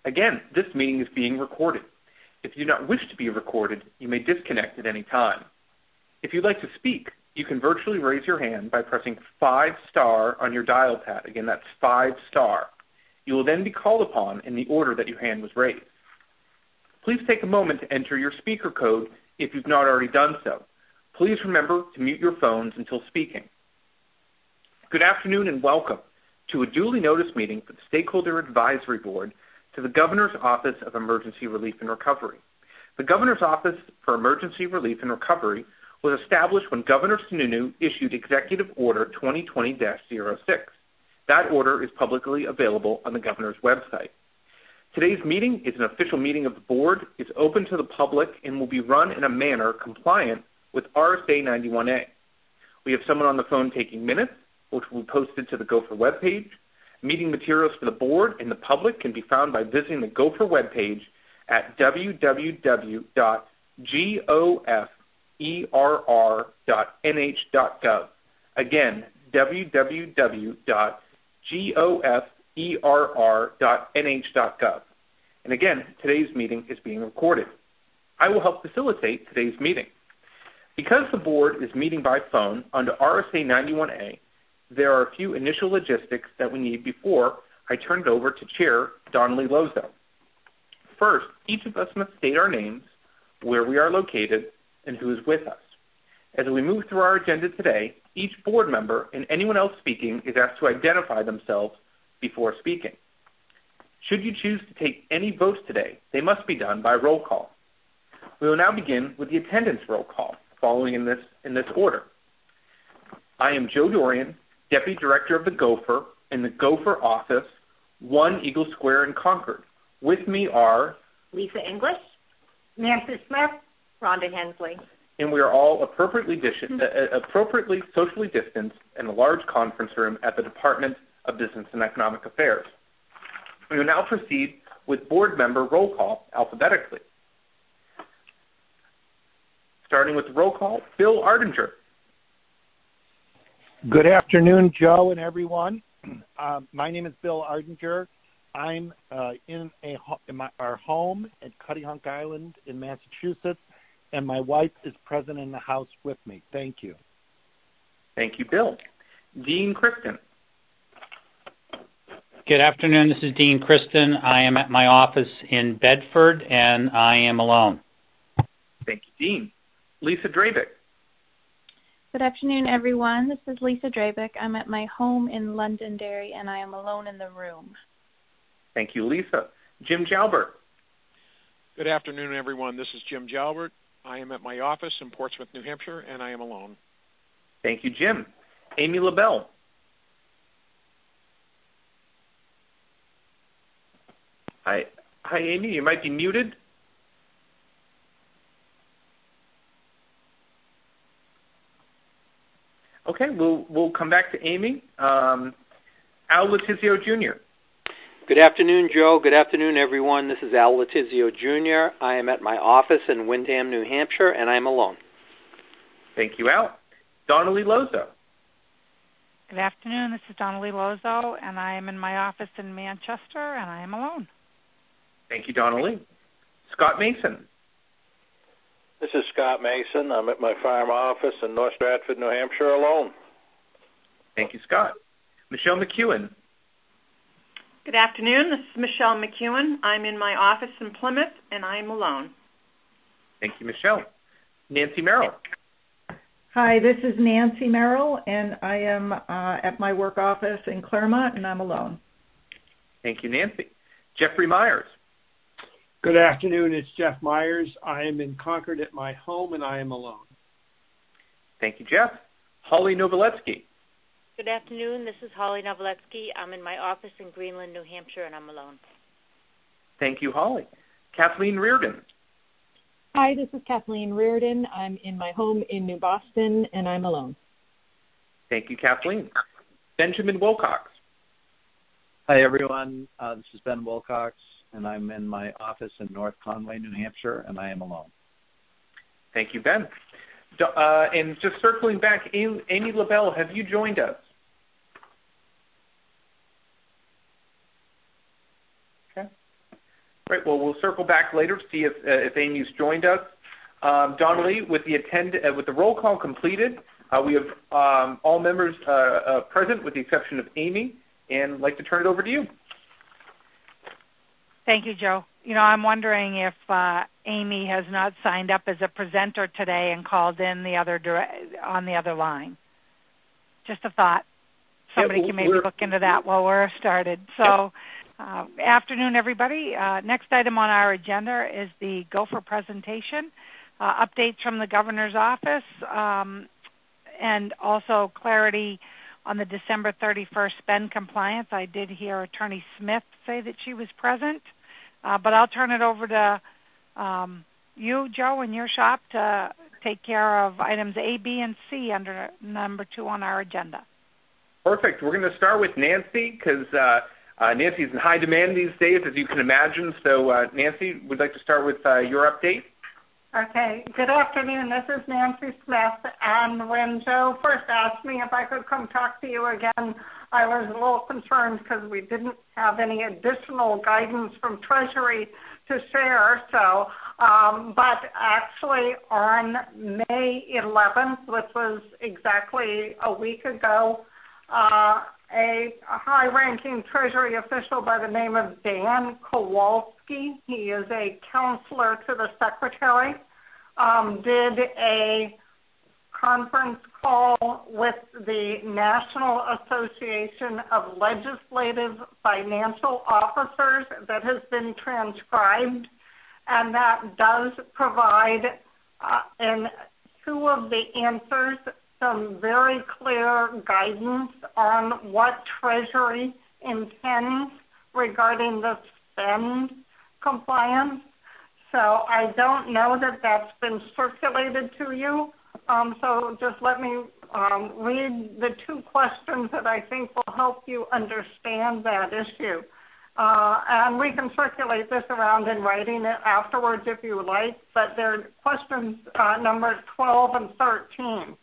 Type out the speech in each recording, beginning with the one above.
Again, this meeting is being recorded. If you do not wish to be recorded, you may disconnect at any time. If you'd like to speak, you can virtually raise your hand by pressing 5* on your dial pad. Again, that's 5*. You will then be called upon in the order that your hand was raised. Please take a moment to enter your speaker code if you've not already done so. Please remember to mute your phones until speaking. Good afternoon and welcome to a duly noticed meeting for the Stakeholder Advisory Board to the Governor's Office of Emergency Relief and Recovery. The Governor's Office for Emergency Relief and Recovery was established when Governor Sununu issued Executive Order 2020-06. That order is publicly available on the Governor's website. Today's meeting is an official meeting of the Board, is open to the public, and will be run in a manner compliant with RSA 91A. We have someone on the phone taking minutes, which will be posted to the Gopher webpage. Meeting materials for the Board and the public can be found by visiting the Gopher webpage at www.gofferr.nh.gov. Again, www.gofferr.nh.gov. And again, today's meeting is being recorded. I will help facilitate today's meeting. Because the Board is meeting by phone under RSA 91A, there are a few initial logistics that we need before I turn it over to Chair Donnelly Lozo. First, each of us must state our names, where we are located, and who is with us. As we move through our agenda today, each board member and anyone else speaking is asked to identify themselves before speaking. Should you choose to take any votes today, they must be done by roll call. We will now begin with the attendance roll call, following in this order. I am Joe Dorian, Deputy Director of the Gopher in the Gopher Office, 1 Eagle Square in Concord. With me are Lisa English, Nancy Smith, Rhonda Hensley. And we are all appropriately socially distanced in a large conference room at the Department of Business and Economic Affairs. We will now proceed with board member roll call alphabetically. Starting with the roll call, Bill Ardinger. Good afternoon, Joe and everyone. My name is Bill Ardinger. I'm in our home at Cuttyhunk Island in Massachusetts, and my wife is present in the house with me. Thank you. Thank you, Bill. Dean Kristen. Good afternoon. This is Dean Kristen. I am at my office in Bedford, and I am alone. Thank you, Dean. Lisa Drabick. Good afternoon, everyone. This is Lisa Drabick. I'm at my home in Londonderry, and I am alone in the room. Thank you, Lisa. Jim Jalbert. Good afternoon, everyone. This is Jim Jalbert. I am at my office in Portsmouth, New Hampshire, and I am alone. Thank you, Jim. Amy LaBelle. Hi, Amy. You might be muted. Okay, we'll come back to Amy. Al Letizio Jr. Good afternoon, Joe. Good afternoon, everyone. This is Al Letizio Jr. I am at my office in Windham, New Hampshire, and I am alone. Thank you, Al. Donnelly Lozo. Good afternoon. This is Donnelly Lozo, and I am in my office in Manchester, and I am alone. Thank you, Donnelly. Scott Mason. This is Scott Mason. I'm at my farm office in North Stratford, New Hampshire, alone. Thank you, Scott. Michelle McEwen. Good afternoon. This is Michelle McEwen. I'm in my office in Plymouth, and I'm alone. Thank you, Michelle. Nancy Merrill. Hi, this is Nancy Merrill, and I am at my work office in Claremont, and I'm alone. Thank you, Nancy. Jeffrey Myers. Good afternoon. It's Jeff Myers. I am in Concord at my home, and I am alone. Thank you, Jeff. Holly Novoletsky. Good afternoon. This is Holly Novoletsky. I'm in my office in Greenland, New Hampshire, and I'm alone. Thank you, Holly. Kathleen Reardon. Hi, this is Kathleen Reardon. I'm in my home in New Boston, and I'm alone. Thank you, Kathleen. Benjamin Wilcox. Hi, everyone. This is Ben Wilcox, and I'm in my office in North Conway, New Hampshire, and I am alone. Thank you, Ben. And just circling back, Amy LaBelle, have you joined us? Okay. Great. Well, we'll circle back later to see if Amy's joined us. Donnelly, with the roll call completed, we have all members present with the exception of Amy, and I'd like to turn it over to you. Thank you, Joe. I'm wondering if Amy has not signed up as a presenter today and called in on the other line. Just a thought. Somebody can maybe look into that while we're started. So, afternoon, everybody. Next item on our agenda is the Gopher presentation, updates from the governor's office, and also clarity on the December 31st spend compliance. I did hear Attorney Smith say that she was present, but I'll turn it over to you, Joe, and your shop to take care of items A, B, and C under number 2 on our agenda. Perfect. We're going to start with Nancy because Nancy's in high demand these days, as you can imagine. So, Nancy, we'd like to start with your update. Okay. Good afternoon. This is Nancy Smith. And when Joe first asked me if I could come talk to you again, I was a little concerned because we didn't have any additional guidance from Treasury to share. So, but actually on May 11th, which was exactly a week ago, a high-ranking Treasury official by the name of Dan Kowalski, he is a counselor to the Secretary, did a conference call with the National Association of Legislative Financial Officers that has been transcribed, and that does provide in 2 of the answers some very clear guidance on what Treasury intends regarding the spend compliance. So I don't know that that's been circulated to you. So just let me read the 2 questions that I think will help you understand that issue. And we can circulate this around in writing afterwards if you like, but they're questions number 12 and 13.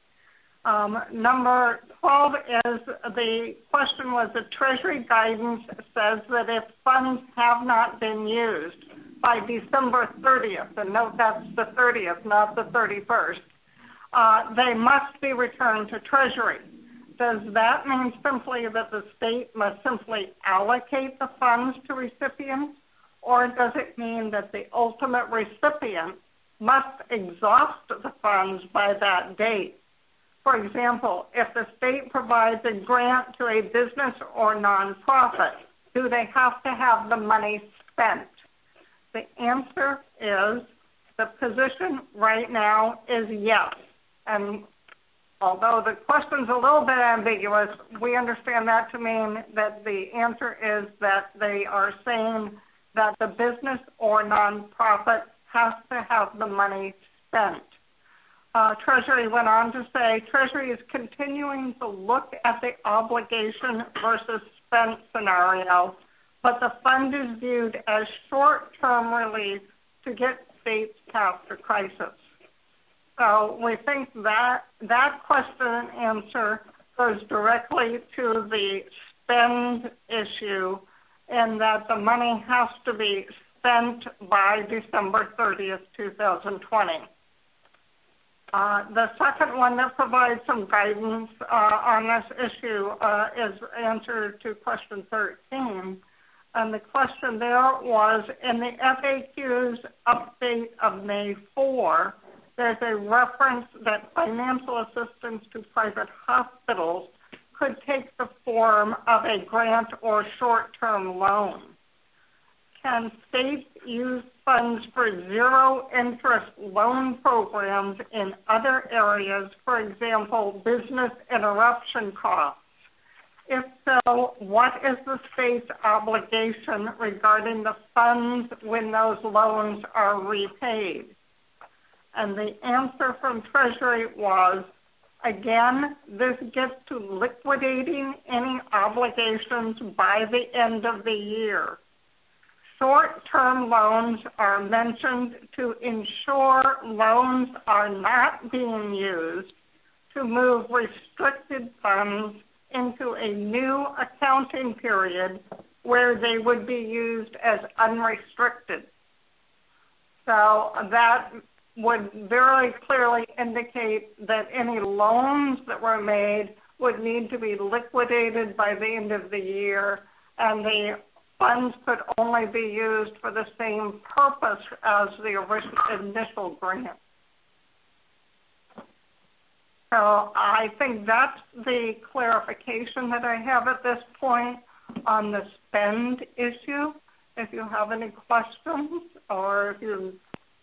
Number 12 is the question was the Treasury guidance says that if funds have not been used by December 30th, and note that's the 30th, not the 31st, they must be returned to Treasury. Does that mean simply that the state must simply allocate the funds to recipients, or does it mean that the ultimate recipient must exhaust the funds by that date? For example, if the state provides a grant to a business or nonprofit, do they have to have the money spent? The answer is the position right now is yes. And although the question's a little bit ambiguous, we understand that to mean that the answer is that they are saying that the business or nonprofit has to have the money spent. Treasury went on to say, Treasury is continuing to look at the obligation versus spent scenario, but the fund is viewed as short-term relief to get states past the crisis. So we think that that question and answer goes directly to the spend issue, and that the money has to be spent by December 30th, 2020. The second one that provides some guidance on this issue is answer to question 13. And the question there was, in the FAQ's update of May 4, there's a reference that financial assistance to private hospitals could take the form of a grant or short-term loan. Can states use funds for zero-interest loan programs in other areas, for example, business interruption costs? If so, what is the state's obligation regarding the funds when those loans are repaid? And the answer from Treasury was, again, this gets to liquidating any obligations by the end of the year. Short-term loans are mentioned to ensure loans are not being used to move restricted funds into a new accounting period where they would be used as unrestricted. So that would very clearly indicate that any loans that were made would need to be liquidated by the end of the year, and the funds could only be used for the same purpose as the initial grant. So I think that's the clarification that I have at this point on the spend issue. If you have any questions or if you...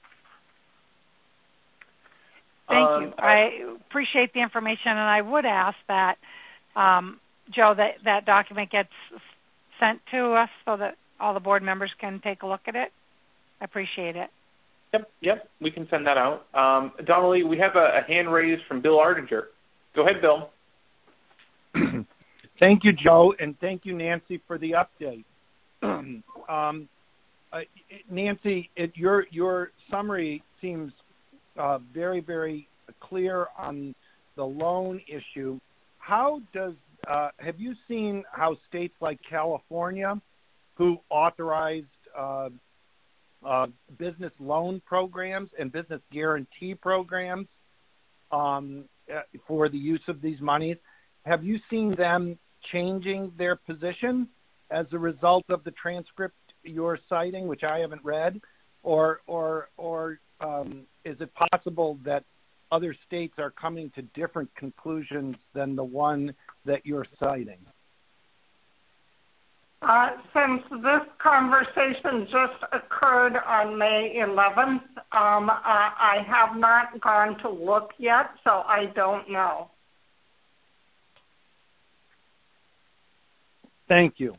Thank you. I appreciate the information, and I would ask that, Joe, that document gets sent to us so that all the board members can take a look at it. I appreciate it. Yep, we can send that out. Donnelly, we have a hand raised from Bill Ardinger. Go ahead, Bill. Thank you, Joe, and thank you, Nancy, for the update. Nancy, your summary seems very, very clear on the loan issue. How does have you seen how states like California, who authorized business loan programs and business guarantee programs for the use of these monies, have you seen them changing their position as a result of the transcript you're citing, which I haven't read, or is it possible that other states are coming to different conclusions than the one that you're citing? Since this conversation just occurred on May 11th, I have not gone to look yet, so I don't know. Thank you.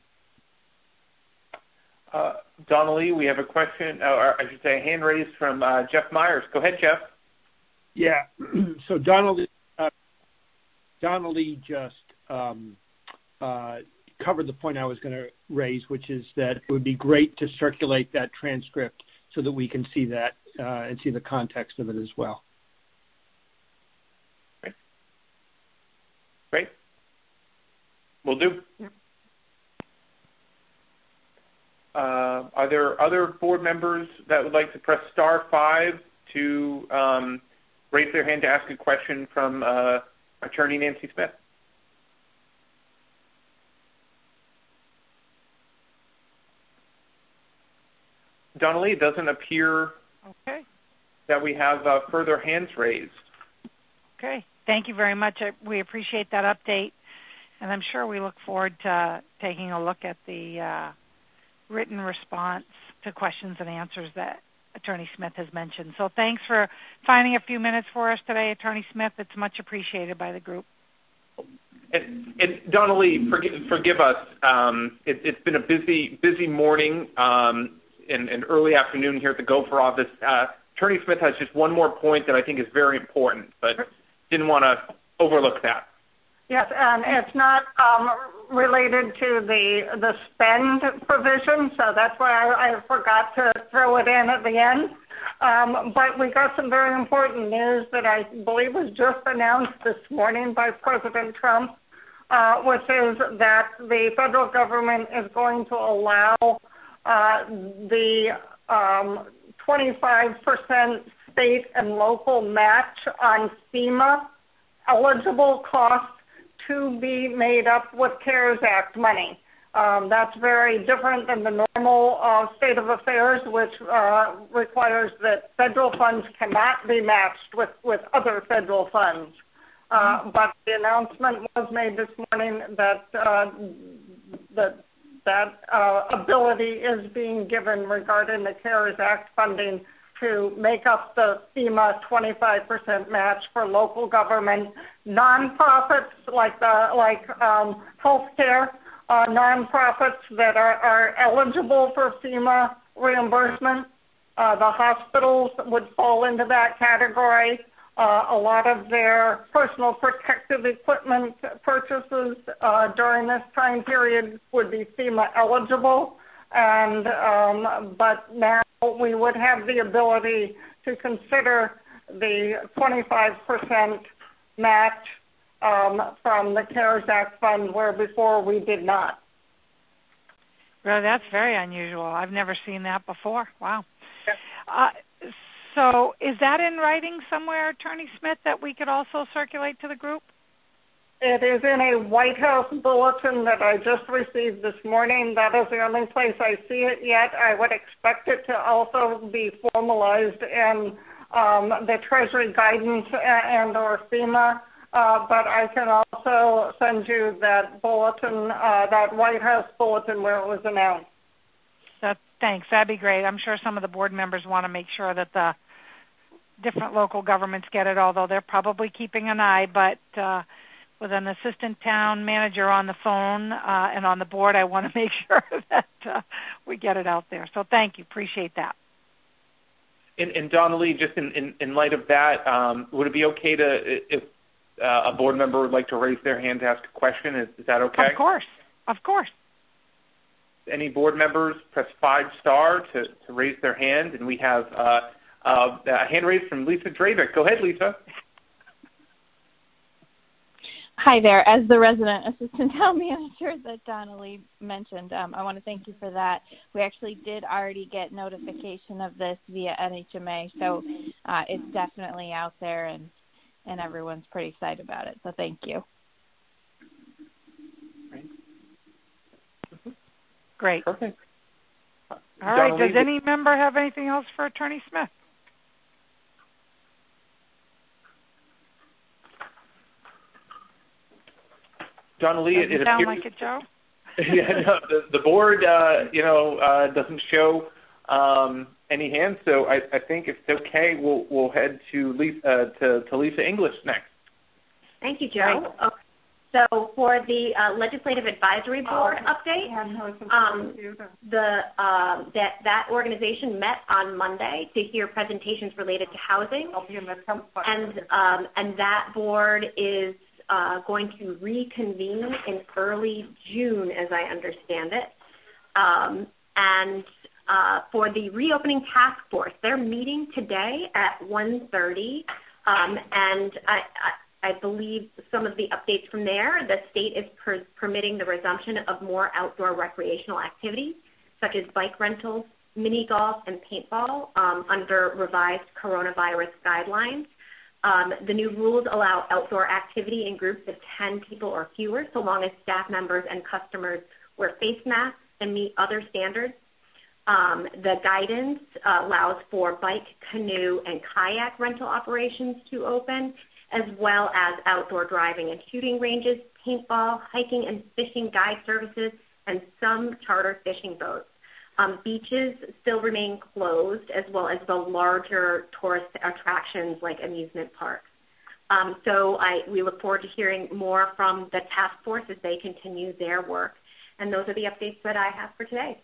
Donnelly, we have a question, or I should say a hand raised from Jeff Myers. Go ahead, Jeff. Yeah. So Donnelly just covered the point I was going to raise, which is that it would be great to circulate that transcript so that we can see that and see the context of it as well. Great. Will do. Yep. Are there other board members that would like to press *5 to raise their hand to ask a question from Attorney Nancy Smith? Donnelly, it doesn't appear that we have further hands raised. Okay. Thank you very much. We appreciate that update, and I'm sure we look forward to taking a look at the written response to questions and answers that Attorney Smith has mentioned. So thanks for finding a few minutes for us today, Attorney Smith. It's much appreciated by the group. And Donnelly, forgive us. It's been a busy morning and early afternoon here at the Gopher office. Attorney Smith has just one more point that I think is very important, but didn't want to overlook that. Yes, and it's not related to the spend provision, so that's why I forgot to throw it in at the end. But we got some very important news that I believe was just announced this morning by President Trump, which is that the federal government is going to allow the 25% state and local match on FEMA eligible costs to be made up with CARES Act money. That's very different than the normal state of affairs, which requires that federal funds cannot be matched with other federal funds. But the announcement was made this morning that that ability is being given regarding the CARES Act funding to make up the FEMA 25% match for local government nonprofits like healthcare nonprofits that are eligible for FEMA reimbursement. The hospitals would fall into that category. A lot of their personal protective equipment purchases during this time period would be FEMA eligible, but now we would have the ability to consider the 25% match from the CARES Act fund, where before we did not. Well, that's very unusual. I've never seen that before. Wow. So is that in writing somewhere, Attorney Smith, that we could also circulate to the group? It is in a White House bulletin that I just received this morning. That is the only place I see it yet. I would expect it to also be formalized in the Treasury guidance and or FEMA, but I can also send you that bulletin, that White House bulletin where it was announced. Thanks. That'd be great. I'm sure some of the board members want to make sure that the different local governments get it, although they're probably keeping an eye, but with an assistant town manager on the phone and on the board, I want to make sure that we get it out there. So thank you. Appreciate that. And Donna Lee, just in light of that, would it be okay if a board member would like to raise their hand to ask a question? Is that okay? Of course. Of course. Any board members press 5 star to raise their hand, and we have a hand raised from Lisa Dravick. Go ahead, Lisa. Hi there. As the resident assistant town manager that Donna Lee mentioned, I want to thank you for that. We actually did already get notification of this via NHMA, so it's definitely out there, and everyone's pretty excited about it. So thank you. Great. Perfect. All right. Does any member have anything else for Attorney Smith? Donna Lee, it sound appears like it, Joe? Yeah, no, the board, doesn't show any hands, so I think if it's okay, we'll head to Lisa English next. Thank you, Joe. Okay. So for the Legislative Advisory Board update, that organization met on Monday to hear presentations related to housing, and that board is going to reconvene in early June, as I understand it. And for the reopening task force, they're meeting today at 1:30, and I believe some of the updates from there, the state is permitting the resumption of more outdoor recreational activities, such as bike rentals, mini golf, and paintball under revised coronavirus guidelines. The new rules allow outdoor activity in groups of 10 people or fewer, so long as staff members and customers wear face masks and meet other standards. The guidance allows for bike, canoe, and kayak rental operations to open, as well as outdoor driving and shooting ranges, paintball, hiking and fishing guide services, and some charter fishing boats. Beaches still remain closed, as well as the larger tourist attractions like amusement parks. So we look forward to hearing more from the task force as they continue their work. And those are the updates that I have for today.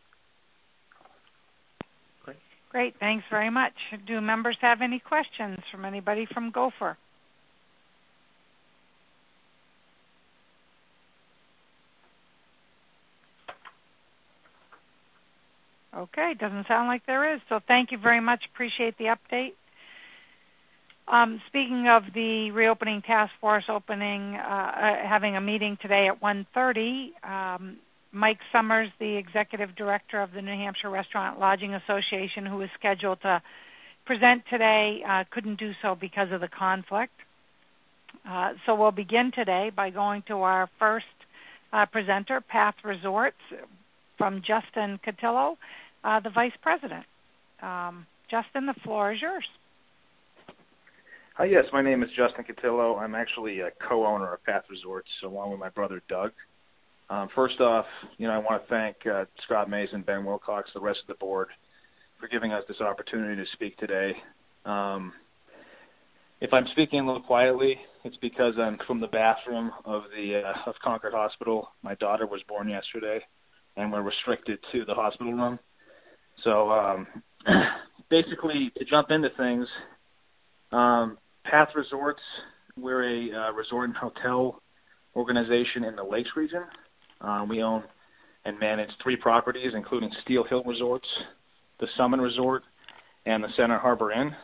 Great. Thanks very much. Do members have any questions from anybody from Gopher? Okay, doesn't sound like there is. So thank you very much. Appreciate the update. Speaking of the reopening task force having a meeting today at 1:30, Mike Summers, the executive director of the New Hampshire Restaurant Lodging Association, who is scheduled to present today, couldn't do so because of the conflict. So we'll begin today by going to our first presenter, Path Resorts, from Justin Cotillo, the vice president. Justin, the floor is yours. Hi, yes, my name is Justin Cotillo. I'm actually a co-owner of Path Resorts, along with my brother Doug. First off, I want to thank Scott Mason, Ben Wilcox, the rest of the board for giving us this opportunity to speak today. If I'm speaking a little quietly, it's because I'm from the bathroom of Concord Hospital. My daughter was born yesterday, and we're restricted to the hospital room. So basically, to jump into things, Path Resorts, we're a resort and hotel organization in the Lakes region. We own and manage 3 properties, including Steel Hill Resorts, the Summit Resort, and the Center Harbor Inn.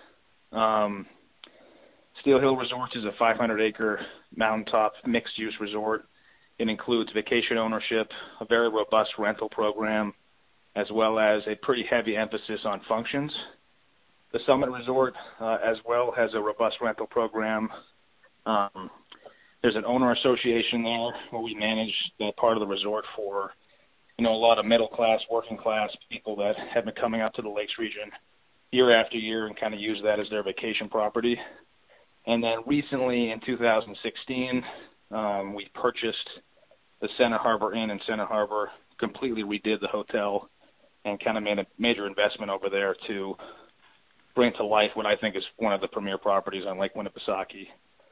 Steel Hill Resorts is a 500-acre mountaintop mixed-use resort. It includes vacation ownership, a very robust rental program, as well as a pretty heavy emphasis on functions. The Summit Resort as well has a robust rental program. There's an owner association there where we manage that part of the resort for, a lot of middle class, working class people that have been coming out to the Lakes region year after year and kind of use that as their vacation property. And then recently in 2016, we purchased the Center Harbor Inn in Center Harbor, completely redid the hotel, and kind of made a major investment over there to bring to life what I think is one of the premier properties on Lake Winnipesaukee.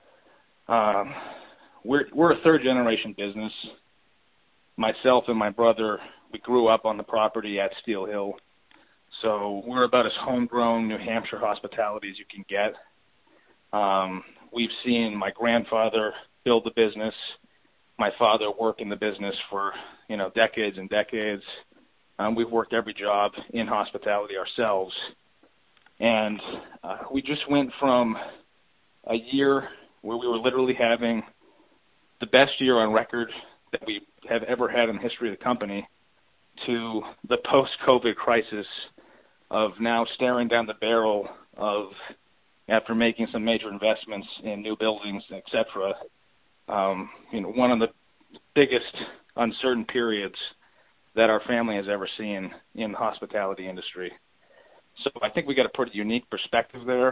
We're a third-generation business. Myself and my brother, we grew up on the property at Steel Hill, so we're about as homegrown New Hampshire hospitality as you can get. We've seen my grandfather build the business, my father work in the business for, decades and decades. We've worked every job in hospitality ourselves. And we just went from a year where we were literally having the best year on record that we have ever had in the history of the company to the post-COVID crisis of now staring down the barrel of, after making some major investments in new buildings, et cetera, one of the biggest uncertain periods that our family has ever seen in the hospitality industry. So I think we got a pretty unique perspective there.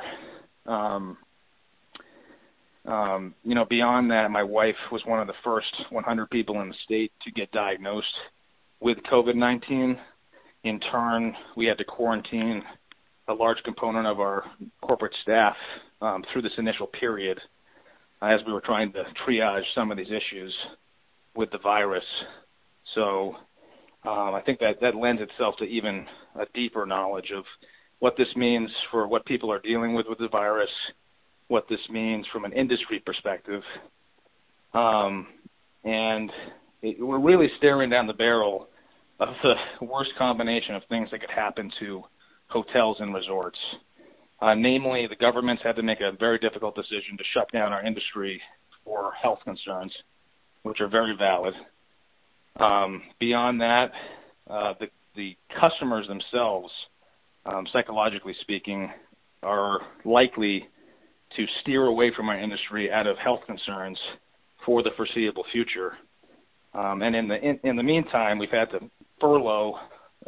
Beyond that, my wife was one of the first 100 people in the state to get diagnosed with COVID-19. In turn, we had to quarantine a large component of our corporate staff through this initial period as we were trying to triage some of these issues with the virus. So I think that lends itself to even a deeper knowledge of what this means for what people are dealing with the virus, what this means from an industry perspective. We're really staring down the barrel of the worst combination of things that could happen to hotels and resorts. Namely, the government's had to make a very difficult decision to shut down our industry for health concerns, which are very valid. Beyond that, the customers themselves, psychologically speaking, are likely to steer away from our industry out of health concerns for the foreseeable future. And in the meantime, we've had to furlough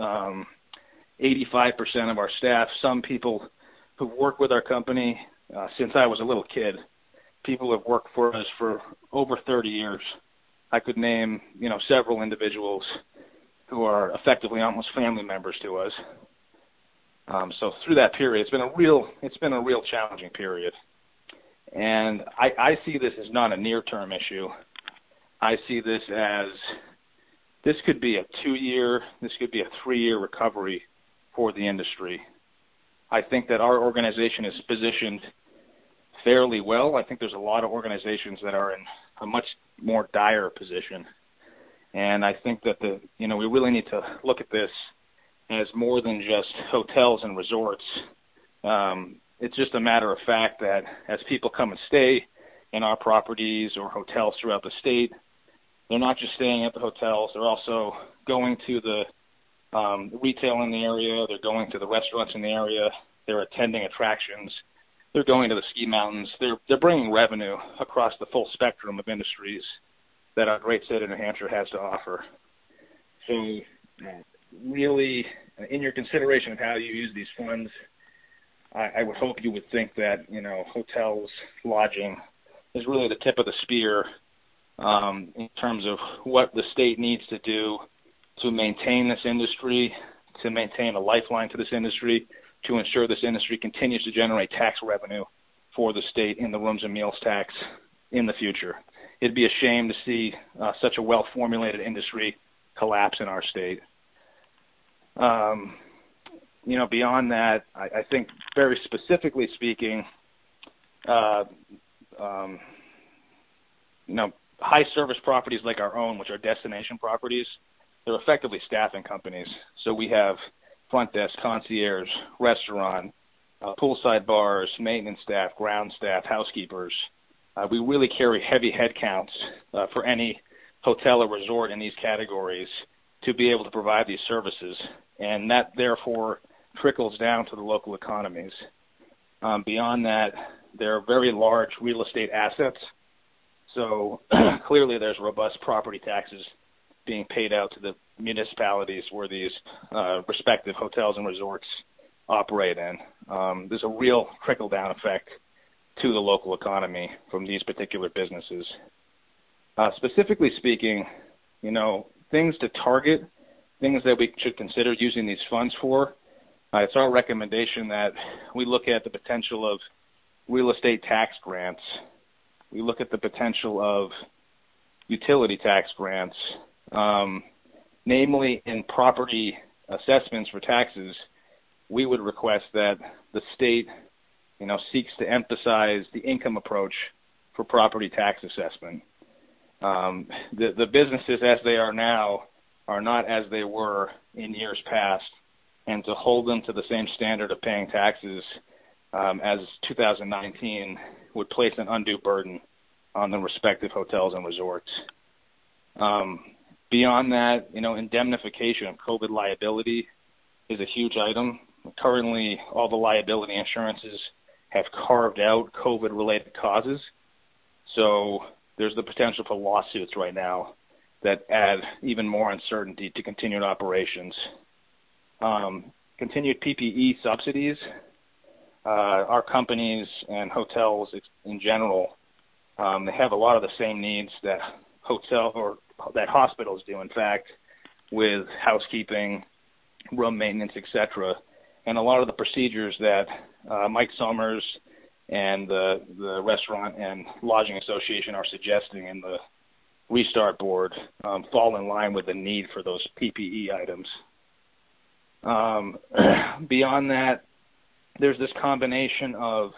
85% of our staff. Some people who've worked with our company since I was a little kid. People have worked for us for over 30 years. I could name, several individuals who are effectively almost family members to us. So through that period, it's been a real challenging period. And I see this as not a near-term issue. I see this as this could be a 2-year, this could be a 3-year recovery for the industry. I think that our organization is positioned fairly well. I think there's a lot of organizations that are in a much more dire position. And I think that we really need to look at this as more than just hotels and resorts. It's just a matter of fact that as people come and stay in our properties or hotels throughout the state, they're not just staying at the hotels, they're also going to the retail in the area, they're going to the restaurants in the area, they're attending attractions, they're going to the ski mountains, they're bringing revenue across the full spectrum of industries that our great state of New Hampshire has to offer. So really, in your consideration of how you use these funds, I would hope you would think that, hotels, lodging is really the tip of the spear in terms of what the state needs to do to maintain this industry, to maintain a lifeline to this industry, to ensure this industry continues to generate tax revenue for the state in the rooms and meals tax in the future. It'd be a shame to see such a well-formulated industry collapse in our state. Beyond that, I think very specifically speaking, high service properties like our own, which are destination properties, they're effectively staffing companies. So we have front desk, concierge, restaurant, poolside bars, maintenance staff, ground staff, housekeepers. We really carry heavy headcounts for any hotel or resort in these categories to be able to provide these services, and that therefore trickles down to the local economies. Beyond that, there are very large real estate assets, so clearly there's robust property taxes being paid out to the municipalities where these respective hotels and resorts operate in. There's a real trickle-down effect to the local economy from these particular businesses. Specifically speaking, things to target, things that we should consider using these funds for, it's our recommendation that we look at the potential of real estate tax grants. We look at the potential of utility tax grants, namely in property assessments for taxes. We would request that the state, seeks to emphasize the income approach for property tax assessment. The businesses as they are now are not as they were in years past, and to hold them to the same standard of paying taxes as 2019 would place an undue burden on the respective hotels and resorts. Beyond that, indemnification of COVID liability is a huge item. Currently, all the liability insurances have carved out COVID-related causes, so there's the potential for lawsuits right now that add even more uncertainty to continued operations. Continued PPE subsidies. Our companies and hotels in general, they have a lot of the same needs that hospitals do, in fact, with housekeeping, room maintenance, etc. And a lot of the procedures that Mike Summers and the Restaurant and Lodging Association are suggesting in the Restart Board fall in line with the need for those PPE items. Beyond that, there's this combination of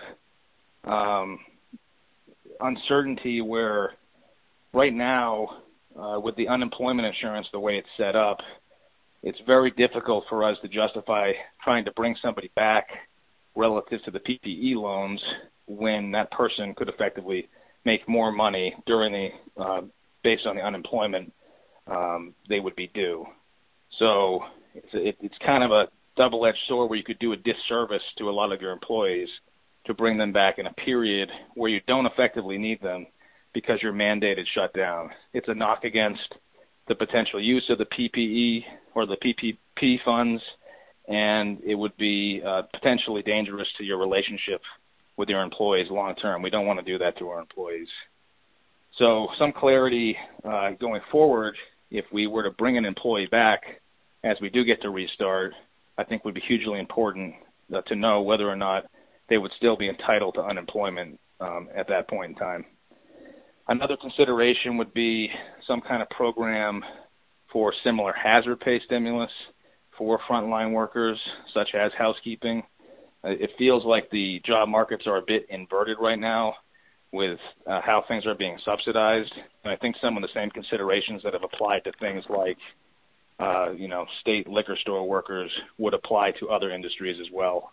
uncertainty where right now, with the unemployment insurance the way it's set up, it's very difficult for us to justify trying to bring somebody back relative to the PPE loans when that person could effectively make more money during based on the unemployment they would be due. So it's kind of a double-edged sword where you could do a disservice to a lot of your employees to bring them back in a period where you don't effectively need them because you're mandated shutdown. It's a knock against the potential use of the PPE or the PPP funds, and it would be potentially dangerous to your relationship with your employees long term. We don't want to do that to our employees. So some clarity going forward, if we were to bring an employee back as we do get to restart, I think would be hugely important to know whether or not they would still be entitled to unemployment at that point in time. Another consideration would be some kind of program for similar hazard pay stimulus for frontline workers, such as housekeeping. It feels like the job markets are a bit inverted right now with how things are being subsidized. And I think some of the same considerations that have applied to things like, state liquor store workers would apply to other industries as well.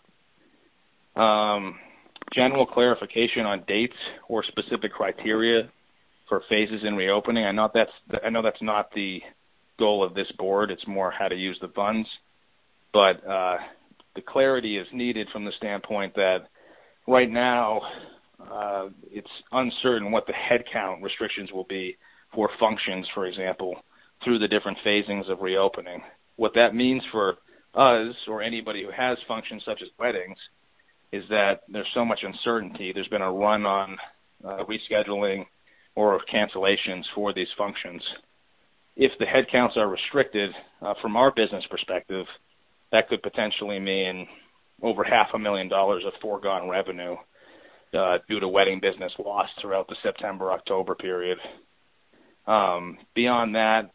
General clarification on dates or specific criteria for phases in reopening. I know that's not the goal of this board. It's more how to use the funds. But the clarity is needed from the standpoint that right now it's uncertain what the headcount restrictions will be for functions, for example, through the different phasings of reopening. What that means for us or anybody who has functions such as weddings is that there's so much uncertainty. There's been a run on rescheduling or cancellations for these functions. If the headcounts are restricted, from our business perspective, that could potentially mean over $500,000 of foregone revenue due to wedding business lost throughout the September-October period. Beyond that,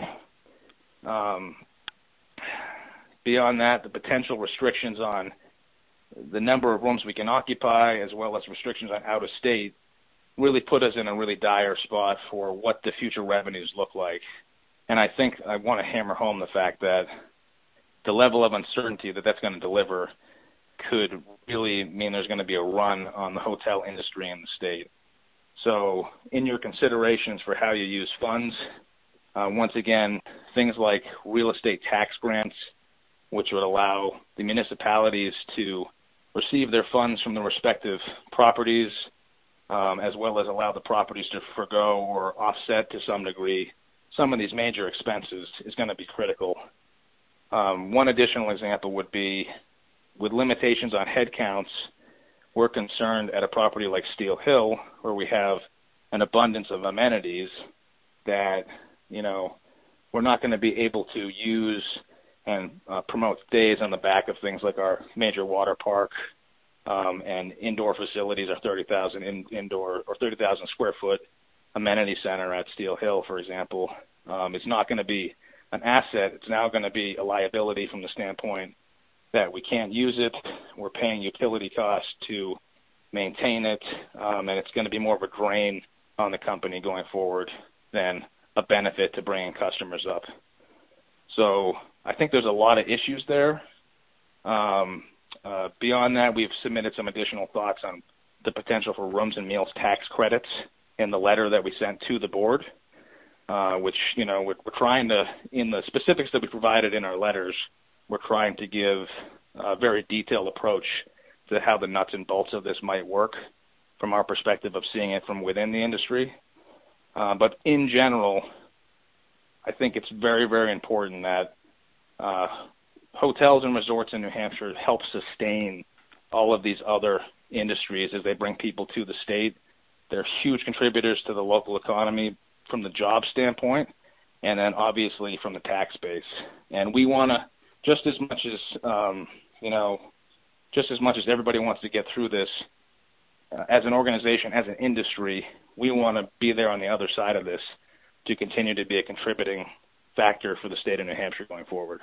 the potential restrictions on the number of rooms we can occupy, as well as restrictions on out of state, really put us in a really dire spot for what the future revenues look like. And I think I want to hammer home the fact that the level of uncertainty that that's going to deliver could really mean there's going to be a run on the hotel industry in the state. So in your considerations for how you use funds, Once again, things like real estate tax grants, which would allow the municipalities to receive their funds from the respective properties, as well as allow the properties to forgo or offset to some degree some of these major expenses, is going to be critical. One additional example would be with limitations on headcounts. We're concerned at a property like Steel Hill, where we have an abundance of amenities, that we're not going to be able to use and promote days on the back of things like our major water park and indoor facilities, our 30,000 indoor or 30,000 square foot amenity center at Steel Hill, for example. It's not going to be an asset. It's now going to be a liability from the standpoint that we can't use it. We're paying utility costs to maintain it, and it's going to be more of a drain on the company going forward than a benefit to bringing customers up. So I think there's a lot of issues there. Beyond that, we've submitted some additional thoughts on the potential for rooms and meals tax credits in the letter that we sent to the board, which, we're trying to, in the specifics that we provided in our letters, we're trying to give a very detailed approach to how the nuts and bolts of this might work from our perspective of seeing it from within the industry. But in general, I think it's very, very important that hotels and resorts in New Hampshire help sustain all of these other industries as they bring people to the state. They're huge contributors to the local economy from the job standpoint, and then obviously from the tax base. And we want to, just as much as everybody wants to get through this, as an organization, as an industry, we want to be there on the other side of this to continue to be a contributing factor for the state of New Hampshire going forward.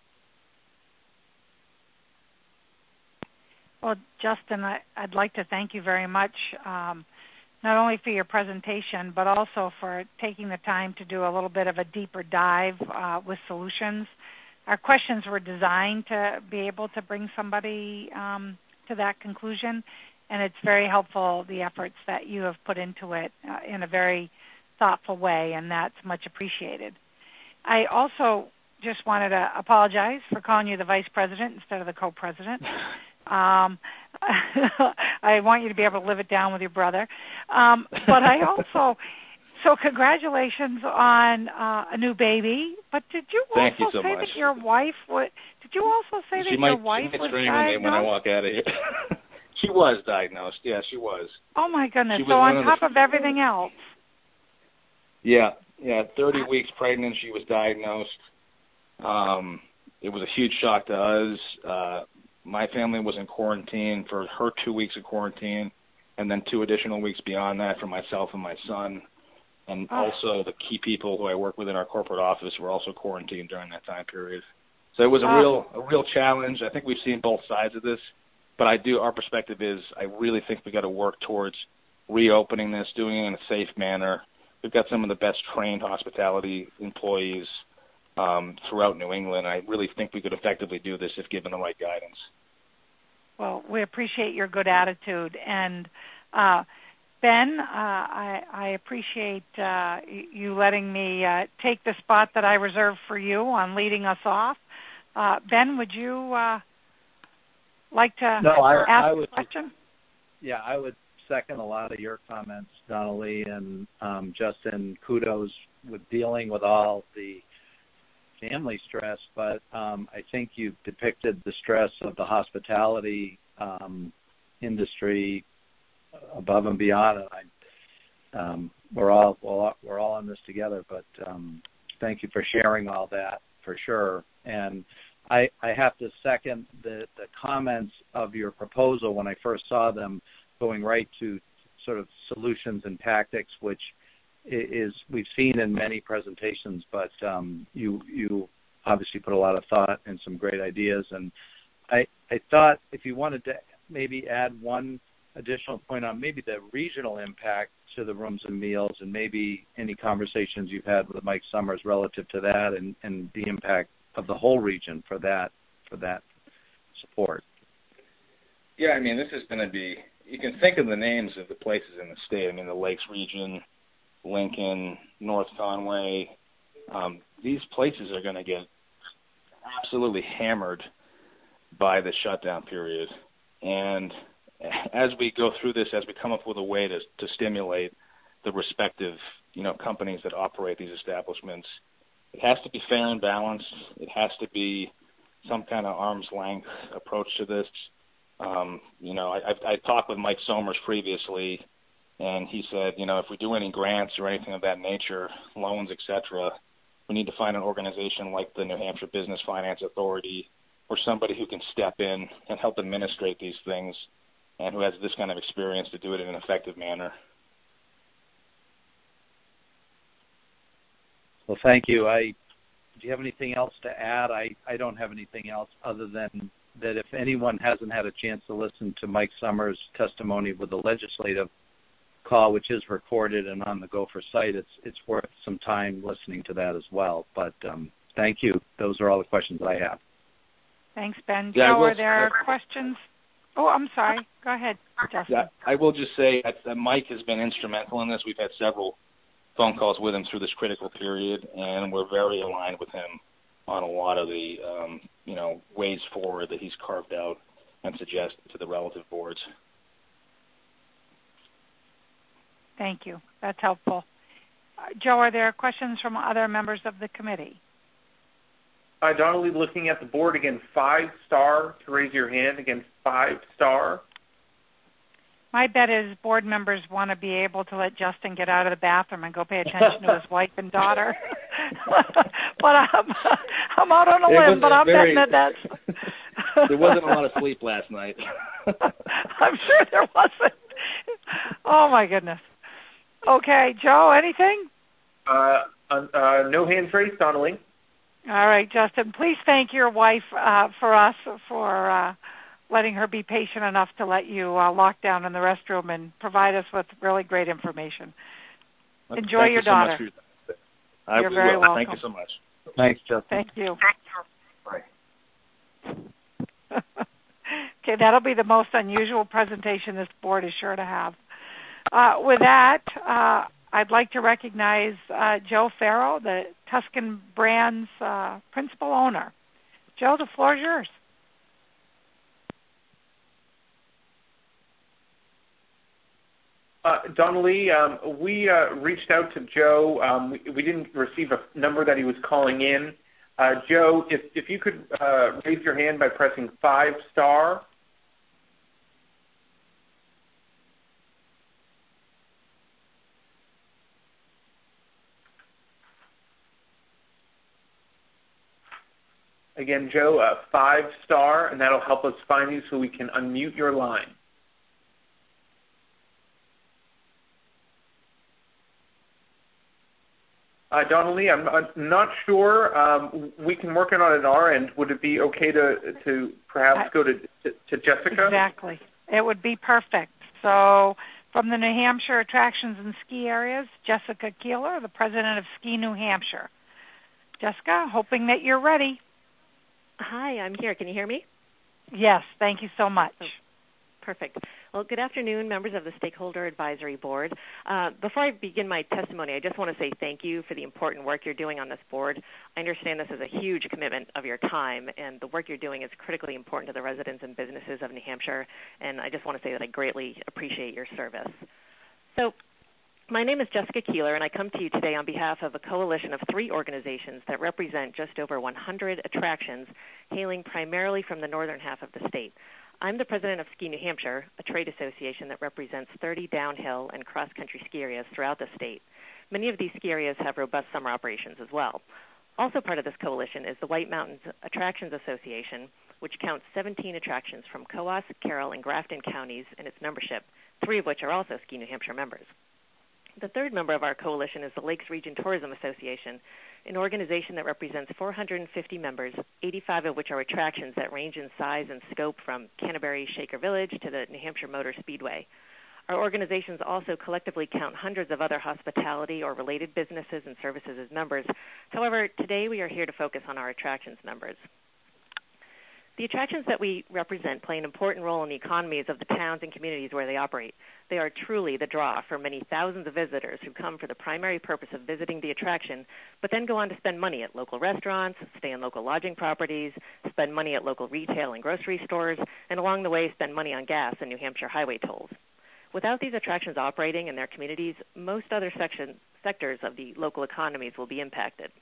Well, Justin, I'd like to thank you very much, not only for your presentation, but also for taking the time to do a little bit of a deeper dive with solutions. Our questions were designed to be able to bring somebody to that conclusion, and it's very helpful, the efforts that you have put into it in a very thoughtful way, and that's much appreciated. I also just wanted to apologize for calling you the vice president instead of the co-president. I want you to be able to live it down with your brother. But I also, so congratulations on a new baby. But did you also say that your wife would? Did you also say that your wife was diagnosed? When I walk out of here. She was diagnosed. Yeah, she was. Oh my goodness! So on top of everything else. Yeah. 30 weeks pregnant, she was diagnosed. It was a huge shock to us. My family was in quarantine for her 2 weeks of quarantine, and then 2 additional weeks beyond that for myself and my son. And also the key people who I work with in our corporate office were also quarantined during that time period. So it was a real challenge. I think we've seen both sides of this, but our perspective is I really think we got to work towards reopening this, doing it in a safe manner. We've got some of the best trained hospitality employees throughout New England. I really think we could effectively do this if given the right guidance. Well, we appreciate your good attitude. And Ben, I appreciate you letting me take the spot that I reserved for you on leading us off. Ben, would you like to ask a question? Yeah, I would second a lot of your comments, Donnelly, and Justin, kudos with dealing with all the family stress, but I think you've depicted the stress of the hospitality industry above and beyond. And we're all in this together, but thank you for sharing all that for sure. And I have to second the comments of your proposal when I first saw them, going right to sort of solutions and tactics, which is we've seen in many presentations, but you obviously put a lot of thought and some great ideas. And I thought if you wanted to maybe add one additional point on maybe the regional impact to the rooms and meals, and maybe any conversations you've had with Mike Summers relative to that, and the impact of the whole region for that support. Yeah, I mean, this is going to be, you can think of the names of the places in the state. I mean, the Lakes region, Lincoln, North Conway, these places are going to get absolutely hammered by the shutdown period. And as we go through this, as we come up with a way to stimulate the respective, companies that operate these establishments, it has to be fair and balanced. It has to be some kind of arm's length approach to this. I talked with Mike Somers previously, and he said, if we do any grants or anything of that nature, loans, etc., we need to find an organization like the New Hampshire Business Finance Authority or somebody who can step in and help administrate these things and who has this kind of experience to do it in an effective manner. Well, thank you. Do you have anything else to add? I don't have anything else other than that if anyone hasn't had a chance to listen to Mike Somers' testimony with the legislative call, which is recorded and on the Gopher site, it's worth some time listening to that as well. But thank you. Those are all the questions I have. Thanks, Ben. Joe, are there questions? Oh, I'm sorry. Go ahead, Justin. I will just say that Mike has been instrumental in this. We've had several phone calls with him through this critical period, and we're very aligned with him on a lot of the, ways forward that he's carved out and suggested to the relative boards. Thank you. That's helpful. Joe, are there questions from other members of the committee? Donnelly, looking at the board again, 5-star to raise your hand against 5-star. My bet is board members want to be able to let Justin get out of the bathroom and go pay attention to his wife and daughter. But I'm out on a limb, but I'm betting that's... There wasn't a lot of sleep last night. I'm sure there wasn't. Oh, my goodness. Okay, Joe, anything? No hands raised, Donnelly. All right, Justin, please thank your wife for us for letting her be patient enough to let you lock down in the restroom and provide us with really great information. Enjoy your daughter. You're very welcome. Thank you so much. Thanks, Justin. Thank you. Bye. Okay, that'll be the most unusual presentation this board is sure to have. With that, I'd like to recognize Joe Farrow, the Tuscan Brands principal owner. Joe, the floor is yours. Donnelly, we reached out to Joe. We didn't receive a number that he was calling in. Joe, if you could raise your hand by pressing 5-star. Again, Joe, 5-star, and that'll help us find you so we can unmute your line. Donnelly, I'm not sure. We can work on it on our end. Would it be okay to perhaps go to Jessica? Exactly. It would be perfect. So from the New Hampshire Attractions and Ski Areas, Jessica Keeler, the president of Ski New Hampshire. Jessica, hoping that you're ready. Hi, I'm here. Can you hear me? Yes, thank you so much. Oh, perfect. Well, good afternoon, members of the Stakeholder Advisory Board. Before I begin my testimony, I just want to say thank you for the important work you're doing on this board. I understand this is a huge commitment of your time, and the work you're doing is critically important to the residents and businesses of New Hampshire, and I just want to say that I greatly appreciate your service. So, my name is Jessica Keeler, and I come to you today on behalf of a coalition of 3 organizations that represent just over 100 attractions, hailing primarily from the northern half of the state. I'm the president of Ski New Hampshire, a trade association that represents 30 downhill and cross-country ski areas throughout the state. Many of these ski areas have robust summer operations as well. Also part of this coalition is the White Mountains Attractions Association, which counts 17 attractions from Coos, Carroll, and Grafton counties in its membership, 3 of which are also Ski New Hampshire members. The third member of our coalition is the Lakes Region Tourism Association, an organization that represents 450 members, 85 of which are attractions that range in size and scope from Canterbury Shaker Village to the New Hampshire Motor Speedway. Our organizations also collectively count hundreds of other hospitality or related businesses and services as members. However, today we are here to focus on our attractions members. The attractions that we represent play an important role in the economies of the towns and communities where they operate. They are truly the draw for many thousands of visitors who come for the primary purpose of visiting the attraction, but then go on to spend money at local restaurants, stay in local lodging properties, spend money at local retail and grocery stores, and along the way spend money on gas and New Hampshire highway tolls. Without these attractions operating in their communities, most other sectors of the local economies will be impacted.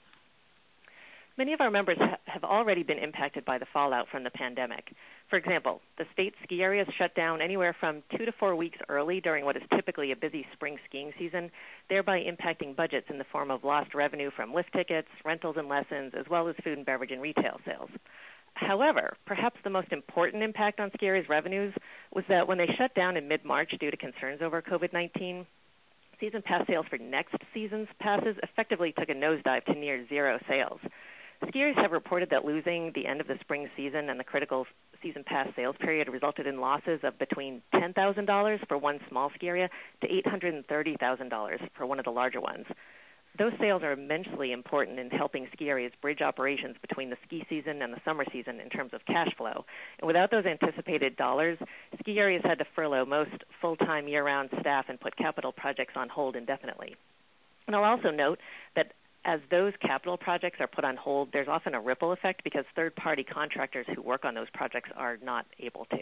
Many of our members have already been impacted by the fallout from the pandemic. For example, the state's ski areas shut down anywhere from 2 to 4 weeks early during what is typically a busy spring skiing season, thereby impacting budgets in the form of lost revenue from lift tickets, rentals and lessons, as well as food and beverage and retail sales. However, perhaps the most important impact on ski areas' revenues was that when they shut down in mid-March due to concerns over COVID-19, season pass sales for next season's passes effectively took a nosedive to near zero sales. Skiers have reported that losing the end of the spring season and the critical season pass sales period resulted in losses of between $10,000 for one small ski area to $830,000 for one of the larger ones. Those sales are immensely important in helping ski areas bridge operations between the ski season and the summer season in terms of cash flow. And without those anticipated dollars, ski areas had to furlough most full-time year-round staff and put capital projects on hold indefinitely. And I'll also note that as those capital projects are put on hold, there's often a ripple effect because third-party contractors who work on those projects are not able to.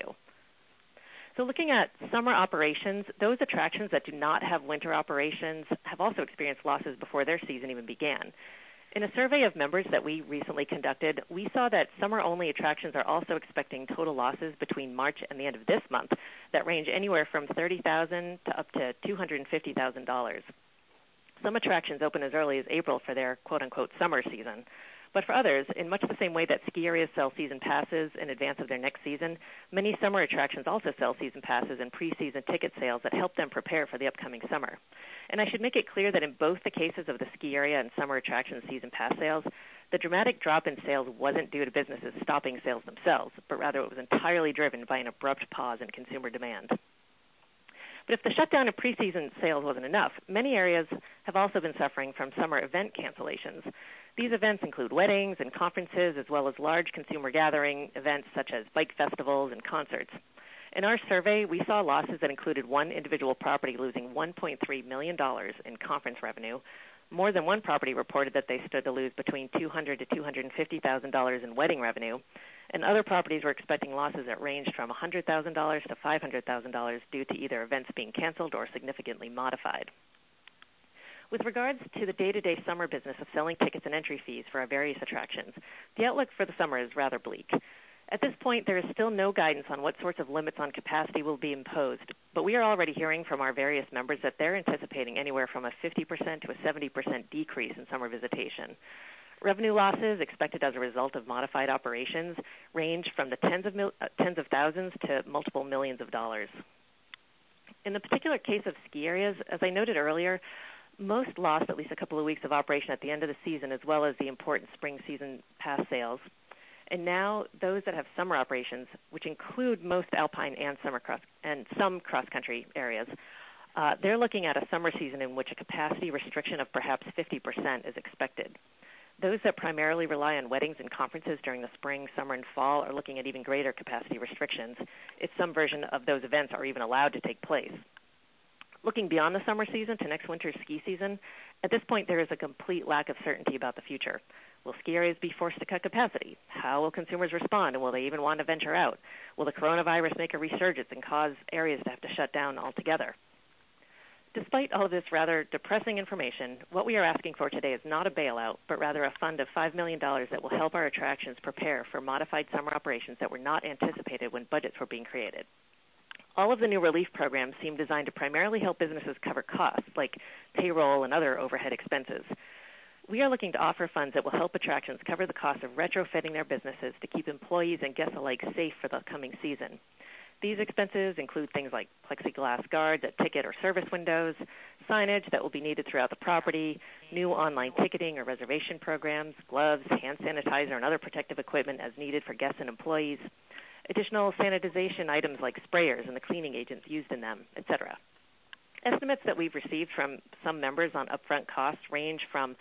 So looking at summer operations, those attractions that do not have winter operations have also experienced losses before their season even began. In a survey of members that we recently conducted, we saw that summer-only attractions are also expecting total losses between March and the end of this month that range anywhere from $30,000 to up to $250,000. Some attractions open as early as April for their quote-unquote summer season. But for others, in much the same way that ski areas sell season passes in advance of their next season, many summer attractions also sell season passes and pre-season ticket sales that help them prepare for the upcoming summer. And I should make it clear that in both the cases of the ski area and summer attraction season pass sales, the dramatic drop in sales wasn't due to businesses stopping sales themselves, but rather it was entirely driven by an abrupt pause in consumer demand. But if the shutdown of preseason sales wasn't enough, many areas have also been suffering from summer event cancellations. These events include weddings and conferences, as well as large consumer gathering events such as bike festivals and concerts. In our survey, we saw losses that included one individual property losing $1.3 million in conference revenue. More than one property reported that they stood to lose between $200,000 to $250,000 in wedding revenue, and other properties were expecting losses that ranged from $100,000 to $500,000 due to either events being canceled or significantly modified. With regards to the day-to-day summer business of selling tickets and entry fees for our various attractions, the outlook for the summer is rather bleak. At this point, there is still no guidance on what sorts of limits on capacity will be imposed, but we are already hearing from our various members that they're anticipating anywhere from a 50% to a 70% decrease in summer visitation. Revenue losses expected as a result of modified operations range from the tens of thousands to multiple millions of dollars. In the particular case of ski areas, as I noted earlier, most lost at least a couple of weeks of operation at the end of the season, as well as the important spring season pass sales. And now those that have summer operations, which include most alpine and some cross-country areas, they're looking at a summer season in which a capacity restriction of perhaps 50% is expected. Those that primarily rely on weddings and conferences during the spring, summer, and fall are looking at even greater capacity restrictions if some version of those events are even allowed to take place. Looking beyond the summer season to next winter's ski season, at this point there is a complete lack of certainty about the future. Will ski areas be forced to cut capacity? How will consumers respond, and will they even want to venture out? Will the coronavirus make a resurgence and cause areas to have to shut down altogether? Despite all of this rather depressing information, what we are asking for today is not a bailout, but rather a fund of $5 million that will help our attractions prepare for modified summer operations that were not anticipated when budgets were being created. All of the new relief programs seem designed to primarily help businesses cover costs, like payroll and other overhead expenses. We are looking to offer funds that will help attractions cover the cost of retrofitting their businesses to keep employees and guests alike safe for the coming season. These expenses include things like plexiglass guards at ticket or service windows, signage that will be needed throughout the property, new online ticketing or reservation programs, gloves, hand sanitizer, and other protective equipment as needed for guests and employees, additional sanitization items like sprayers and the cleaning agents used in them, etc. Estimates that we've received from some members on upfront costs range from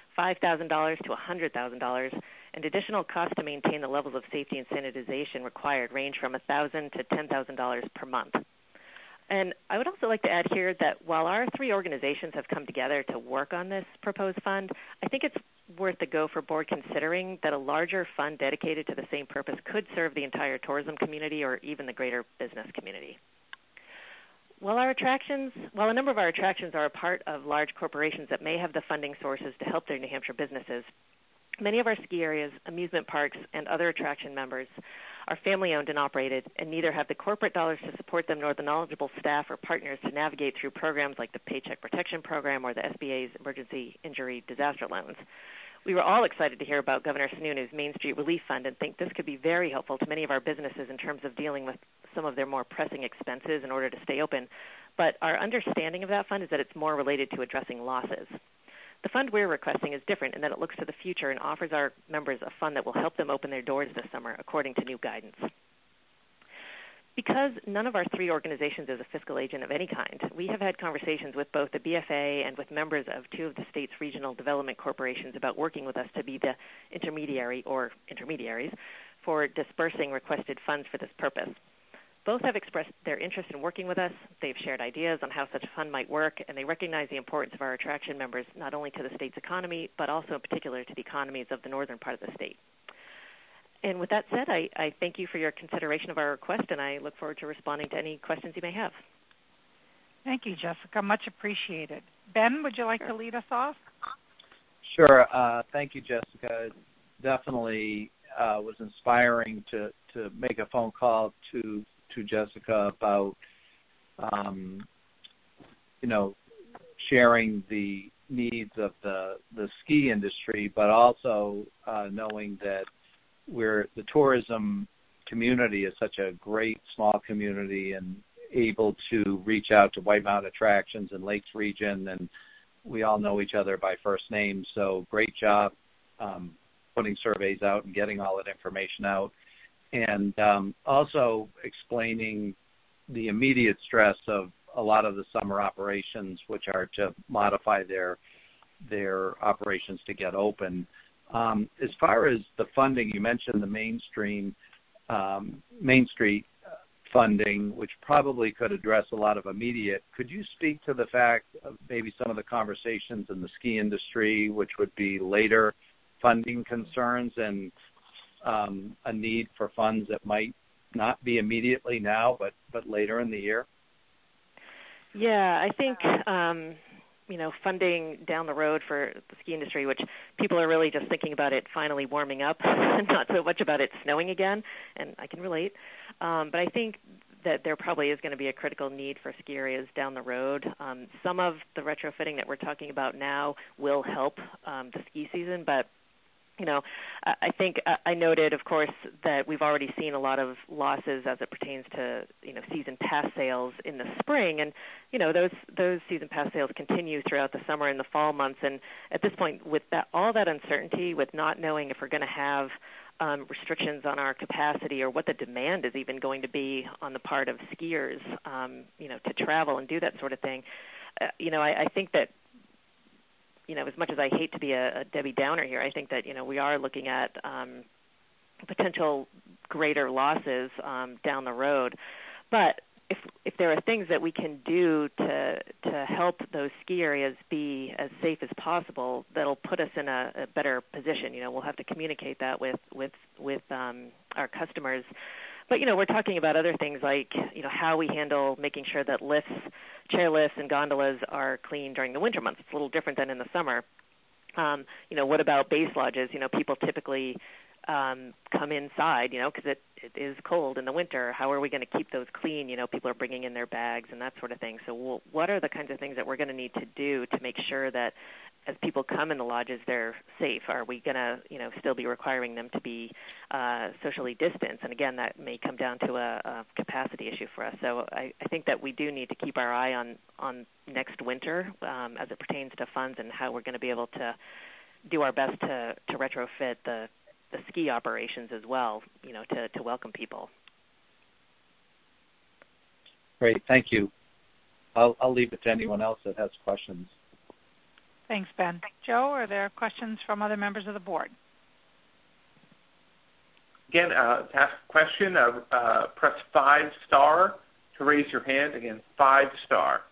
$5,000 to $100,000, and additional costs to maintain the levels of safety and sanitization required range from $1,000 to $10,000 per month. And I would also like to add here that while our three organizations have come together to work on this proposed fund, I think it's worth the go for board considering that a larger fund dedicated to the same purpose could serve the entire tourism community or even the greater business community. While a number of our attractions are a part of large corporations that may have the funding sources to help their New Hampshire businesses, many of our ski areas, amusement parks, and other attraction members are family-owned and operated and neither have the corporate dollars to support them nor the knowledgeable staff or partners to navigate through programs like the Paycheck Protection Program or the SBA's Emergency Injury Disaster Loans. We were all excited to hear about Governor Sununu's Main Street Relief Fund and think this could be very helpful to many of our businesses in terms of dealing with some of their more pressing expenses in order to stay open. But our understanding of that fund is that it's more related to addressing losses. The fund we're requesting is different in that it looks to the future and offers our members a fund that will help them open their doors this summer according to new guidance. Because none of our three organizations is a fiscal agent of any kind, we have had conversations with both the BFA and with members of two of the state's regional development corporations about working with us to be the intermediary or intermediaries for dispersing requested funds for this purpose. Both have expressed their interest in working with us. They've shared ideas on how such a fund might work, and they recognize the importance of our attraction members not only to the state's economy, but also in particular to the economies of the northern part of the state. And with that said, I thank you for your consideration of our request, and I look forward to responding to any questions you may have. Thank you, Jessica. Much appreciated. Ben, would you like to lead us off? Sure. Thank you, Jessica. It definitely was inspiring to make a phone call to Jessica about, sharing the needs of the ski industry, but also knowing that the tourism community is such a great small community and able to reach out to White Mountain Attractions and Lakes Region, and we all know each other by first name, so great job putting surveys out and getting all that information out. And also explaining the immediate stress of a lot of the summer operations, which are to modify their operations to get open. As far as the funding, you mentioned the Main Street funding, which probably could address a lot of immediate. Could you speak to the fact of maybe some of the conversations in the ski industry, which would be later funding concerns and a need for funds that might not be immediately now, but later in the year? Yeah, I think funding down the road for the ski industry, which people are really just thinking about it finally warming up, not so much about it snowing again, and I can relate. But I think that there probably is going to be a critical need for ski areas down the road. Some of the retrofitting that we're talking about now will help the ski season, but I think I noted, of course, that we've already seen a lot of losses as it pertains to, season pass sales in the spring. And, those season pass sales continue throughout the summer and the fall months. And at this point, with all that uncertainty, with not knowing if we're going to have restrictions on our capacity or what the demand is even going to be on the part of skiers, to travel and do that sort of thing, I think that, as much as I hate to be a Debbie Downer here, I think that, we are looking at potential greater losses down the road. But if there are things that we can do to help those ski areas be as safe as possible, that'll put us in a better position. We'll have to communicate that with our customers. But, we're talking about other things like, how we handle making sure that lifts, chairlifts, and gondolas are clean during the winter months. It's a little different than in the summer. What about base lodges? People typically come inside, because it is cold in the winter. How are we going to keep those clean? People are bringing in their bags and that sort of thing. So what are the kinds of things that we're going to need to do to make sure that as people come in the lodges, they're safe? Are we going to, still be requiring them to be socially distanced? And again, that may come down to a capacity issue for us. So I think that we do need to keep our eye on next winter as it pertains to funds and how we're going to be able to do our best to retrofit the ski operations as well, to welcome people. Great, thank you. I'll leave it to anyone else that has questions. Thanks, Ben. Joe, are there questions from other members of the board? Again, to ask a question, press 5 star to raise your hand. Again, 5 star.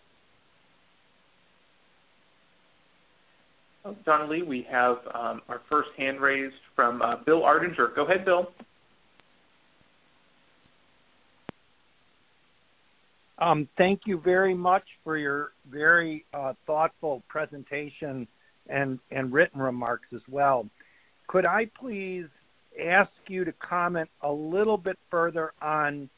Donna Lee, we have our first hand raised from Bill Ardinger. Go ahead, Bill. Thank you very much for your very thoughtful presentation and written remarks as well. Could I please ask you to comment a little bit further on,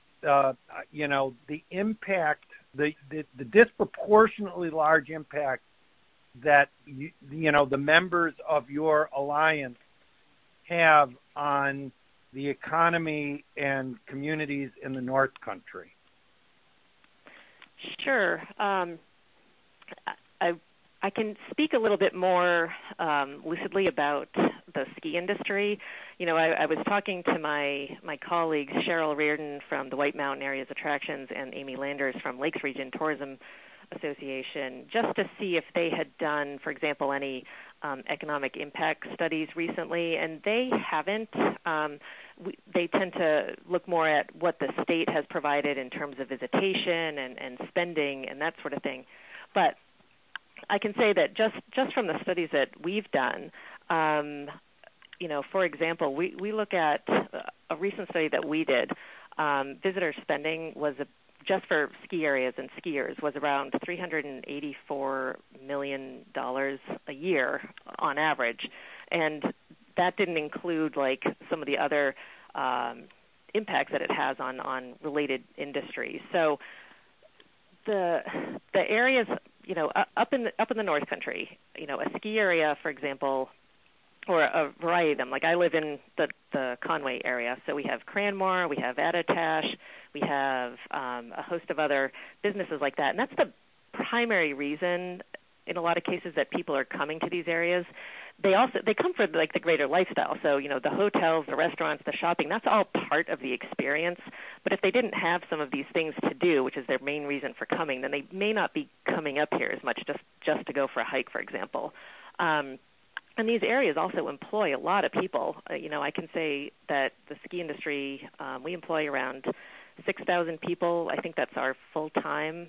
the impact, the disproportionately large impact that the members of your alliance have on the economy and communities in the North Country? Sure. I can speak a little bit more lucidly about the ski industry. I was talking to my colleagues, Cheryl Reardon from the White Mountain Areas Attractions and Amy Landers from Lakes Region Tourism Association, just to see if they had done, for example, any economic impact studies recently, and they haven't. They tend to look more at what the state has provided in terms of visitation and spending and that sort of thing. But I can say that just from the studies that we've done, for example, we look at a recent study that we did. Visitor spending was just for ski areas and skiers was around $384 million a year on average, and that didn't include like some of the other impacts that it has on related industries. So the areas, up in the North Country, a ski area, for example, or a variety of them. Like I live in the Conway area, so we have Cranmore, we have Attitash, we have a host of other businesses like that, and that's the primary reason in a lot of cases that people are coming to these areas. They come for like the greater lifestyle. So, the hotels, the restaurants, the shopping, that's all part of the experience. But if they didn't have some of these things to do, which is their main reason for coming, then they may not be coming up here as much just to go for a hike, for example. And these areas also employ a lot of people. I can say that the ski industry, we employ around 6,000 people. I think that's our full-time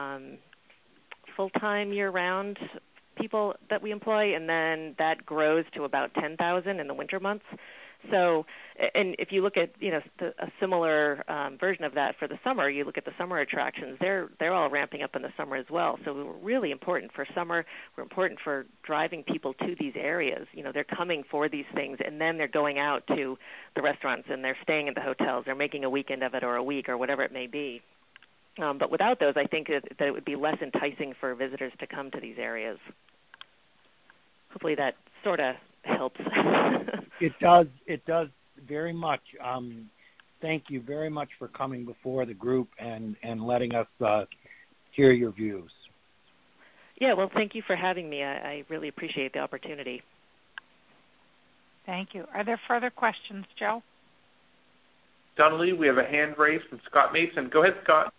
year-round people that we employ, and then that grows to about 10,000 in the winter months. So, and if you look at a similar version of that for the summer, you look at the summer attractions. They're all ramping up in the summer as well. So we're really important for summer. We're important for driving people to these areas. They're coming for these things, and then they're going out to the restaurants and they're staying at the hotels. They're making a weekend of it or a week or whatever it may be. But without those, I think that it would be less enticing for visitors to come to these areas. Hopefully that sort of helps. It does very much. Thank you very much for coming before the group and letting us hear your views. Yeah, well, thank you for having me. I really appreciate the opportunity. Thank you. Are there further questions, Joe? Donnelly, we have a hand raised from Scott Mason. Go ahead, Scott.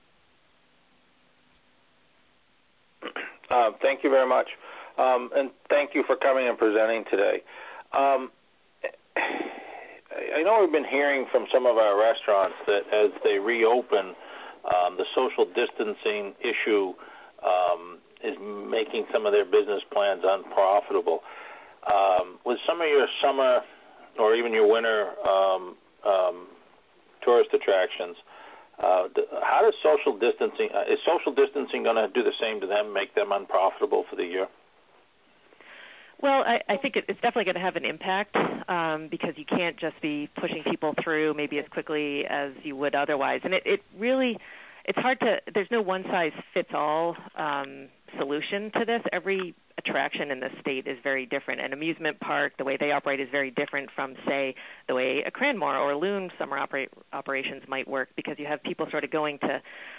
Thank you very much. And thank you for coming and presenting today. I know we've been hearing from some of our restaurants that as they reopen, the social distancing issue is making some of their business plans unprofitable. With some of your summer or even your winter tourist attractions, how does social distancing going to do the same to them, make them unprofitable for the year? Well, I think it's definitely going to have an impact because you can't just be pushing people through maybe as quickly as you would otherwise. And it's hard to, there's no one-size-fits-all solution to this. Every attraction in the state is very different. An amusement park, the way they operate is very different from, say, the way a Cranmore or a Loon summer operations might work, because you have people sort of going to,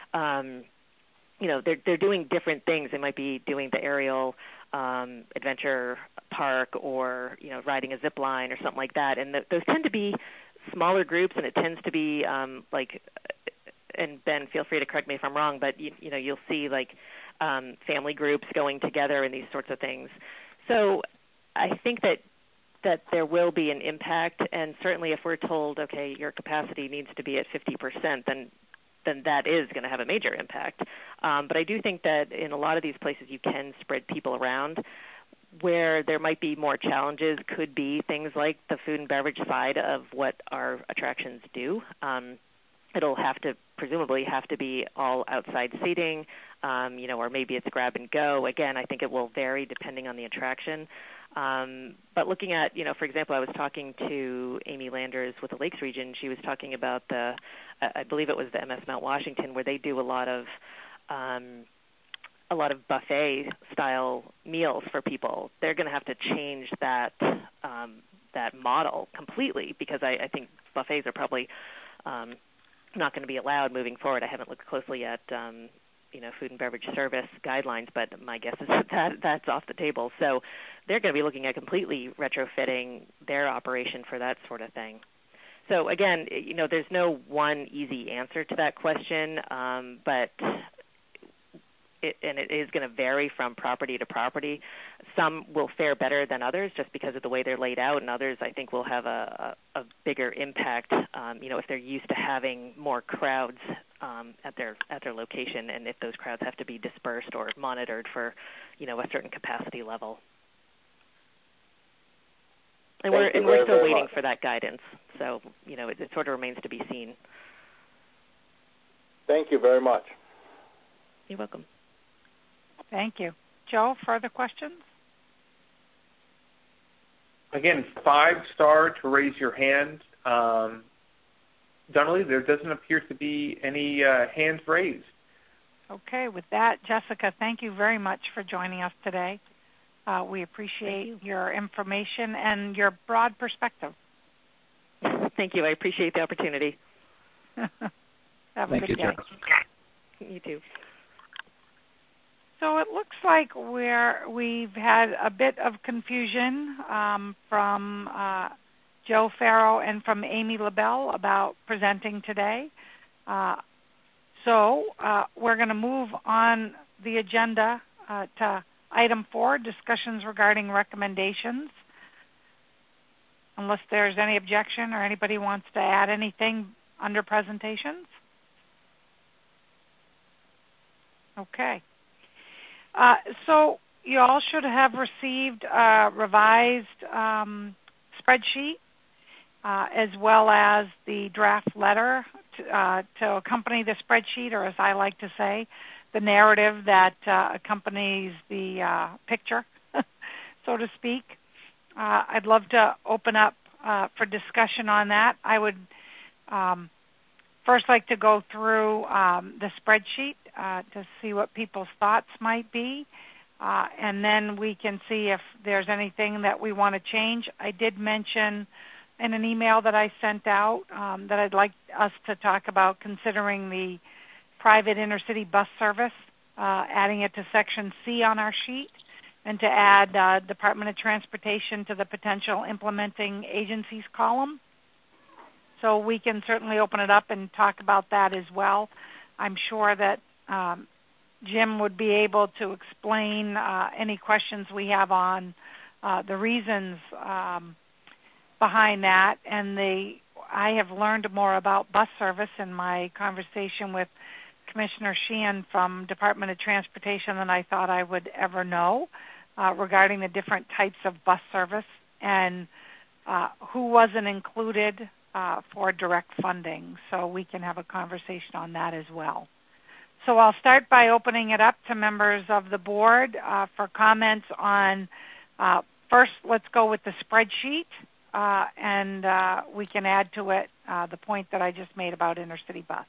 they're doing different things. They might be doing the aerial adventure park or, riding a zip line or something like that. And those tend to be smaller groups, and it tends to be and Ben, feel free to correct me if I'm wrong, but you'll see like family groups going together and these sorts of things. So I think that there will be an impact, and certainly if we're told, okay, your capacity needs to be at 50%, then that is going to have a major impact. But I do think that in a lot of these places you can spread people around. Where there might be more challenges could be things like the food and beverage side of what our attractions do. It'll presumably have to be all outside seating, or maybe it's grab and go. Again, I think it will vary depending on the attraction. But looking at, for example, I was talking to Amy Landers with the Lakes region. She was talking about I believe it was the MS Mount Washington, where they do a lot of buffet style meals for people. They're going to have to change that model completely, because I think buffets are probably not going to be allowed moving forward. I haven't looked closely at food and beverage service guidelines, but my guess is that's off the table. So they're going to be looking at completely retrofitting their operation for that sort of thing. So again, there's no one easy answer to that question, but it is going to vary from property to property. Some will fare better than others just because of the way they're laid out, and others I think will have a bigger impact, if they're used to having more crowds at their location, and if those crowds have to be dispersed or monitored for, a certain capacity level. And we're still waiting for that guidance, so it sort of remains to be seen. Thank you very much. You're welcome. Thank you. Joe, further questions? Again, 5-star to raise your hand. Donnelly, there doesn't appear to be any hands raised. Okay, with that, Jessica, thank you very much for joining us today. We appreciate your information and your broad perspective. Thank you. I appreciate the opportunity. Have a good day. You too. So it looks like we've had a bit of confusion from Joe Farrow and from Amy LaBelle about presenting today. So we're going to move on the agenda to item 4, discussions regarding recommendations. Unless there's any objection or anybody wants to add anything under presentations. Okay. So you all should have received a revised spreadsheet as well as the draft letter to accompany the spreadsheet, or as I like to say, the narrative that accompanies the picture, so to speak. I'd love to open up for discussion on that. I would first like to go through the spreadsheet to see what people's thoughts might be, and then we can see if there's anything that we want to change. I did mention in an email that I sent out that I'd like us to talk about considering the private intercity bus service, adding it to Section C on our sheet, and to add Department of Transportation to the potential implementing agencies column. So we can certainly open it up and talk about that as well. I'm sure that Jim would be able to explain any questions we have on the reasons behind that. And I have learned more about bus service in my conversation with Commissioner Sheehan from Department of Transportation than I thought I would ever know regarding the different types of bus service and who wasn't included for direct funding. So we can have a conversation on that as well. So I'll start by opening it up to members of the board for comments on, first, let's go with the spreadsheet, and we can add to it the point that I just made about intercity bus.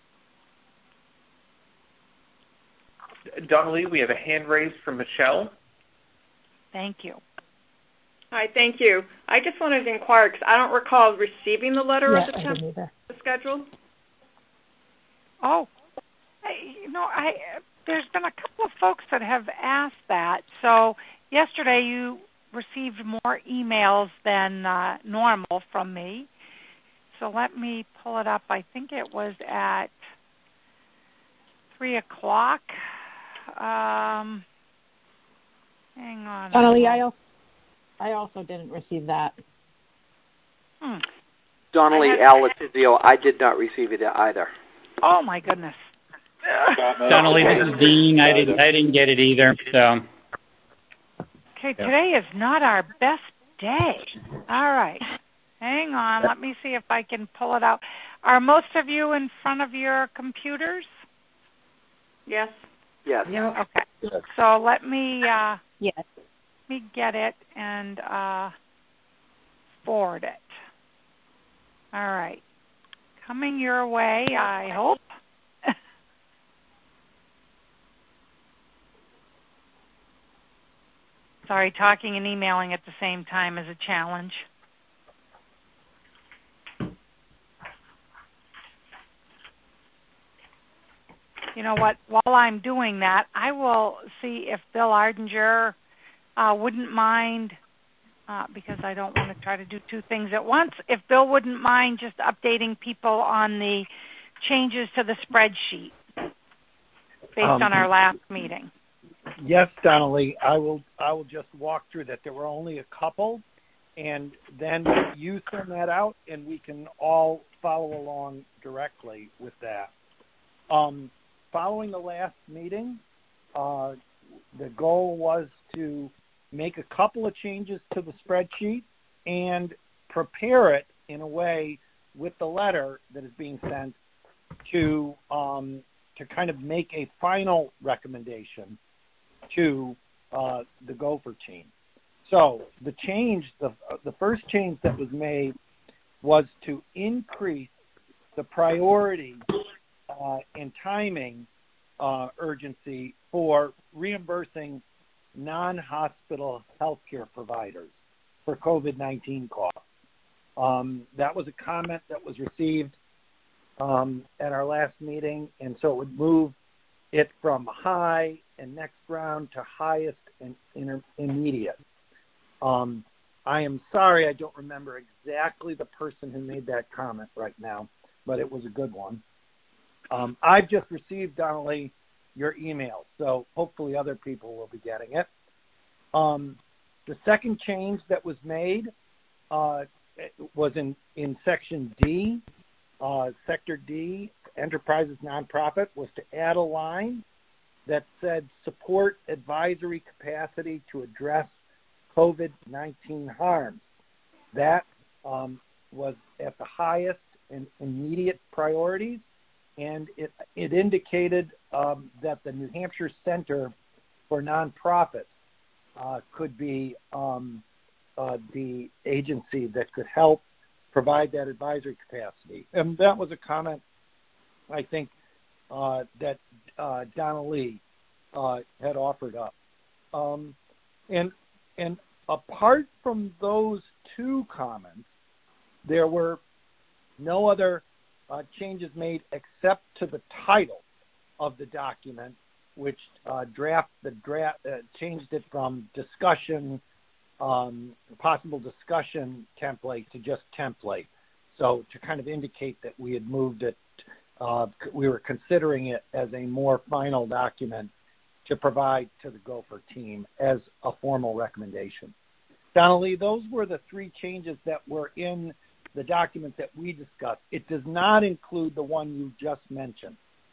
Donnelly, we have a hand raised from Michelle. Thank you. Hi, thank you. I just wanted to inquire because I don't recall receiving the letter of the schedule. Oh, there's been a couple of folks that have asked that. So yesterday you received more emails than normal from me. So let me pull it up. I think it was at 3 o'clock Hang on. Donnelly, I also didn't receive that. Donnelly, Al Letizio, I did not receive it either. Oh my goodness. Donnelly, this is Dean. I didn't get it either. So. Okay, today is not our best day. All right. Hang on. Let me see if I can pull it out. Are most of you in front of your computers? Yes. Yes. Yeah. Okay. So let me let me get it and forward it. All right. Coming your way, I hope. Sorry, talking and emailing at the same time is a challenge. You know what? While I'm doing that, I will see if Bill Ardinger wouldn't mind, because I don't want to try to do two things at once, if Bill wouldn't mind just updating people on the changes to the spreadsheet based on our last meeting. Yes, Donnelly, I will just walk through that. There were only a couple, and then you send that out, and we can all follow along directly with that. Following the last meeting, the goal was to make a couple of changes to the spreadsheet and prepare it in a way with the letter that is being sent to kind of make a final recommendation to the Gopher team. So the first change that was made was to increase the priority and timing urgency for reimbursing non-hospital healthcare providers for COVID-19 costs. That was a comment that was received at our last meeting, and so it would move it from high and next round to highest and intermediate. I am sorry I don't remember exactly the person who made that comment right now, but it was a good one. I've just received, Donnelly, your email, so hopefully other people will be getting it. The second change that was made was in Section D, Sector D, Enterprises Nonprofit, was to add a line that said support advisory capacity to address COVID-19 harms. That was at the highest and immediate priorities, and it indicated that the New Hampshire Center for Nonprofits could be the agency that could help provide that advisory capacity. And that was a comment, I think, that Donnelly had offered up. And apart from those two comments, there were no other changes made except to the title of the document, which changed it from discussion, possible discussion template to just template. So to kind of indicate that we had moved it, we were considering it as a more final document to provide to the Gopher team as a formal recommendation. Donnelly, those were the three changes that were in the document that we discussed. It does not include the one you just mentioned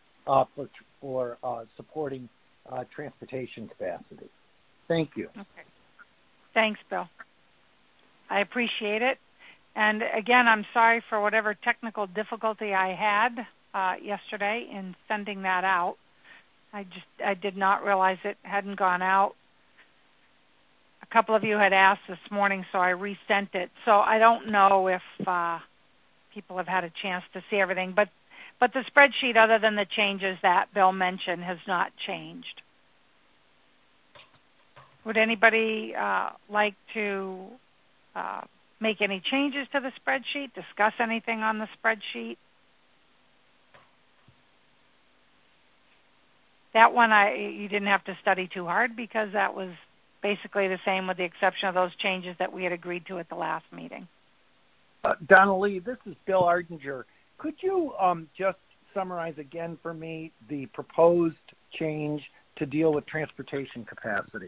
for supporting transportation capacity. Thank you. Okay. Thanks, Bill. I appreciate it. And again, I'm sorry for whatever technical difficulty I had yesterday in sending that out. I did not realize it hadn't gone out. A couple of you had asked this morning, so I resent it. So I don't know if people have had a chance to see everything, but the spreadsheet, other than the changes that Bill mentioned, has not changed. Would anybody like to make any changes to the spreadsheet, discuss anything on the spreadsheet? That one you didn't have to study too hard because that was basically the same with the exception of those changes that we had agreed to at the last meeting. Donnelly, this is Bill Ardinger. Could you just summarize again for me the proposed change to deal with transportation capacity?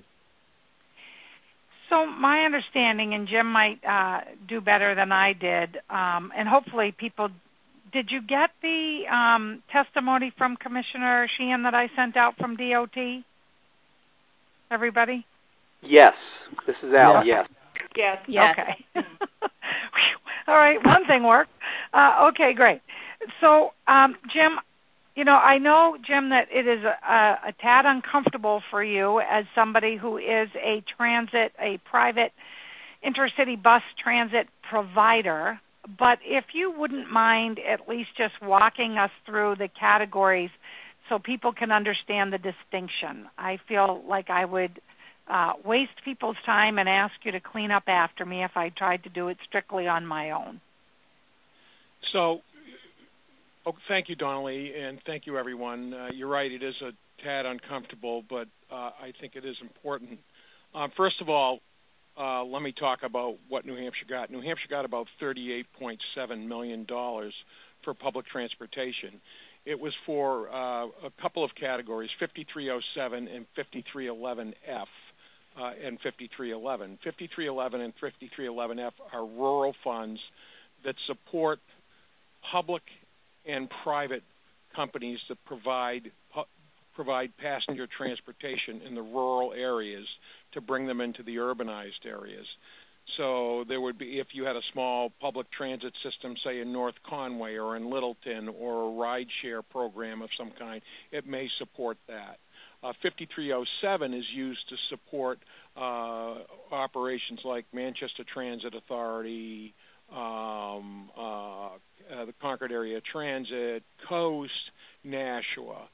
So my understanding, and Jim might do better than I did, and hopefully people, did you get the testimony from Commissioner Sheehan that I sent out from DOT? Everybody? Yes. This is Al, yes. Yes. Okay. All right, one thing worked. Okay, great. So, Jim, I know, Jim, that it is a tad uncomfortable for you as somebody who is a private intercity bus transit provider, but if you wouldn't mind at least just walking us through the categories so people can understand the distinction. I feel like I would waste people's time and ask you to clean up after me if I tried to do it strictly on my own. So, thank you, Donnelly, and thank you, everyone. You're right, it is a tad uncomfortable, but I think it is important. First of all, let me talk about what New Hampshire got. New Hampshire got about $38.7 million for public transportation. It was for a couple of categories, 5307 and 5311F. And 5311. 5311 and 5311F are rural funds that support public and private companies that provide passenger transportation in the rural areas to bring them into the urbanized areas. So there would be, if you had a small public transit system, say in North Conway or in Littleton, or a ride-share program of some kind, it may support that. 5307 is used to support operations like Manchester Transit Authority, the Concord Area Transit, Coast, Nashua.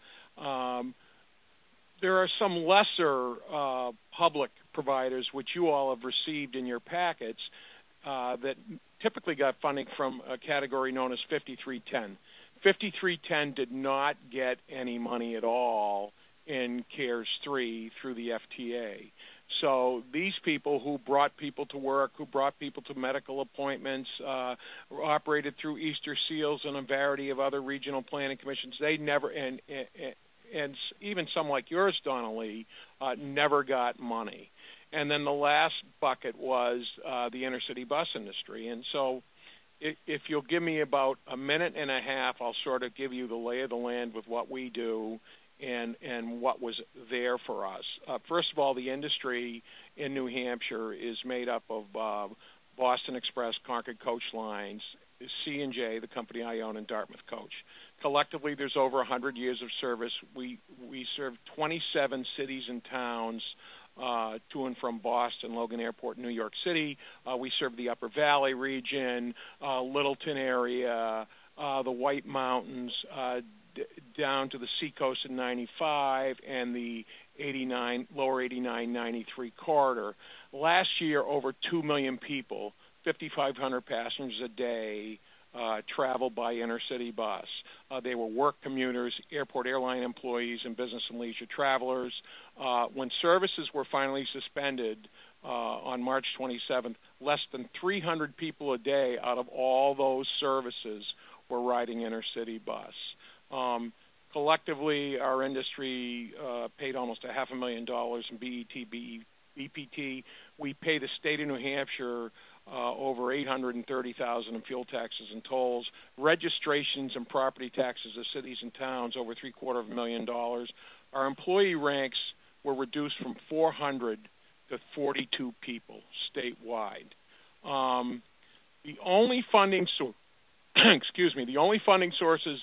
There are some lesser public providers which you all have received in your packets that typically got funding from a category known as 5310. 5310 did not get any money at all in CARES 3 through the FTA. So these people who brought people to work, who brought people to medical appointments, operated through Easter Seals and a variety of other regional planning commissions, they never, and even some like yours, Donnelly, never got money. And then the last bucket was the intercity bus industry. And so if you'll give me about a minute and a half, I'll sort of give you the lay of the land with what we do and what was there for us. First of all, the industry in New Hampshire is made up of Boston Express, Concord Coach Lines, C&J, the company I own, and Dartmouth Coach. Collectively, there's over 100 years of service. We serve 27 cities and towns to and from Boston, Logan Airport, New York City. We serve the Upper Valley region, Littleton area, the White Mountains, down to the Seacoast in 95 and the lower 89-93 corridor. Last year, over 2 million people, 5,500 passengers a day, traveled by intercity bus. They were work commuters, airport airline employees, and business and leisure travelers. When services were finally suspended on March 27th, less than 300 people a day out of all those services were riding intercity bus. Collectively, our industry paid almost $500,000 in BPT. We pay the state of New Hampshire over $830,000 in fuel taxes and tolls, registrations and property taxes of cities and towns over $750,000. Our employee ranks were reduced from 400 to 42 people statewide. The only funding the only funding sources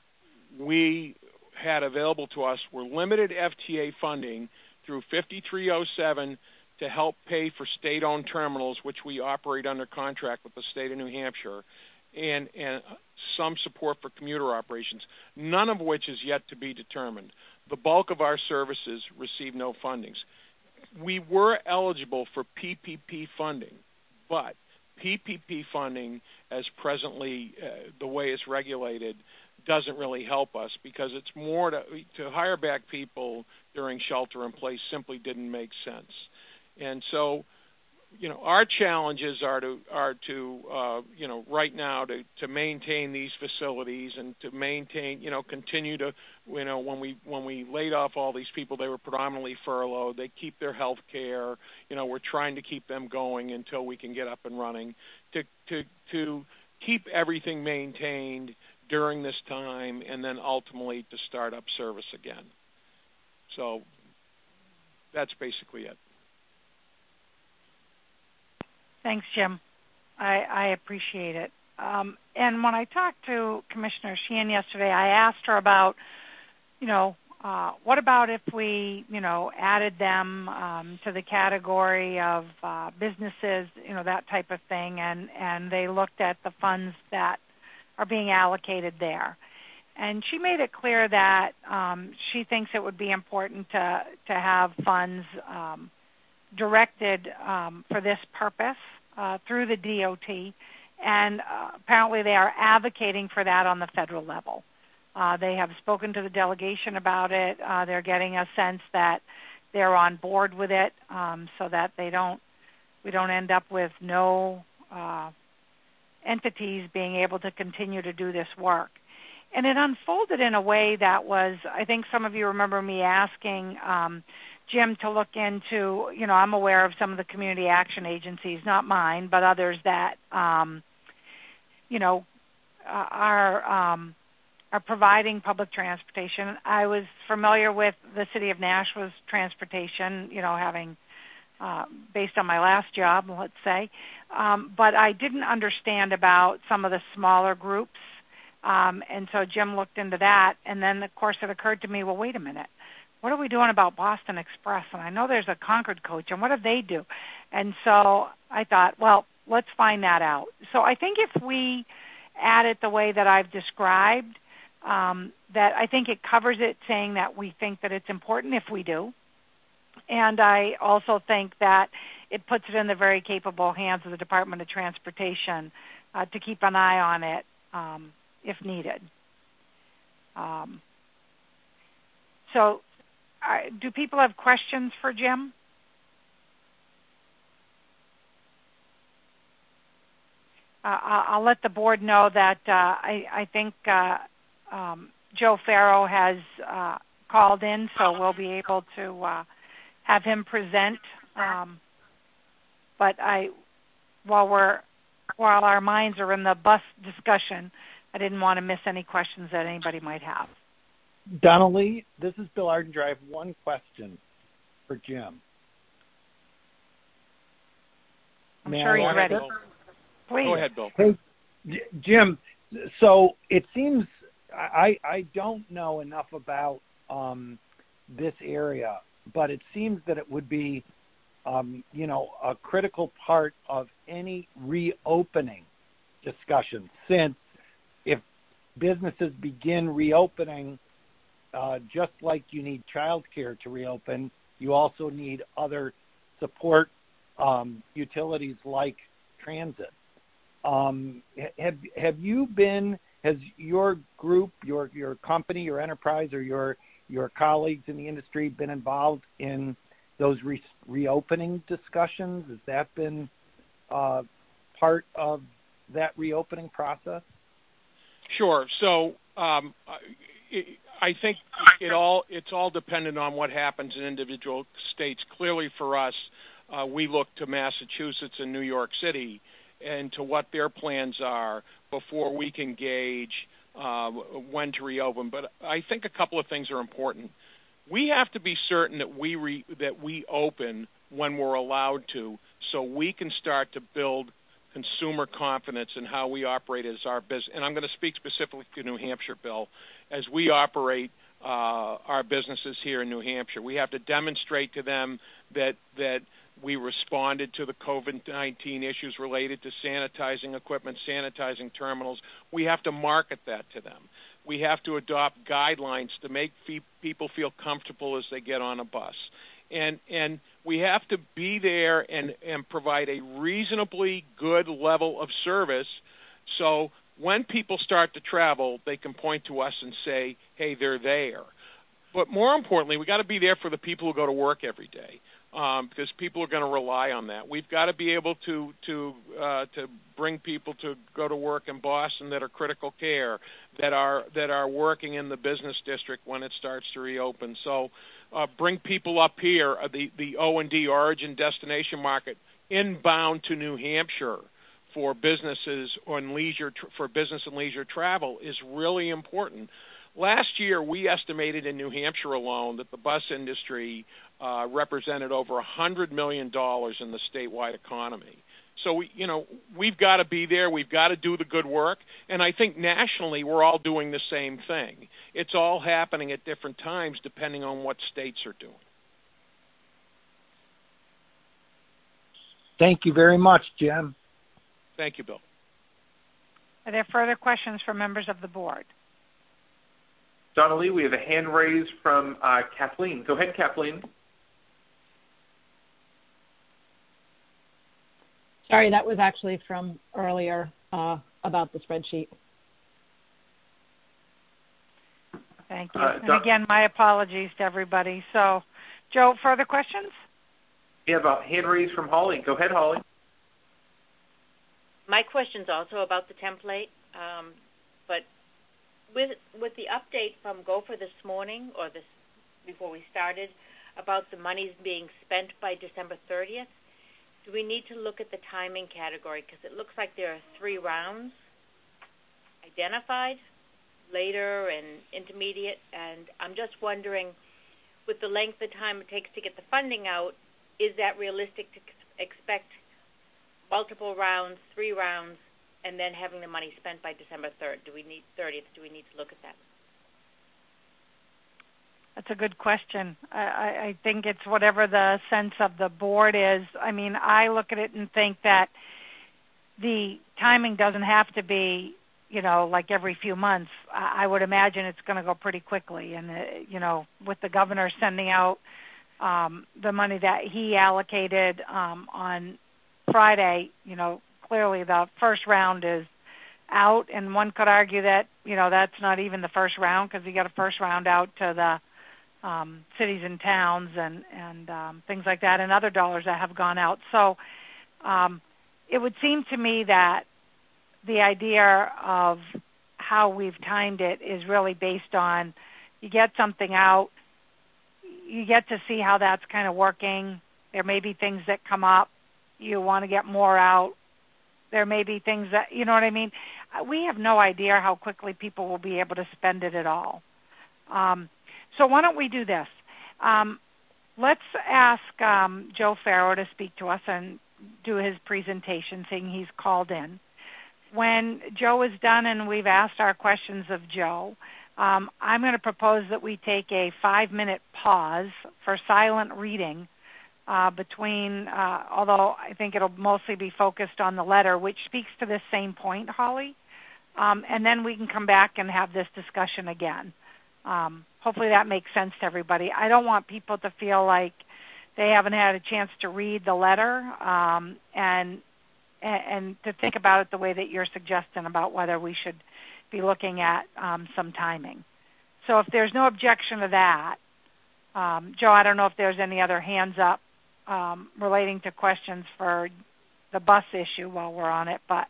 we had available to us were limited FTA funding through 5307 to help pay for state-owned terminals, which we operate under contract with the state of New Hampshire, and some support for commuter operations, none of which is yet to be determined. The bulk of our services receive no fundings. We were eligible for PPP funding, but PPP funding, as presently the way it's regulated, doesn't really help us because it's more to hire back people during shelter in place simply didn't make sense. And so our challenges are to right now to maintain these facilities and to maintain, continue to, when we laid off all these people, they were predominantly furloughed. They keep their health care. We're trying to keep them going until we can get up and running. To keep everything maintained during this time, and then ultimately to start up service again. So that's basically it. Thanks, Jim. I appreciate it. And when I talked to Commissioner Sheehan yesterday, I asked her about, what about if we, added them to the category of businesses, that type of thing, and they looked at the funds that are being allocated there. And she made it clear that she thinks it would be important to have funds directed for this purpose through the DOT, and apparently they are advocating for that on the federal level. They have spoken to the delegation about it. They're getting a sense that they're on board with it, so that we don't end up with no entities being able to continue to do this work. And it unfolded in a way that was, I think some of you remember me asking Jim to look into, I'm aware of some of the community action agencies, not mine, but others that, are providing public transportation. I was familiar with the City of Nashua's transportation, having, based on my last job, let's say, but I didn't understand about some of the smaller groups. And so Jim looked into that, and then, of course, it occurred to me, well, wait a minute. What are we doing about Boston Express? And I know there's a Concord coach, and what do they do? And so I thought, well, let's find that out. So I think if we add it the way that I've described, that I think it covers it, saying that we think that it's important if we do. And I also think that it puts it in the very capable hands of the Department of Transportation to keep an eye on it if needed. So do people have questions for Jim? I'll let the board know that I think Joe Farrow has called in, so we'll be able to have him present. But while our minds are in the bus discussion, I didn't want to miss any questions that anybody might have. Donnelly, this is Bill Ardinger. I have one question for Jim. I'm sure he's ready. Please. Go ahead, Bill. Hey, Jim, so it seems I don't know enough about this area, but it seems that it would be, a critical part of any reopening discussion, since if businesses begin reopening, just like you need childcare to reopen, you also need other support utilities like transit. Has your group, your company, your enterprise, or your colleagues in the industry been involved in those reopening discussions? Has that been part of that reopening process? Sure. So I think it's all dependent on what happens in individual states. Clearly for us, we look to Massachusetts and New York City and to what their plans are before we can gauge when to reopen. But I think a couple of things are important. We have to be certain that we open when we're allowed to, so we can start to build consumer confidence in how we operate as our business. And I'm going to speak specifically to New Hampshire, Bill. As we operate our businesses here in New Hampshire, we have to demonstrate to them that we responded to the COVID-19 issues related to sanitizing equipment, sanitizing terminals. We have to market that to them. We have to adopt guidelines to make people feel comfortable as they get on a bus. And we have to be there and provide a reasonably good level of service, so when people start to travel, they can point to us and say, hey, they're there. But more importantly, we got to be there for the people who go to work every day, because people are going to rely on that. We've got to be able to bring people to go to work in Boston that are critical care, that are working in the business district when it starts to reopen. So bring people up here. The O&D, origin destination market, inbound to New Hampshire for businesses and leisure for business and leisure travel is really important. Last year, we estimated in New Hampshire alone that the bus industry represented over $100 million in the statewide economy. So we've got to be there. We've got to do the good work, and I think nationally we're all doing the same thing. It's all happening at different times depending on what states are doing. Thank you very much, Jim. Thank you, Bill. Are there further questions from members of the board? Donnelly, we have a hand raised from Kathleen. Go ahead, Kathleen. Sorry, that was actually from earlier about the spreadsheet. Thank you. And again, my apologies to everybody. So, Joe, further questions? We have a hand raised from Holly. Go ahead, Holly. My question's also about the template, but with the update from Gopher this morning, or this before we started, about the monies being spent by December 30th, do we need to look at the timing category? Because it looks like there are 3 rounds identified, later and intermediate, and I'm just wondering, with the length of time it takes to get the funding out, is that realistic to expect multiple rounds, 3 rounds, and then having the money spent by December 30th? Do we need to look at that? That's a good question. I think it's whatever the sense of the board is. I mean, I look at it and think that the timing doesn't have to be, like every few months. I would imagine it's going to go pretty quickly. And, with the governor sending out the money that he allocated on Friday, clearly the first round is out, and one could argue that, that's not even the first round, because you got a first round out to the cities and towns and things like that, and other dollars that have gone out. So it would seem to me that the idea of how we've timed it is really based on, you get something out, you get to see how that's kind of working. There may be things that come up. You want to get more out. There may be things that, you know what I mean? We have no idea how quickly people will be able to spend it at all. So why don't we do this? Let's ask Joe Farrow to speak to us and do his presentation, seeing he's called in. When Joe is done and we've asked our questions of Joe, I'm going to propose that we take a 5-minute pause for silent reading between, although I think it'll mostly be focused on the letter, which speaks to this same point, Holly, and then we can come back and have this discussion again. Hopefully that makes sense to everybody. I don't want people to feel like they haven't had a chance to read the letter and to think about it the way that you're suggesting about whether we should be looking at some timing. So if there's no objection to that, Joe, I don't know if there's any other hands up relating to questions for the bus issue while we're on it, but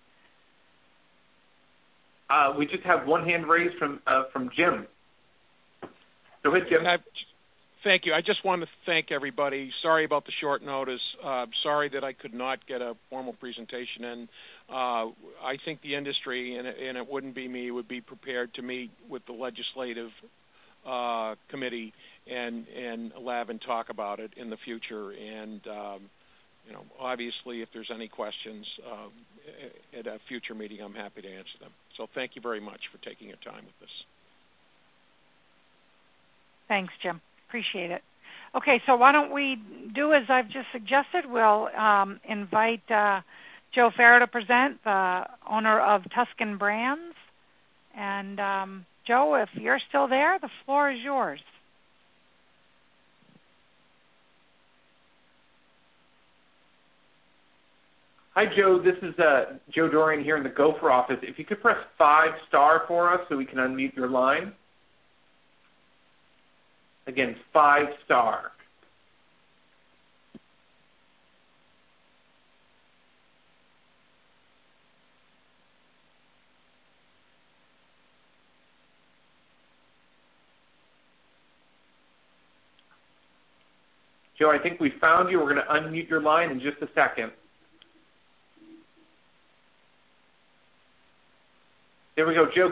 we just have one hand raised from Jim. Go ahead, Jim. Thank you. I just want to thank everybody. Sorry about the short notice. Sorry that I could not get a formal presentation in. I think the industry, and it wouldn't be me, would be prepared to meet with the legislative committee and Lab and talk about it in the future. And obviously, if there's any questions at a future meeting, I'm happy to answer them. So thank you very much for taking your time with this. Thanks, Jim. Appreciate it. Okay, so why don't we do as I've just suggested? We'll invite Joe Farrow to present, the owner of Tuscan Brands. And Joe, if you're still there, the floor is yours. Hi, Joe. This is Joe Dorian here in the Gopher office. If you could press 5* for us so we can unmute your line. Again, 5-star. Joe, I think we found you. We're going to unmute your line in just a second. There we go. Joe,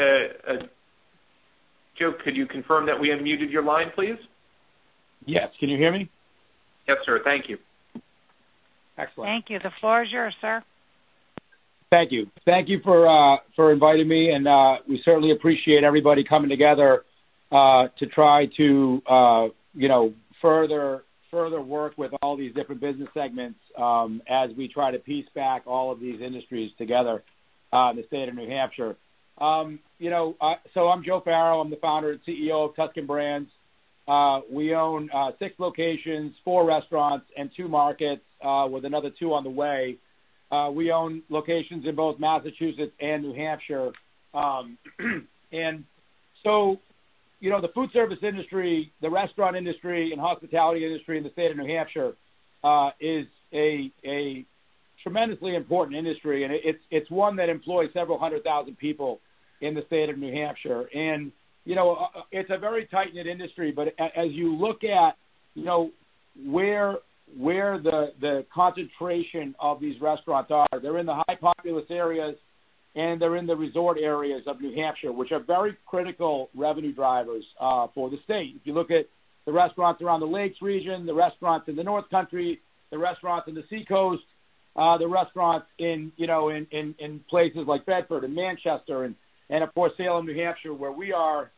Joe, could you confirm that we unmuted your line, please? Yes. Can you hear me? Yes, sir. Thank you. Excellent. Thank you. The floor is yours, sir. Thank you. Thank you for inviting me, and we certainly appreciate everybody coming together to try to further work with all these different business segments as we try to piece back all of these industries together in the state of New Hampshire. So I'm Joe Farrow. I'm the founder and CEO of Tuscan Brands. We own 6 locations, 4 restaurants, and 2 markets with another 2 on the way. We own locations in both Massachusetts and New Hampshire. And so, the food service industry, the restaurant industry, and hospitality industry in the state of New Hampshire is a tremendously important industry, and it's one that employs several 100,000 people in the state of New Hampshire. And, it's a very tight-knit industry, but as you look at, where the concentration of these restaurants are, they're in the high populous areas and they're in the resort areas of New Hampshire, which are very critical revenue drivers for the state. If you look at the restaurants around the Lakes region, the restaurants in the North Country, the restaurants in the Seacoast, the restaurants in places like Bedford and Manchester and of course Salem, New Hampshire, where we are,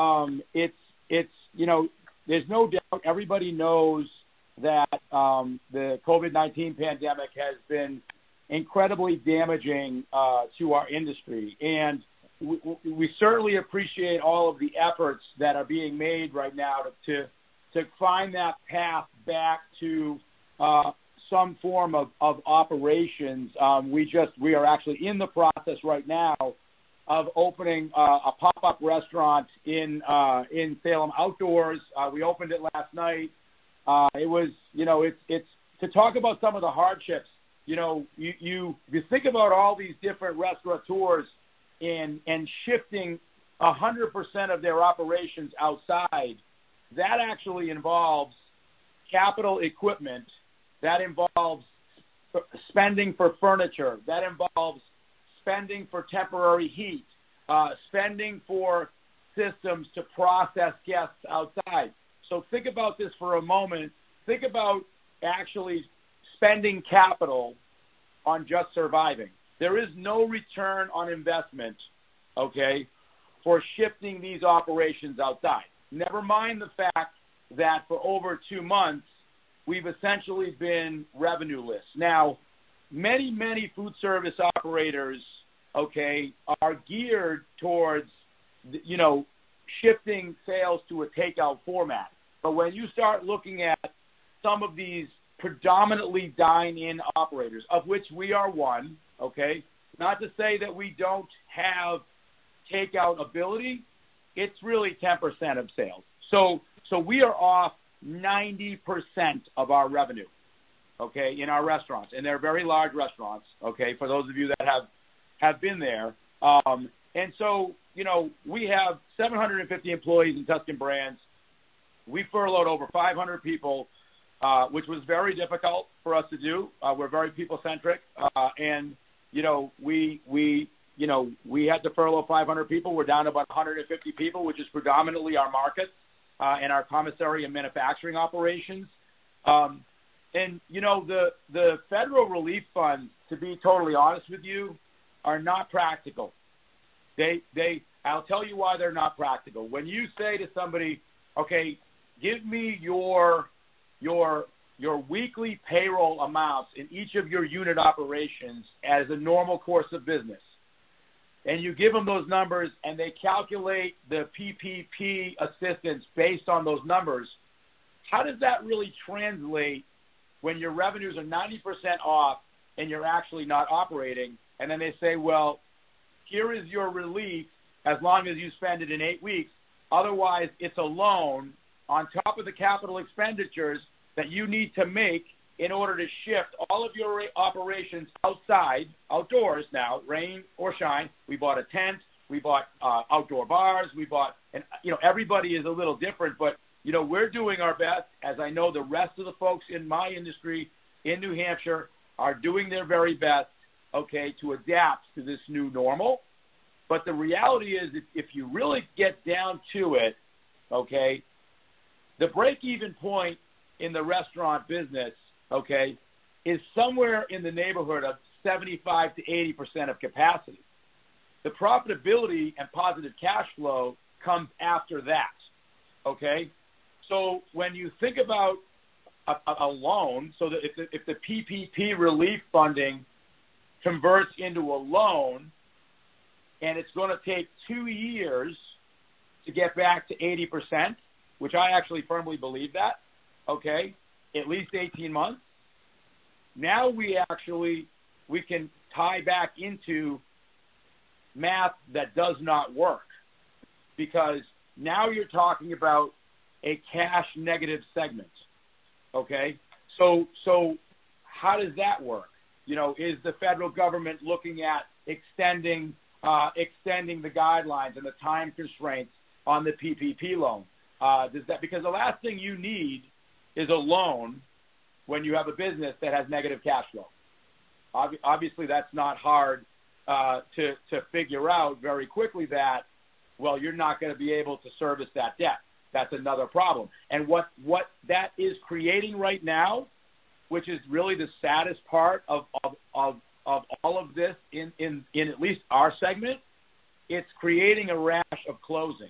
there's no doubt everybody knows that the COVID-19 pandemic has been incredibly damaging to our industry. And we certainly appreciate all of the efforts that are being made right now to find that path back to some form of operations. We are actually in the process right now of opening a pop-up restaurant in Salem Outdoors. We opened it last night. It was, it's to talk about some of the hardships. You think about all these different restaurateurs and shifting 100% of their operations outside. That actually involves capital equipment. That involves spending for furniture. That involves spending for temporary heat, spending for systems to process guests outside. So think about this for a moment. Think about actually spending capital on just surviving. There is no return on investment, okay, for shifting these operations outside. Never mind the fact that for over 2 months, we've essentially been revenueless. Now, many food service operators, okay, are geared towards, shifting sales to a takeout format. But when you start looking at some of these predominantly dine-in operators, of which we are one, okay, not to say that we don't have takeout ability, it's really 10% of sales. So we are off 90% of our revenue, okay, in our restaurants. And they're very large restaurants, okay, for those of you that have been there. And so, we have 750 employees in Tuscan Brands. We furloughed over 500 people, which was very difficult for us to do. We're very people-centric. And, we had to furlough 500 people. We're down to about 150 people, which is predominantly our market and our commissary and manufacturing operations. And, the federal relief funds, to be totally honest with you, are not practical. I'll tell you why they're not practical. When you say to somebody, okay, give me your weekly payroll amounts in each of your unit operations as a normal course of business, and you give them those numbers and they calculate the PPP assistance based on those numbers, how does that really translate when your revenues are 90% off and you're actually not operating? And then they say, well, here is your relief as long as you spend it in 8 weeks. Otherwise, it's a loan, on top of the capital expenditures that you need to make in order to shift all of your operations outdoors now, rain or shine. We bought a tent. We bought outdoor bars. We bought, and everybody is a little different, but we're doing our best, as I know the rest of the folks in my industry in New Hampshire are doing their very best, okay, to adapt to this new normal. But the reality is, if you really get down to it, okay, the break-even point in the restaurant business, okay, is somewhere in the neighborhood of 75 to 80% of capacity. The profitability and positive cash flow comes after that, okay? So when you think about a loan, so that if the PPP relief funding converts into a loan, and it's going to take 2 years to get back to 80%, which I actually firmly believe that, okay, at least 18 months. Now we can tie back into math that does not work, because now you're talking about a cash negative segment, okay? So how does that work? Is the federal government looking at extending the guidelines and the time constraints on the PPP loan? Because the last thing you need is a loan when you have a business that has negative cash flow. Obviously, that's not hard to figure out very quickly that, well, you're not going to be able to service that debt. That's another problem. And what that is creating right now, which is really the saddest part of all of this in at least our segment, it's creating a rash of closings.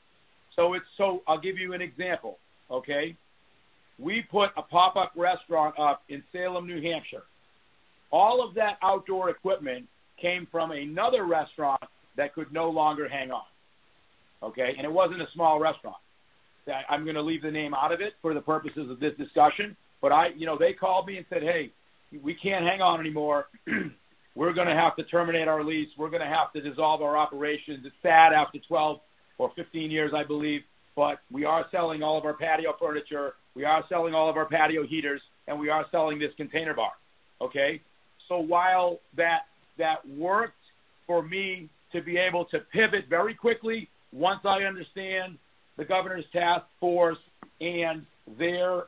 So I'll give you an example, okay? We put a pop-up restaurant up in Salem, New Hampshire. All of that outdoor equipment came from another restaurant that could no longer hang on, okay? And it wasn't a small restaurant. I'm going to leave the name out of it for the purposes of this discussion, but they called me and said, hey, we can't hang on anymore. We're going to have to terminate our lease. We're going to have to dissolve our operations. It's sad after 12 or 15 years, I believe, but we are selling all of our patio furniture. We are selling all of our patio heaters, and we are selling this container bar, okay? So while that worked for me to be able to pivot very quickly once I understand the governor's task force and their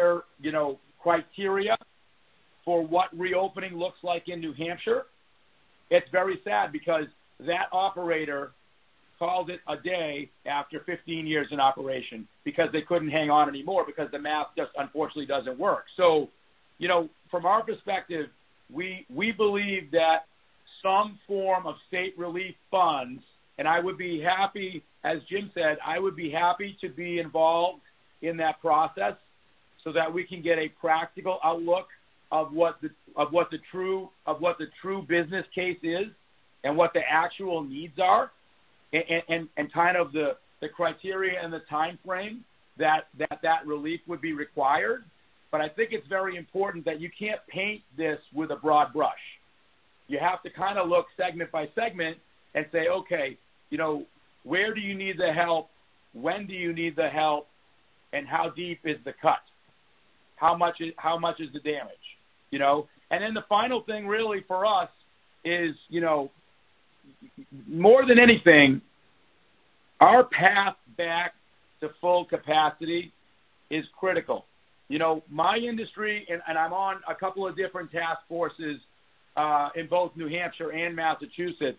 criteria for what reopening looks like in New Hampshire, it's very sad because that operator called it a day after 15 years in operation because they couldn't hang on anymore because the math just unfortunately doesn't work. So, from our perspective, we believe that some form of state relief funds, and I would be happy, as Jim said, I would be happy to be involved in that process so that we can get a practical outlook of what the true business case is and what the actual needs are, and kind of the criteria and the time frame that relief would be required. But I think it's very important that you can't paint this with a broad brush. You have to kind of look segment by segment and say, okay, where do you need the help? When do you need the help? And how deep is the cut? How much is the damage? And then the final thing really for us is, more than anything, our path back to full capacity is critical. My industry, and I'm on a couple of different task forces in both New Hampshire and Massachusetts,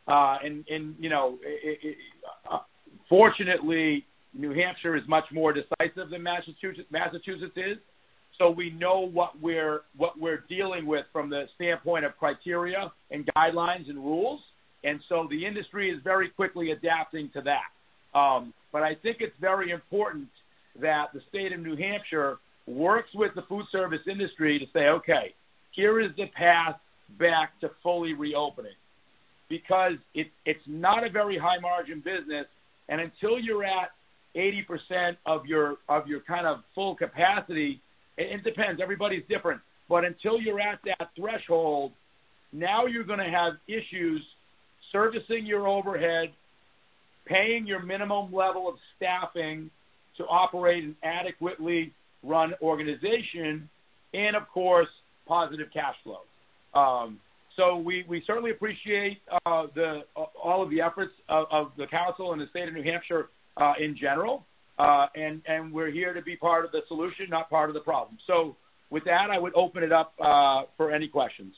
fortunately, New Hampshire is much more decisive than Massachusetts is. So we know what we're dealing with from the standpoint of criteria and guidelines and rules. And so the industry is very quickly adapting to that. But I think it's very important that the state of New Hampshire works with the food service industry to say, okay, here is the path back to fully reopening. Because it's not a very high margin business, and until you're at 80% of your kind of full capacity, it depends, everybody's different, but until you're at that threshold, now you're going to have issues servicing your overhead, paying your minimum level of staffing to operate an adequately run organization, and of course, positive cash flow. So we certainly appreciate all of the efforts of the council and the state of New Hampshire in general, and we're here to be part of the solution, not part of the problem. So with that, I would open it up for any questions.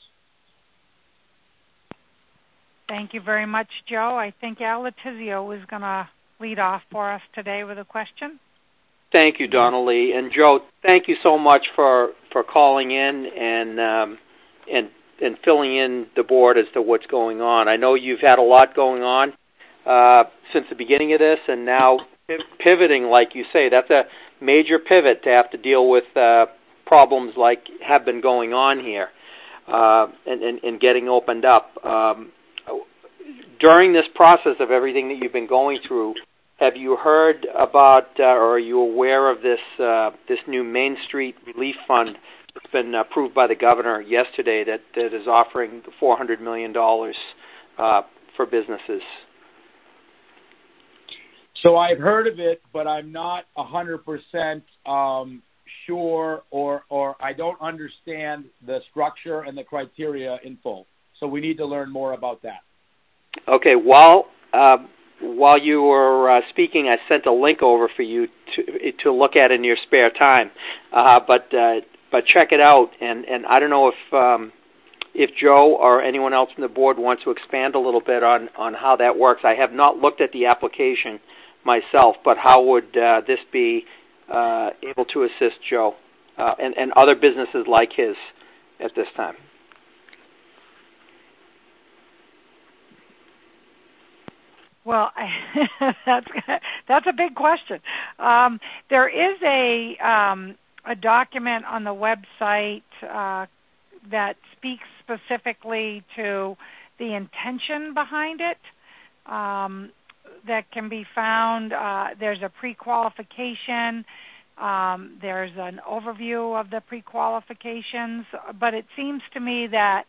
Thank you very much, Joe. I think Al Letizio is going to lead off for us today with a question. Thank you, Donnelly. And Joe, thank you so much for calling in and filling in the board as to what's going on. I know you've had a lot going on since the beginning of this, and now pivoting, like you say, that's a major pivot to have to deal with problems like have been going on here and getting opened up. During this process of everything that you've been going through, have you heard about or are you aware of this new Main Street Relief Fund that's been approved by the governor yesterday that is offering $400 million for businesses? So I've heard of it, but I'm not 100% sure, or I don't understand the structure and the criteria in full. So we need to learn more about that. Okay. While you were speaking, I sent a link over for you to look at in your spare time. But check it out, and I don't know if Joe or anyone else from the board wants to expand a little bit on how that works. I have not looked at the application myself, but how would this be able to assist Joe and other businesses like his at this time? Well, that's a big question. There is a document on the website that speaks specifically to the intention behind it that can be found. There's a pre-qualification. There's an overview of the pre-qualifications. But it seems to me that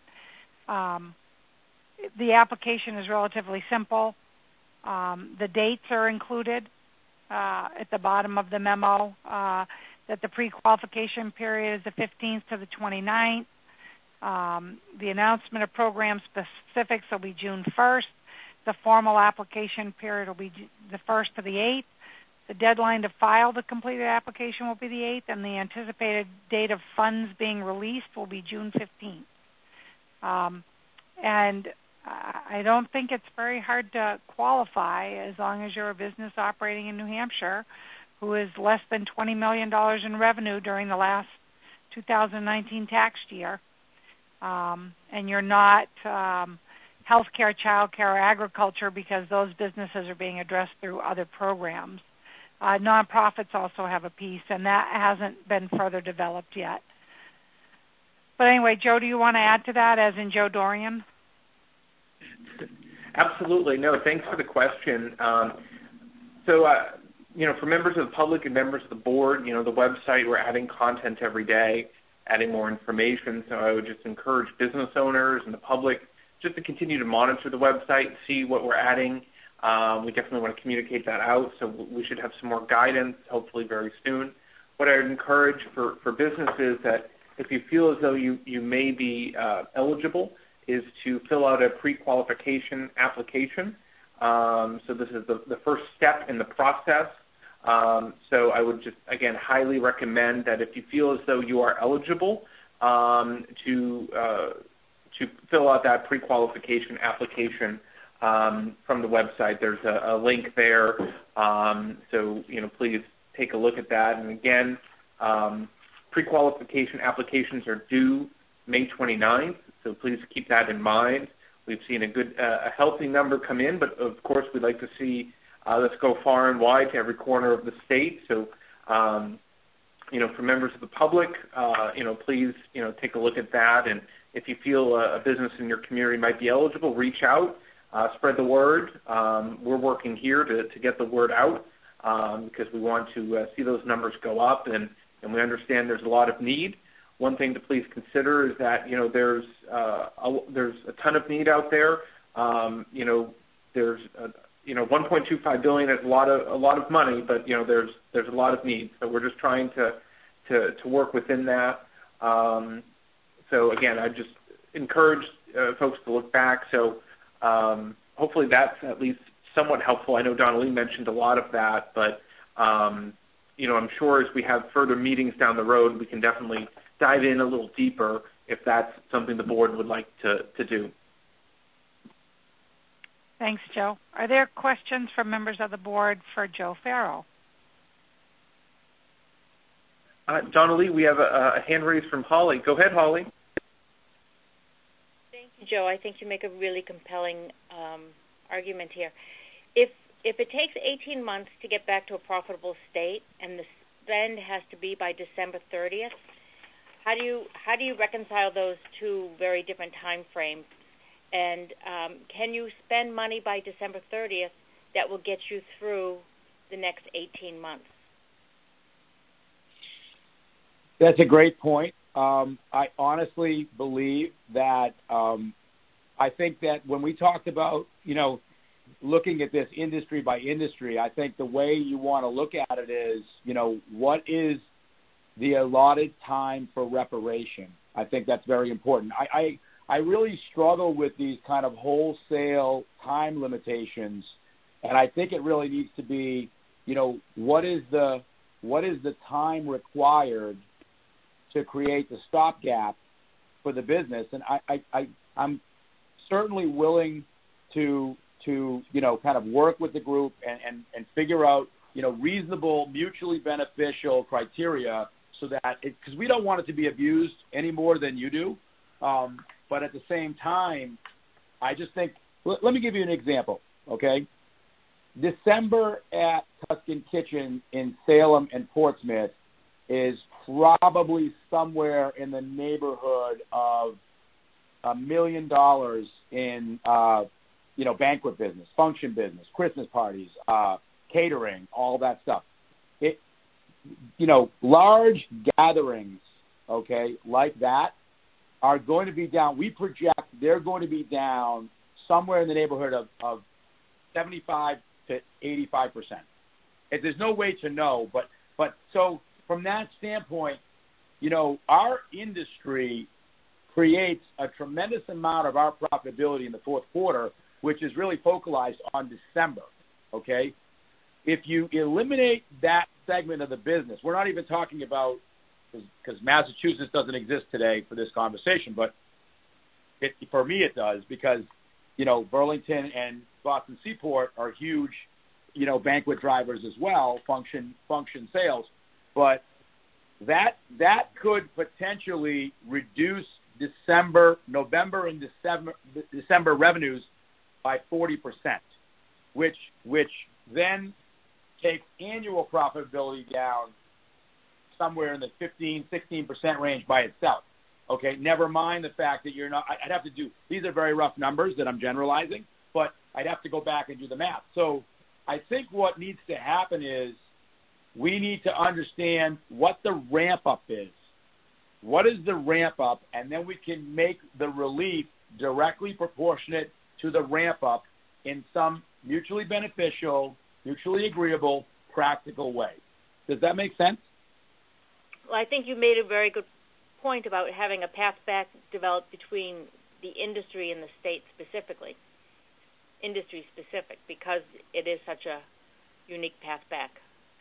the application is relatively simple. The dates are included at the bottom of the memo, that the pre-qualification period is the 15th to the 29th. The announcement of program specifics will be June 1st. The formal application period will be the 1st to the 8th. The deadline to file the completed application will be the 8th, and the anticipated date of funds being released will be June 15th. And I don't think it's very hard to qualify as long as you're a business operating in New Hampshire who is less than $20 million in revenue during the last 2019 tax year, and you're not healthcare, childcare, or agriculture, because those businesses are being addressed through other programs. Nonprofits also have a piece, and that hasn't been further developed yet. But anyway, Joe, do you want to add to that, as in Joe Dorian? Absolutely. No, thanks for the question. For members of the public and members of the board, the website, we're adding content every day, adding more information. So I would just encourage business owners and the public just to continue to monitor the website, see what we're adding. We definitely want to communicate that out, so we should have some more guidance, hopefully very soon. What I would encourage for businesses that if you feel as though you may be eligible is to fill out a pre-qualification application. So this is the first step in the process. So I would just, again, highly recommend that if you feel as though you are eligible to fill out that pre-qualification application from the website. There's a link there. So, please take a look at that. And again, pre-qualification applications are due May 29th, so please keep that in mind. We've seen a healthy number come in, but of course we'd like to see this go far and wide to every corner of the state. So, for members of the public, please, take a look at that. And if you feel a business in your community might be eligible, reach out, spread the word. We're working here to get the word out because we want to see those numbers go up, and we understand there's a lot of need. One thing to please consider is that there's a ton of need out there. There's $1.25 billion is a lot of money, but there's a lot of needs. So we're just trying to work within that. So again, I just encourage folks to look back. So hopefully that's at least somewhat helpful. I know Donna Lee mentioned a lot of that, but I'm sure as we have further meetings down the road, we can definitely dive in a little deeper if that's something the board would like to do. Thanks, Joe. Are there questions from members of the board for Joe Farrell? Donna Lee, we have a hand raised from Holly. Go ahead, Holly. Thank you, Joe. I think you make a really compelling argument here. If it takes 18 months to get back to a profitable state, and the spend has to be by December 30th, how do you reconcile those two very different time frames? And can you spend money by December 30th that will get you through the next 18 months? That's a great point. I honestly believe that I think that when we talked about, looking at this industry by industry, I think the way you want to look at it is, what is the allotted time for reparation? I think that's very important. I really struggle with these kind of wholesale time limitations, and I think it really needs to be, what is the time required to create the stopgap for the business? And I'm certainly willing to kind of work with the group and figure out, reasonable, mutually beneficial criteria so that because we don't want it to be abused any more than you do. But at the same time, I just think, let me give you an example, okay? December at Tuscan Kitchen in Salem and Portsmouth is probably somewhere in the neighborhood of $1 million in, banquet business, function business, Christmas parties, catering, all that stuff. Large gatherings, okay, like that, are going to be down. We project they're going to be down somewhere in the neighborhood of 75 to 85%. There's no way to know, but so from that standpoint, our industry creates a tremendous amount of our profitability in the fourth quarter, which is really focalized on December, okay? If you eliminate that segment of the business, we're not even talking about, because Massachusetts doesn't exist today for this conversation, but for me it does, because, Burlington and Boston Seaport are huge, banquet drivers as well, function sales. But that could potentially reduce November and December revenues by 40%, which then takes annual profitability down somewhere in the 15-16% range by itself. Okay, never mind the fact that you're not. I'd have to do. These are very rough numbers that I'm generalizing, but I'd have to go back and do the math. So I think what needs to happen is we need to understand what the ramp up is. What is the ramp up? And then we can make the relief directly proportionate to the ramp up in some mutually beneficial, mutually agreeable, practical way. Does that make sense? Well, I think you made a very good point about having a path back developed between the industry and the state specifically, industry specific, because it is such a unique path back.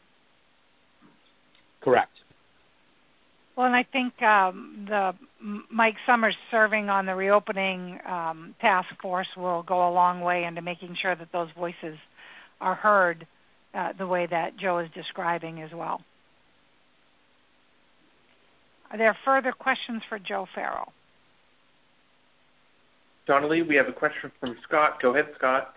Correct. Well, and I think the Mike Summers serving on the reopening task force will go a long way into making sure that those voices are heard the way that Joe is describing as well. Are there further questions for Joe Farrell? Donna Lee, we have a question from Scott. Go ahead, Scott.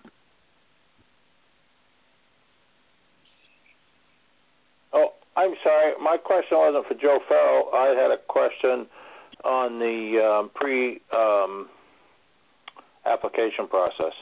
Oh, I'm sorry. My question wasn't for Joe Farrell. I had a question on the pre-application process.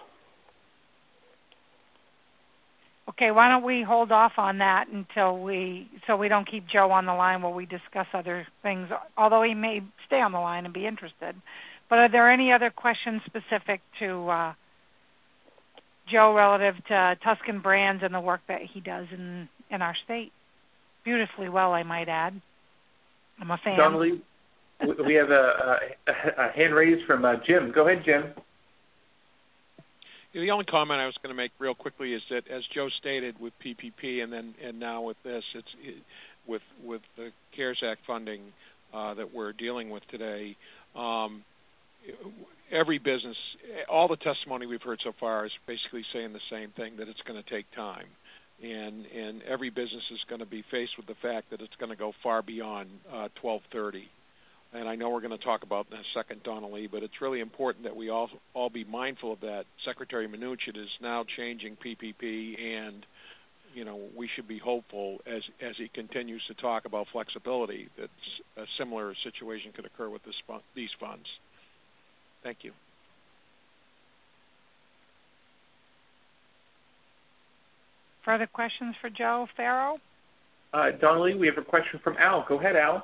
Okay, why don't we hold off on that so we don't keep Joe on the line while we discuss other things, although he may stay on the line and be interested. But are there any other questions specific to Joe relative to Tuscan Brands and the work that he does in our state. Beautifully well, I might add. I'm a fan. Donnelly, we have a hand raised from Jim. Go ahead, Jim. The only comment I was going to make real quickly is that, as Joe stated, with PPP and now with this, with the CARES Act funding that we're dealing with today, every business, all the testimony we've heard so far is basically saying the same thing, that it's going to take time. And every business is going to be faced with the fact that it's going to go far beyond 12/30. And I know we're going to talk about in a second, Donnelly, but it's really important that we all be mindful of that. Secretary Mnuchin is now changing PPP, and we should be hopeful as he continues to talk about flexibility that a similar situation could occur with these funds. Thank you. Further questions for Joe Farrow? Donnelly, we have a question from Al. Go ahead, Al.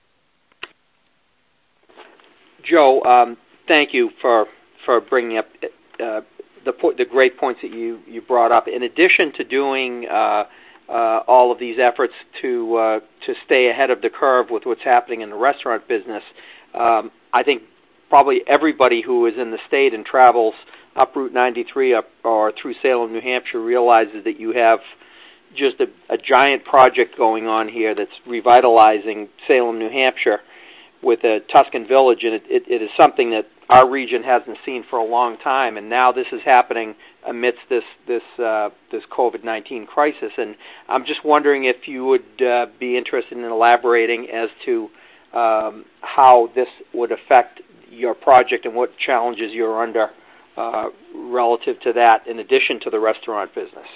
Joe, thank you for bringing up the great points that you brought up. In addition to doing all of these efforts to stay ahead of the curve with what's happening in the restaurant business, I think probably everybody who is in the state and travels up Route 93 or through Salem, New Hampshire, realizes that you have just a giant project going on here that's revitalizing Salem, New Hampshire, with a Tuscan Village, and it is something that our region hasn't seen for a long time, and now this is happening amidst this COVID-19 crisis. And I'm just wondering if you would be interested in elaborating as to how this would affect your project and what challenges you're under relative to that, in addition to the restaurant business.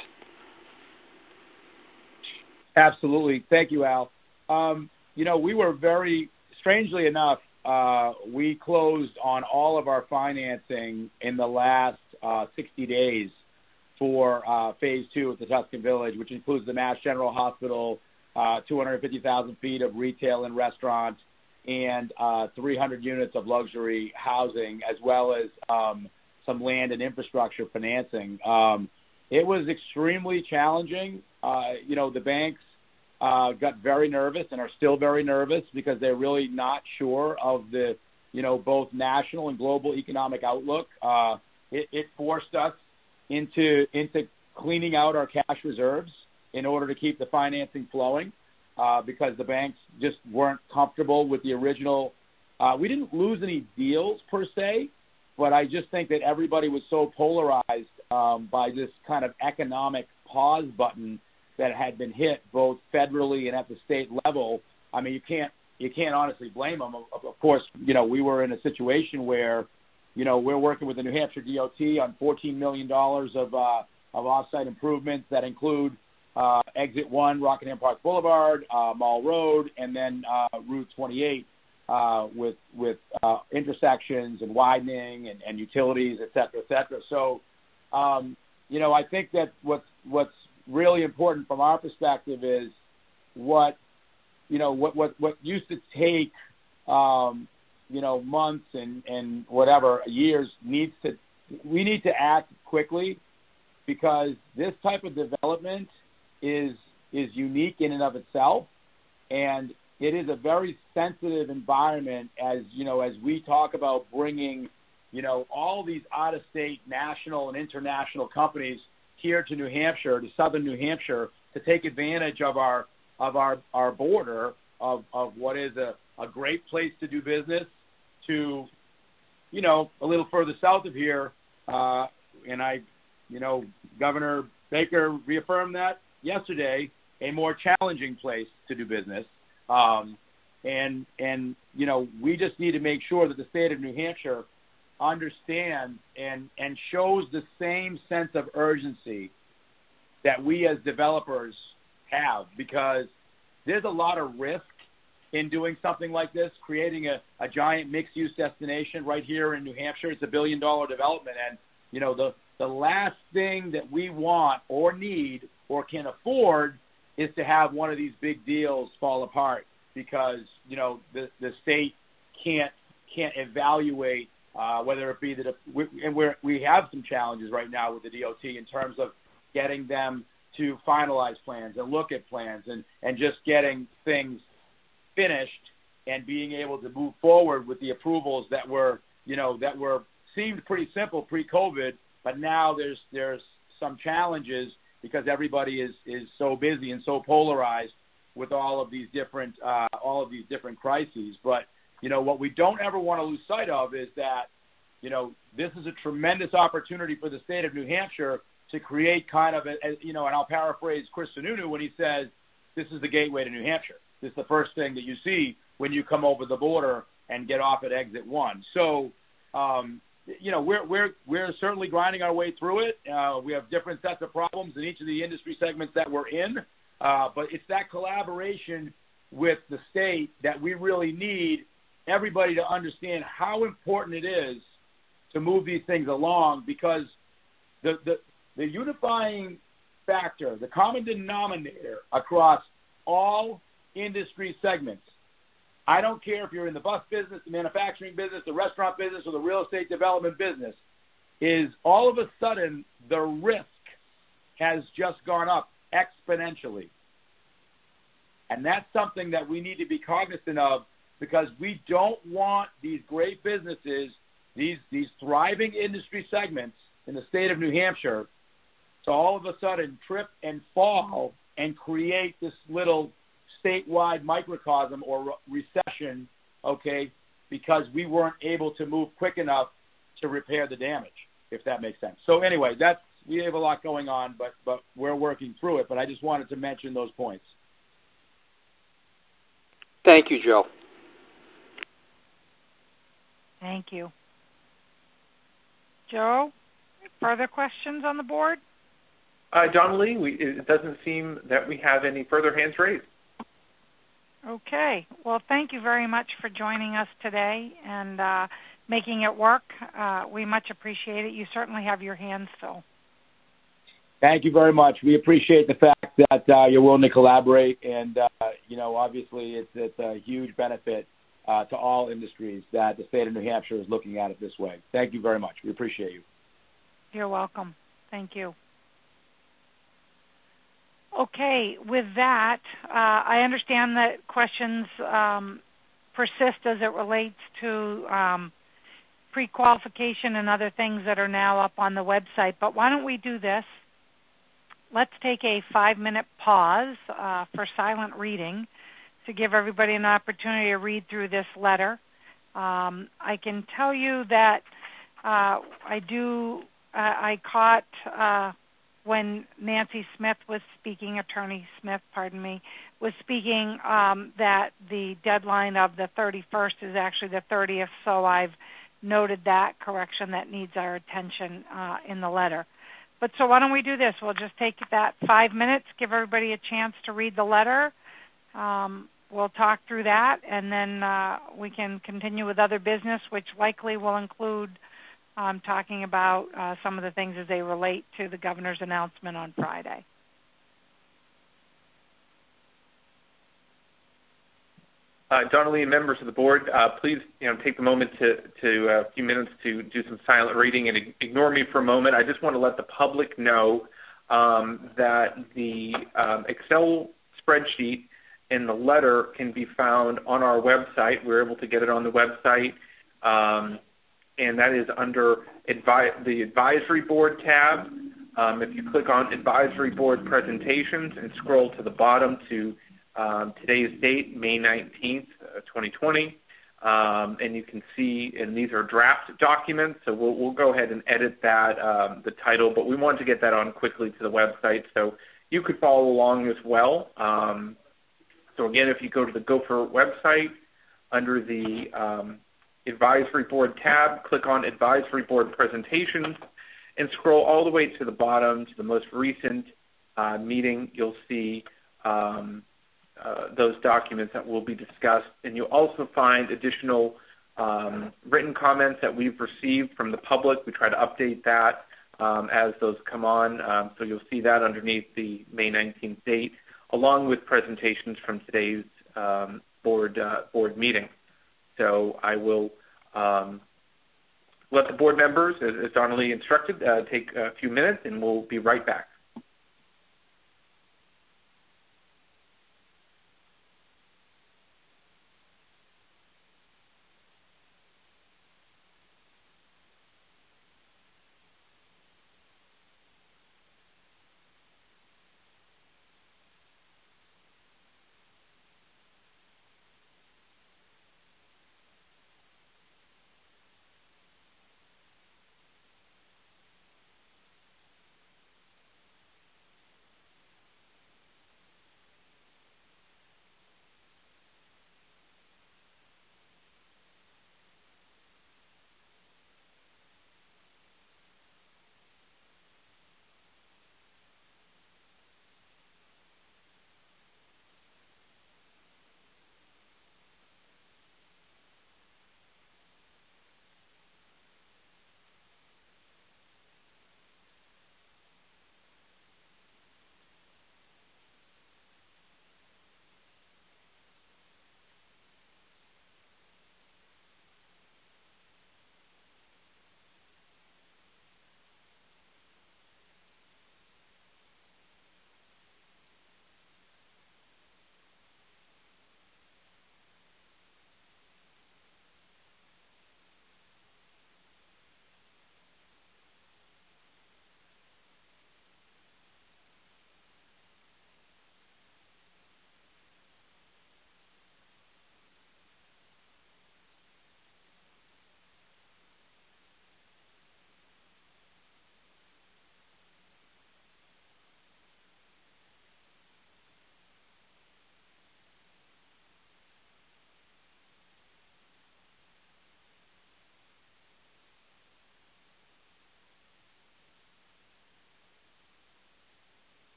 Absolutely. Thank you, Al. We were strangely enough, we closed on all of our financing in the last 60 days for Phase 2 at the Tuscan Village, which includes the Mass General Hospital, 250,000 feet of retail and restaurants, and 300 units of luxury housing, as well as some land and infrastructure financing. It was extremely challenging. The banks got very nervous and are still very nervous because they're really not sure of the, both national and global economic outlook. It forced us into cleaning out our cash reserves in order to keep the financing flowing because the banks just weren't comfortable with the original. We didn't lose any deals per se, but I just think that everybody was so polarized by this kind of economic pause button that had been hit both federally and at the state level. I mean, you can't honestly blame them. Of course, we were in a situation where, we're working with the New Hampshire DOT on $14 million of off-site improvements that include Exit 1, Rockingham Park Boulevard, Mall Road, and then Route 28 with intersections and widening and utilities, et cetera, et cetera. So, I think that what's really important from our perspective is what used to take months and whatever years we need to act quickly, because this type of development is unique in and of itself, and it is a very sensitive environment as we talk about bringing all these out-of-state national and international companies here to New Hampshire, to southern New Hampshire, to take advantage of our border of what is a great place to do business, to a little further south of here, and Governor Baker reaffirmed that yesterday, a more challenging place to do business, and we just need to make sure that the state of New Hampshire understands and shows the same sense of urgency that we as developers have, because there's a lot of risk in doing something like this, creating a giant mixed-use destination right here in New Hampshire. It's $1 billion development, and the last thing that we want or need or can afford is to have one of these big deals fall apart because the state can't evaluate whether it be that we have some challenges right now with the DOT in terms of getting them to finalize plans and look at plans and just getting things finished and being able to move forward with the approvals that seemed pretty simple pre-COVID, but now there's some challenges because everybody is so busy and so polarized with all of these different crises. But what we don't ever want to lose sight of is that this is a tremendous opportunity for the state of New Hampshire to create kind of and I'll paraphrase Chris Sununu when he says this is the gateway to New Hampshire. This is the first thing that you see when you come over the border and get off at exit 1. So we're certainly grinding our way through it. We have different sets of problems in each of the industry segments that we're in, but it's that collaboration with the state that we really need everybody to understand how important it is to move these things along, because the unifying factor, the common denominator across all industry segments, I don't care if you're in the bus business, the manufacturing business, the restaurant business, or the real estate development business, is all of a sudden the risk has just gone up exponentially. And that's something that we need to be cognizant of, because we don't want these great businesses, these thriving industry segments in the state of New Hampshire, to all of a sudden trip and fall and create this little statewide microcosm or recession, okay, because we weren't able to move quick enough to repair the damage, if that makes sense. So anyway, we have a lot going on, but we're working through it. But I just wanted to mention those points. Thank you, Joe. Thank you. Joe, further questions on the board? Donnelly, it doesn't seem that we have any further hands raised. Okay. Well, thank you very much for joining us today and making it work. We much appreciate it. You certainly have your hands full. Thank you very much. We appreciate the fact that you're willing to collaborate, and obviously it's a huge benefit to all industries that the state of New Hampshire is looking at it this way. Thank you very much. We appreciate you. You're welcome. Thank you. Okay, with that, I understand that questions persist as it relates to pre-qualification and other things that are now up on the website, but why don't we do this? Let's take a 5-minute pause for silent reading to give everybody an opportunity to read through this letter. I can tell you that I caught when Nancy Smith was speaking, Attorney Smith, was speaking, that the deadline of the 31st is actually the 30th, so I've noted that correction that needs our attention in the letter. But so why don't we do this? We'll just take that 5 minutes, give everybody a chance to read the letter. We'll talk through that, and then we can continue with other business, which likely will include talking about some of the things as they relate to the governor's announcement on Friday. Donnelly and members of the board, please take the moment to a few minutes to do some silent reading and ignore me for a moment. I just want to let the public know that the Excel spreadsheet in the letter can be found on our website. We're able to get it on the website, and that is under the Advisory Board tab. If you click on Advisory Board Presentations and scroll to the bottom to today's date, May 19th, 2020, and you can see, and these are draft documents, so we'll go ahead and edit that, the title, but we want to get that on quickly to the website so you could follow along as well. So again, if you go to the Gopher website, under the Advisory Board tab, click on Advisory Board Presentations, and scroll all the way to the bottom to the most recent meeting. You'll see those documents that will be discussed, and you'll also find additional written comments that we've received from the public. We try to update that as those come on, so you'll see that underneath the May 19th date, along with presentations from today's board meeting. So I will Let the board members, as Donnelly instructed, take a few minutes, and we'll be right back.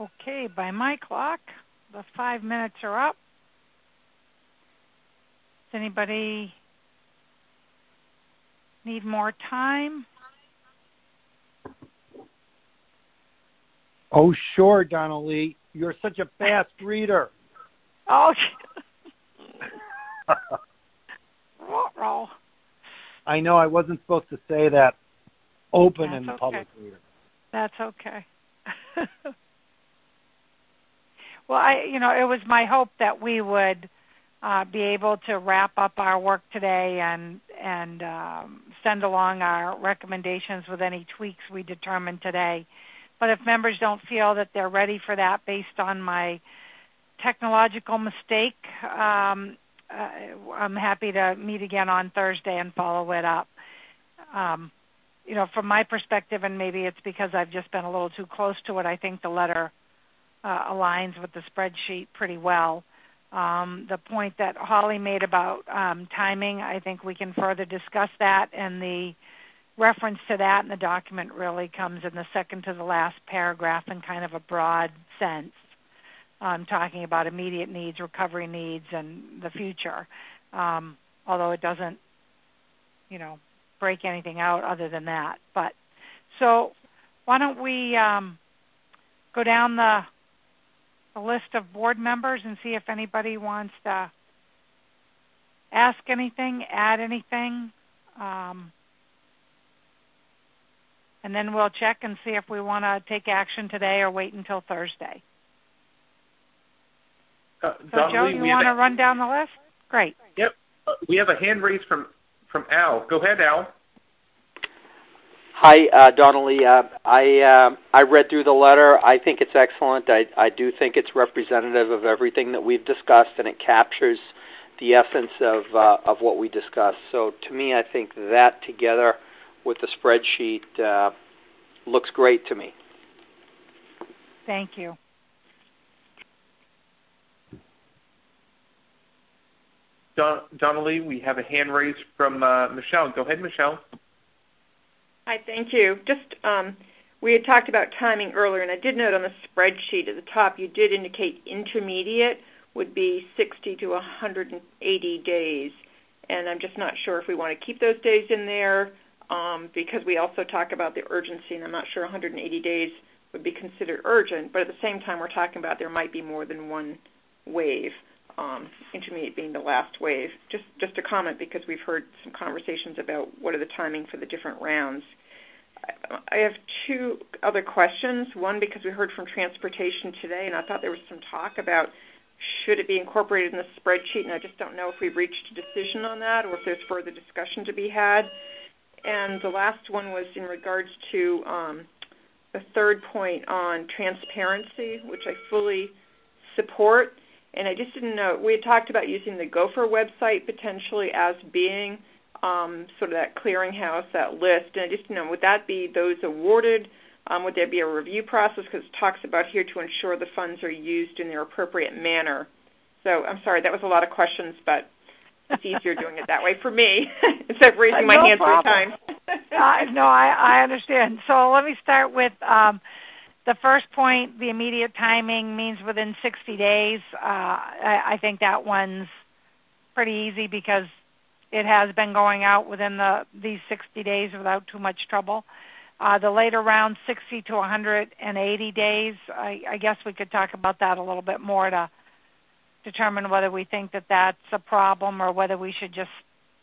Okay, by my clock, the 5 minutes are up. Does anybody need more time? Oh, sure, Donnelly. You're such a fast reader. Oh, roll. I know I wasn't supposed to say that open That's in the okay. public meeting. That's okay. Well, it was my hope that we would be able to wrap up our work today and send along our recommendations with any tweaks we determine today. But if members don't feel that they're ready for that based on my technological mistake, I'm happy to meet again on Thursday and follow it up. From my perspective, and maybe it's because I've just been a little too close to it, I think the letter aligns with the spreadsheet pretty well. The point that Holly made about timing, I think we can further discuss that, and the reference to that in the document really comes in the second to the last paragraph in kind of a broad sense, talking about immediate needs, recovery needs, and the future, although it doesn't, break anything out other than that. But so why don't we go down the list of board members and see if anybody wants to ask anything, add anything, and then we'll check and see if we want to take action today or wait until Thursday. So, Joe, you want to run down the list? Great. Yep. We have a hand raised from Al. Go ahead, Al. Hi, Donnelly. I read through the letter. I think it's excellent. I do think it's representative of everything that we've discussed, and it captures the essence of what we discussed. So to me, I think that together with the spreadsheet looks great to me. Thank you. Donnelly, we have a hand raised from Michelle. Go ahead, Michelle. Hi, thank you. Just we had talked about timing earlier, and I did note on the spreadsheet at the top you did indicate intermediate would be 60 to 180 days, and I'm just not sure if we want to keep those days in there because we also talk about the urgency, and I'm not sure 180 days would be considered urgent, but at the same time we're talking about there might be more than one wave. Intermediate being the last wave. Just a comment because we've heard some conversations about what are the timing for the different rounds. I have two other questions. One, because we heard from transportation today, and I thought there was some talk about should it be incorporated in the spreadsheet, and I just don't know if we've reached a decision on that or if there's further discussion to be had. And the last one was in regards to the third point on transparency, which I fully support. And I just didn't know, we had talked about using the Gopher website potentially as being sort of that clearinghouse, that list. And I just didn't know, would that be those awarded? Would there be a review process? Because it talks about here to ensure the funds are used in their appropriate manner. So I'm sorry, that was a lot of questions, but it's easier doing it that way for me instead of raising my hand 3 times. No, I understand. So let me start with the first point, the immediate timing means within 60 days. I think that one's pretty easy because it has been going out within these 60 days without too much trouble. The later round, 60 to 180 days, I guess we could talk about that a little bit more to determine whether we think that that's a problem or whether we should just,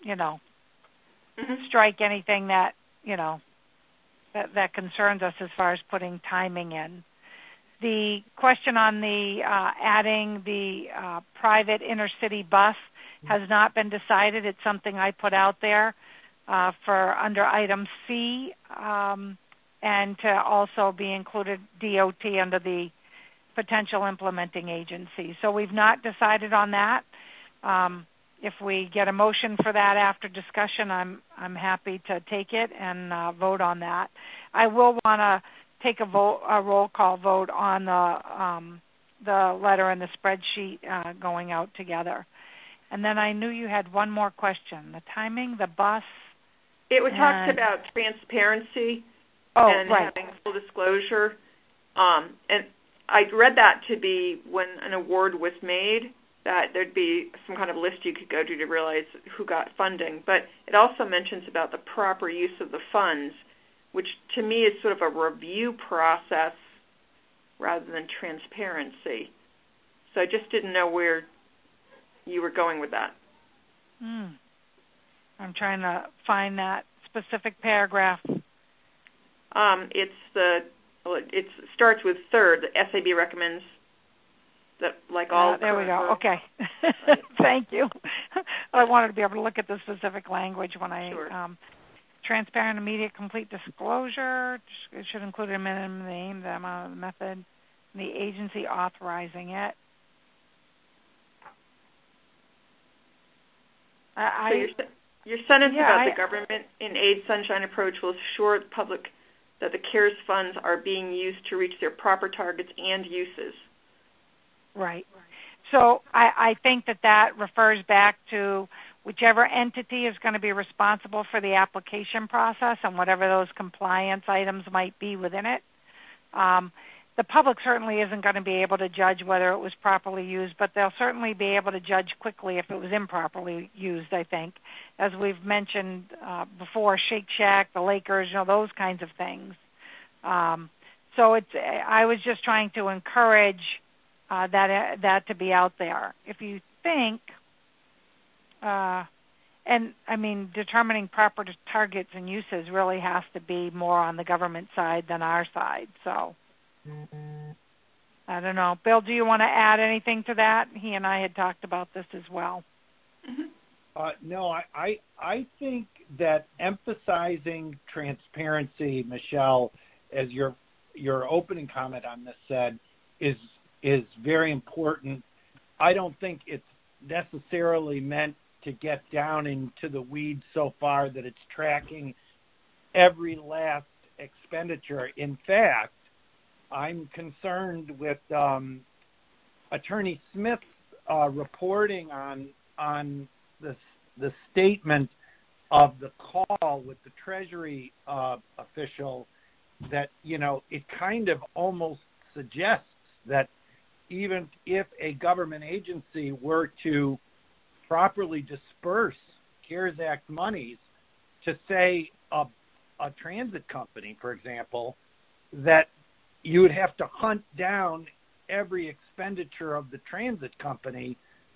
strike anything that, that concerns us as far as putting timing in. The question on the adding the private intercity bus has not been decided. It's something I put out there for under item C and to also be included DOT under the potential implementing agency. So we've not decided on that. If we get a motion for that after discussion, I'm happy to take it and vote on that. I will want to take a roll call vote on the letter and the spreadsheet going out together. And then I knew you had one more question. The timing, the bus. It talks about transparency and right. having full disclosure. I read that to be when an award was made, that there'd be some kind of list you could go to realize who got funding. But it also mentions about the proper use of the funds, which to me is sort of a review process rather than transparency. So I just didn't know where you were going with that. I'm trying to find that specific paragraph. It starts with third. The SAB recommends that, like all. There we go. Okay. Thank you. I wanted to be able to look at the specific language when I. Sure. Transparent, immediate, complete disclosure. It should include a minimum name, the amount of the method, and the agency authorizing it. Your sentence about the government in aid sunshine approach will assure the public that the CARES funds are being used to reach their proper targets and uses. Right. So I think that refers back to whichever entity is going to be responsible for the application process and whatever those compliance items might be within it. The public certainly isn't going to be able to judge whether it was properly used, but they'll certainly be able to judge quickly if it was improperly used, I think. As we've mentioned before, Shake Shack, the Lakers, those kinds of things. So I was just trying to encourage that to be out there. If you think, determining proper targets and uses really has to be more on the government side than our side. So I don't know. Bill, do you want to add anything to that? He and I had talked about this as well. No, I think that emphasizing transparency, Michelle, as your opening comment on this said, is very important. I don't think it's necessarily meant to get down into the weeds so far that it's tracking every last expenditure. In fact, I'm concerned with Attorney Smith's reporting on the statement of the call with the Treasury official that, it kind of almost suggests that even if a government agency were to properly disperse CARES Act monies to, say, a transit company, for example, that you would have to hunt down every expenditure of the transit company,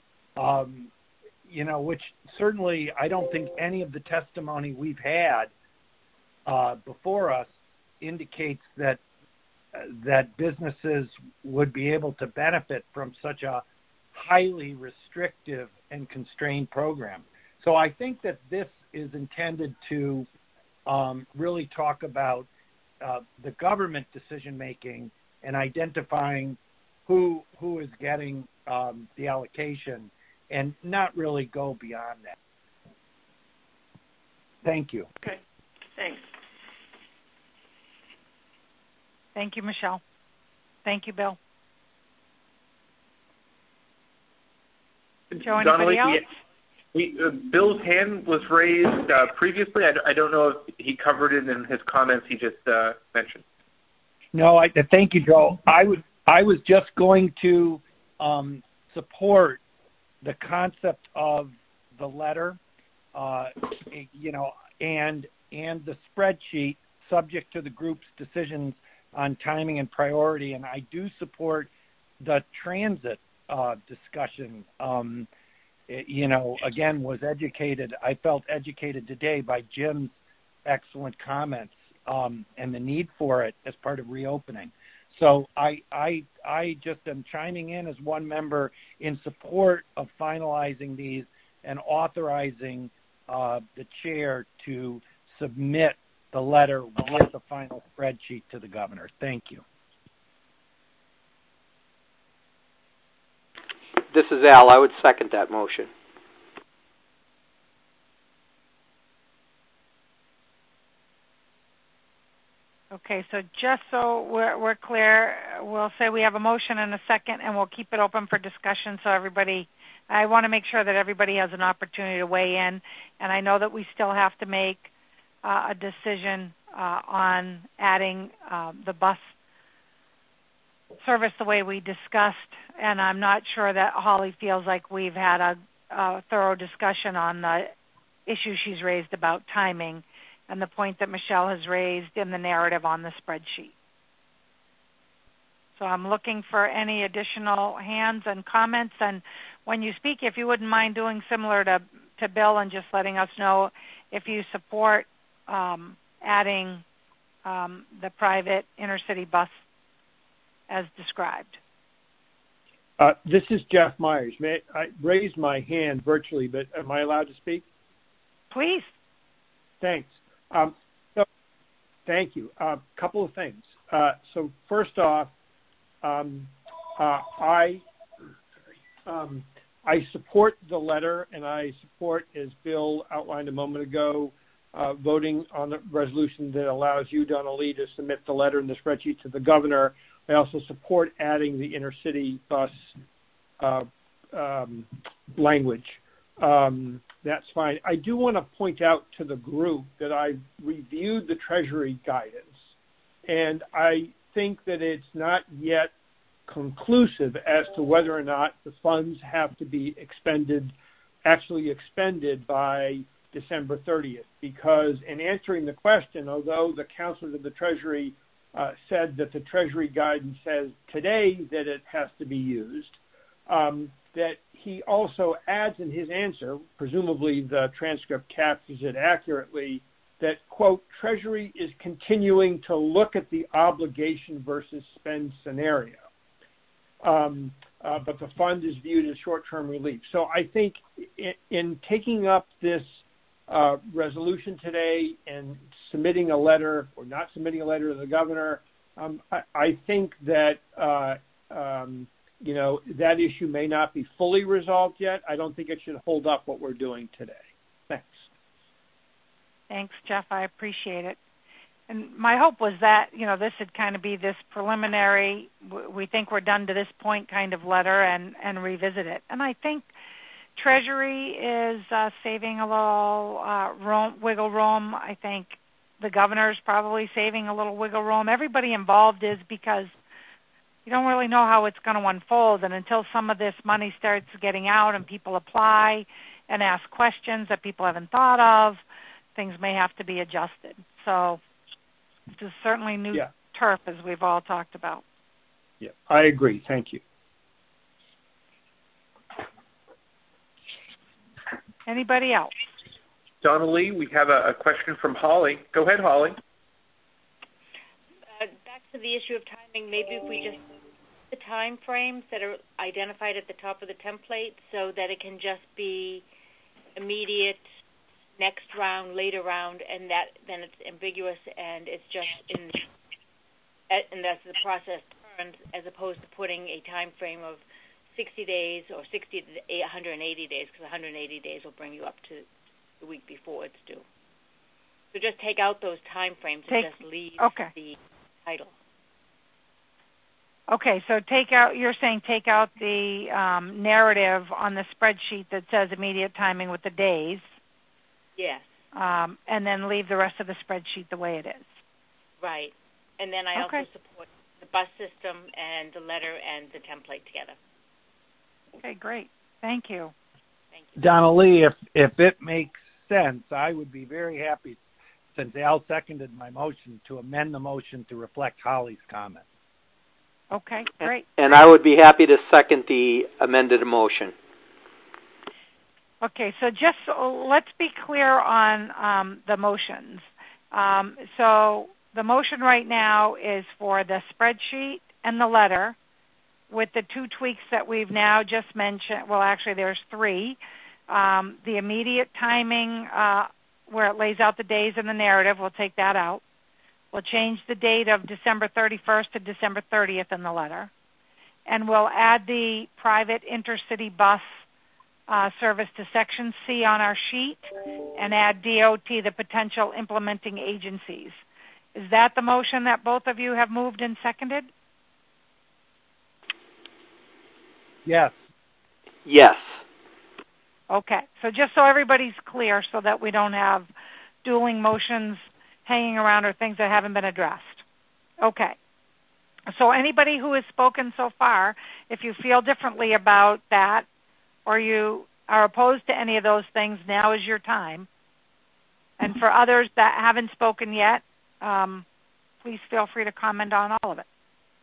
which certainly I don't think any of the testimony we've had before us indicates that businesses would be able to benefit from such a highly restrictive and constrained program. So I think that this is intended to really talk about the government decision-making and identifying who is getting the allocation and not really go beyond that. Thank you. Okay, thanks. Thank you, Michelle. Thank you, Bill. Joe, anybody else? Bill's hand was raised previously. I don't know if he covered it in his comments he just mentioned. No, thank you, Joe. I was just going to support the concept of the letter, and the spreadsheet subject to the group's decisions on timing and priority. And I do support the transit discussion. I felt educated today by Jim's excellent comments and the need for it as part of reopening. So I just am chiming in as one member in support of finalizing these and authorizing the chair to submit the letter with the final spreadsheet to the governor. Thank you. This is Al. I would second that motion. Okay, so just so we're clear, we'll say we have a motion and a second, and we'll keep it open for discussion so I want to make sure that everybody has an opportunity to weigh in, and I know that we still have to make a decision on adding the bus service the way we discussed, and I'm not sure that Holly feels like we've had a thorough discussion on the issue she's raised about timing and the point that Michelle has raised in the narrative on the spreadsheet. So I'm looking for any additional hands and comments, and when you speak, if you wouldn't mind doing similar to Bill and just letting us know if you support adding the private intercity bus as described. This is Jeff Myers. I raised my hand virtually, but am I allowed to speak? Please. Thanks. Thank you. A couple of things. So first off, I support the letter, and I support, as Bill outlined a moment ago, voting on the resolution that allows you, Donna Lee, to submit the letter and the spreadsheet to the governor. I also support adding the intercity bus language. That's fine. I do want to point out to the group that I reviewed the Treasury guidance, and I think that it's not yet conclusive as to whether or not the funds have to be actually expended by December 30th, because in answering the question, although the counselor to the Treasury said that the Treasury guidance says today that it has to be used, that he also adds in his answer, presumably the transcript captures it accurately, that, quote, Treasury is continuing to look at the obligation versus spend scenario. But the fund is viewed as short-term relief. So I think in taking up this resolution today and submitting a letter or not submitting a letter to the governor, I think that that issue may not be fully resolved yet. I don't think it should hold up what we're doing today. Thanks. Thanks, Jeff. I appreciate it. And my hope was that, this would kind of be this preliminary, we think we're done to this point kind of letter and revisit it. And I think Treasury is saving a little wiggle room. I think the governor's probably saving a little wiggle room. Everybody involved is, because you don't really know how it's going to unfold. And until some of this money starts getting out and people apply and ask questions that people haven't thought of, things may have to be adjusted. So this is certainly new turf, as we've all talked about. Yeah, I agree. Thank you. Anybody else? Donna Lee, we have a question from Holly. Go ahead, Holly. Back to the issue of timing, maybe if we just the time frames that are identified at the top of the template so that it can just be immediate, next round, later round, and that then it's ambiguous and it's just and that's the process turns, as opposed to putting a time frame of 60 days or 60 to 180 days, because 180 days will bring you up to the week before it's due. So just take out those time frames and just leave the title. Okay, so you're saying take out the narrative on the spreadsheet that says immediate timing with the days. Yes. And then leave the rest of the spreadsheet the way it is. Right. And then I also support the bus system and the letter and the template together. Okay, great. Thank you. Thank you. Donna Lee, if it makes sense, I would be very happy, since Al seconded my motion, to amend the motion to reflect Holly's comment. Okay, great. And I would be happy to second the amended motion. Okay, so just let's be clear on the motions. So the motion right now is for the spreadsheet and the letter with the two tweaks that we've now just mentioned. Well, actually, there's three. The immediate timing where it lays out the days in the narrative, we'll take that out. We'll change the date of December 31st to December 30th in the letter. And we'll add the private intercity bus service to Section C on our sheet and add DOT, the potential implementing agencies. Is that the motion that both of you have moved and seconded? Yes. Yes. Okay, so just so everybody's clear so that we don't have dueling motions hanging around or things that haven't been addressed. Okay. So anybody who has spoken so far, if you feel differently about that or you are opposed to any of those things, now is your time. And for others that haven't spoken yet, please feel free to comment on all of it.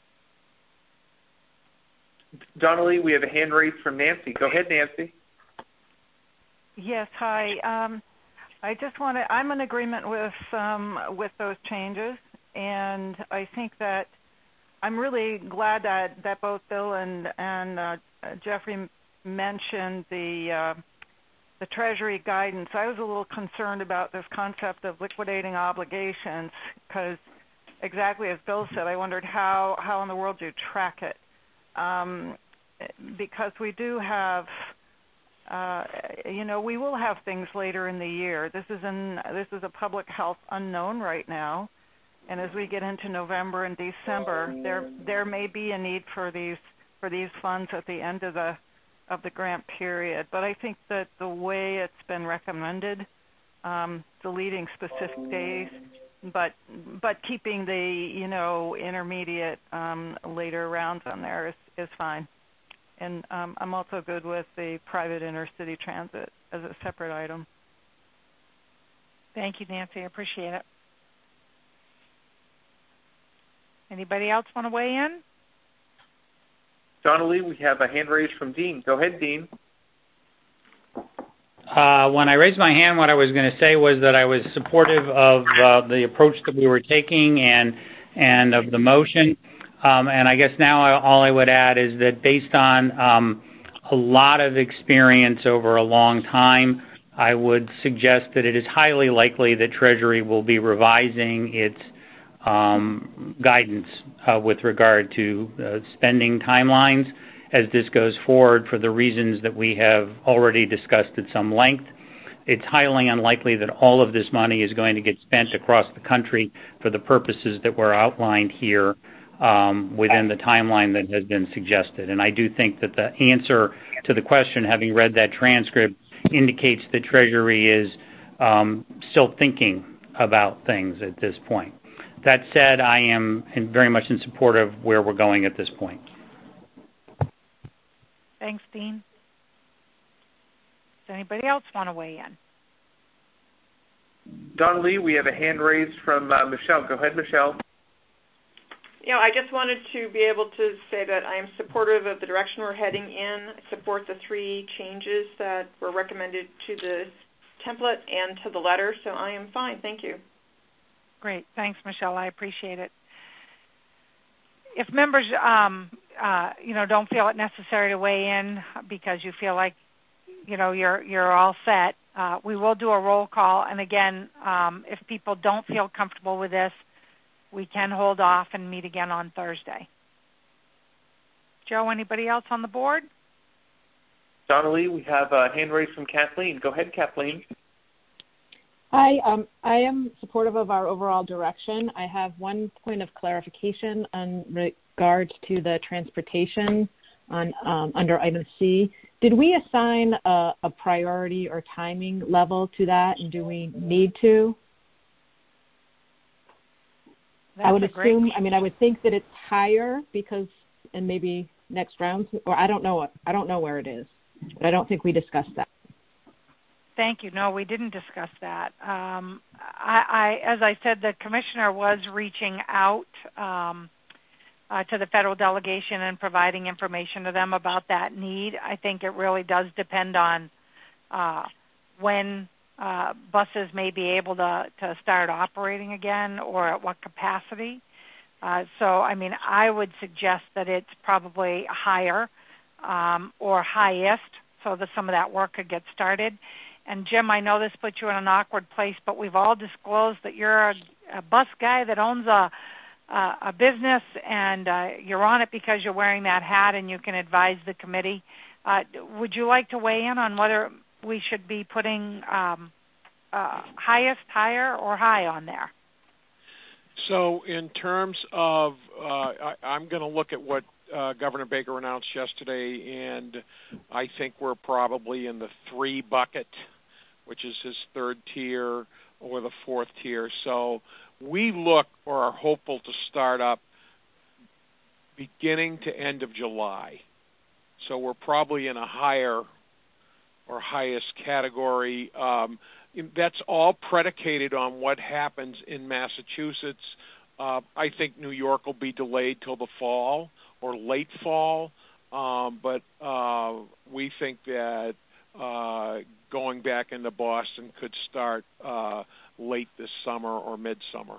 Donnelly, we have a hand raised from Nancy. Go ahead, Nancy. Yes, hi. I just want to, I'm in agreement with those changes, and I think that I'm really glad that both Bill and Jeffrey mentioned the Treasury guidance. I was a little concerned about this concept of liquidating obligations because, exactly as Bill said, I wondered how in the world do you track it? Because we do have, we will have things later in the year. This is a public health unknown right now, and as we get into November and December, there may be a need for these funds at the end of the grant period. But I think that the way it's been recommended, deleting specific days, but keeping the intermediate later rounds on there is fine. And I'm also good with the private intercity transit as a separate item. Thank you, Nancy. I appreciate it. Anybody else want to weigh in? Donnelly, we have a hand raised from Dean. Go ahead, Dean. When I raised my hand, what I was going to say was that I was supportive of the approach that we were taking and of the motion. And I guess now all I would add is that based on a lot of experience over a long time, I would suggest that it is highly likely that Treasury will be revising its guidance with regard to spending timelines as this goes forward for the reasons that we have already discussed at some length. It's highly unlikely that all of this money is going to get spent across the country for the purposes that were outlined here within the timeline that has been suggested. And I do think that the answer to the question, having read that transcript, indicates that Treasury is still thinking about things at this point. That said, I am very much in support of where we're going at this point. Thanks, Dean. Does anybody else want to weigh in? Donnelly, we have a hand raised from Michelle. Go ahead, Michelle. I just wanted to be able to say that I am supportive of the direction we're heading in. I support the 3 changes that were recommended to the template and to the letter, so I am fine. Thank you. Great. Thanks, Michelle. I appreciate it. If members, don't feel it necessary to weigh in because you feel like, you're all set, we will do a roll call. And again, if people don't feel comfortable with this, we can hold off and meet again on Thursday. Joe, anybody else on the board? Donnelly, we have a hand raised from Kathleen. Go ahead, Kathleen. Hi, I am supportive of our overall direction. I have one point of clarification in regards to the transportation on under item C. Did we assign a priority or timing level to that, and do we need to? I would assume. I would think that it's higher because, and maybe next round, or I don't know where it is, but I don't think we discussed that. Thank you. No, we didn't discuss that. As I said, the commissioner was reaching out to the federal delegation and providing information to them about that need. I think it really does depend on when buses may be able to start operating again or at what capacity. I would suggest that it's probably higher or highest so that some of that work could get started. And Jim, I know this puts you in an awkward place, but we've all disclosed that you're a bus guy that owns a business, and you're on it because you're wearing that hat, and you can advise the committee. Would you like to weigh in on whether we should be putting highest, higher, or high on there? So in terms of, I'm going to look at what Governor Baker announced yesterday, and I think we're probably in the 3 bucket, which is his 3rd tier or the 4th tier. So we look or are hopeful to start up beginning to end of July. So we're probably in a higher or highest category. That's all predicated on what happens in Massachusetts. I think New York will be delayed till the fall or late fall, but we think that going back into Boston could start late this summer or midsummer.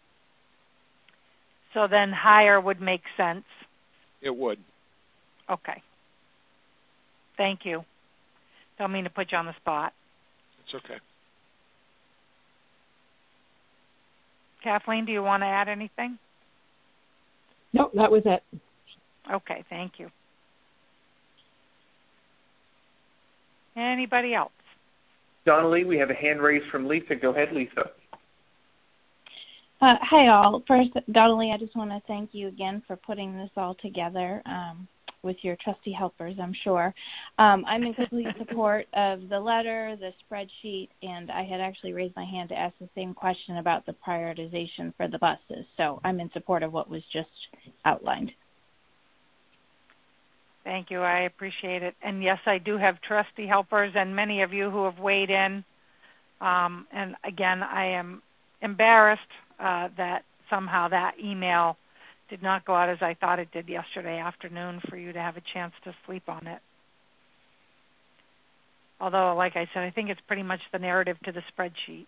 So then higher would make sense? It would. Okay. Thank you. Don't mean to put you on the spot. It's okay. Kathleen, do you want to add anything? No, that was it. Okay, thank you. Anybody else? Donnelly, we have a hand raised from Lisa. Go ahead, Lisa. Hi, all. First, Donnelly, I just want to thank you again for putting this all together with your trustee helpers, I'm sure. I'm in complete support of the letter, the spreadsheet, and I had actually raised my hand to ask the same question about the prioritization for the buses. So I'm in support of what was just outlined. Thank you. I appreciate it. And yes, I do have trustee helpers and many of you who have weighed in. And again, I am embarrassed that somehow that email did not go out as I thought it did yesterday afternoon for you to have a chance to sleep on it. Although, like I said, I think it's pretty much the narrative to the spreadsheet.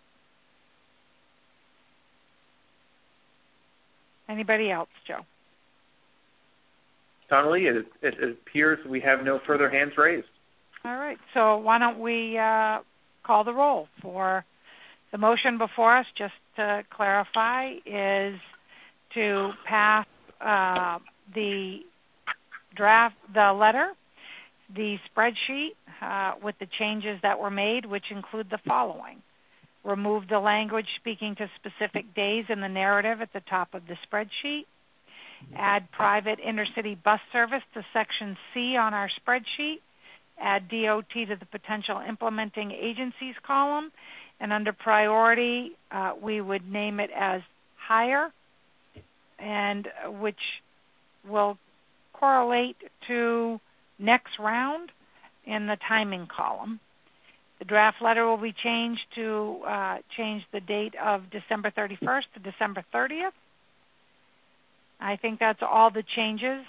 Anybody else, Joe? Donnelly, it appears we have no further hands raised. All right. So why don't we call the roll for the motion before us, just to clarify, is to pass the letter, the spreadsheet with the changes that were made, which include the following. Remove the language speaking to specific days in the narrative at the top of the spreadsheet. Add private intercity bus service to section C on our spreadsheet. Add DOT to the potential implementing agencies column. And under priority, we would name it as higher, and which will correlate to next round in the timing column. The draft letter will be changed to change the date of December 31st to December 30th. I think that's all the changes.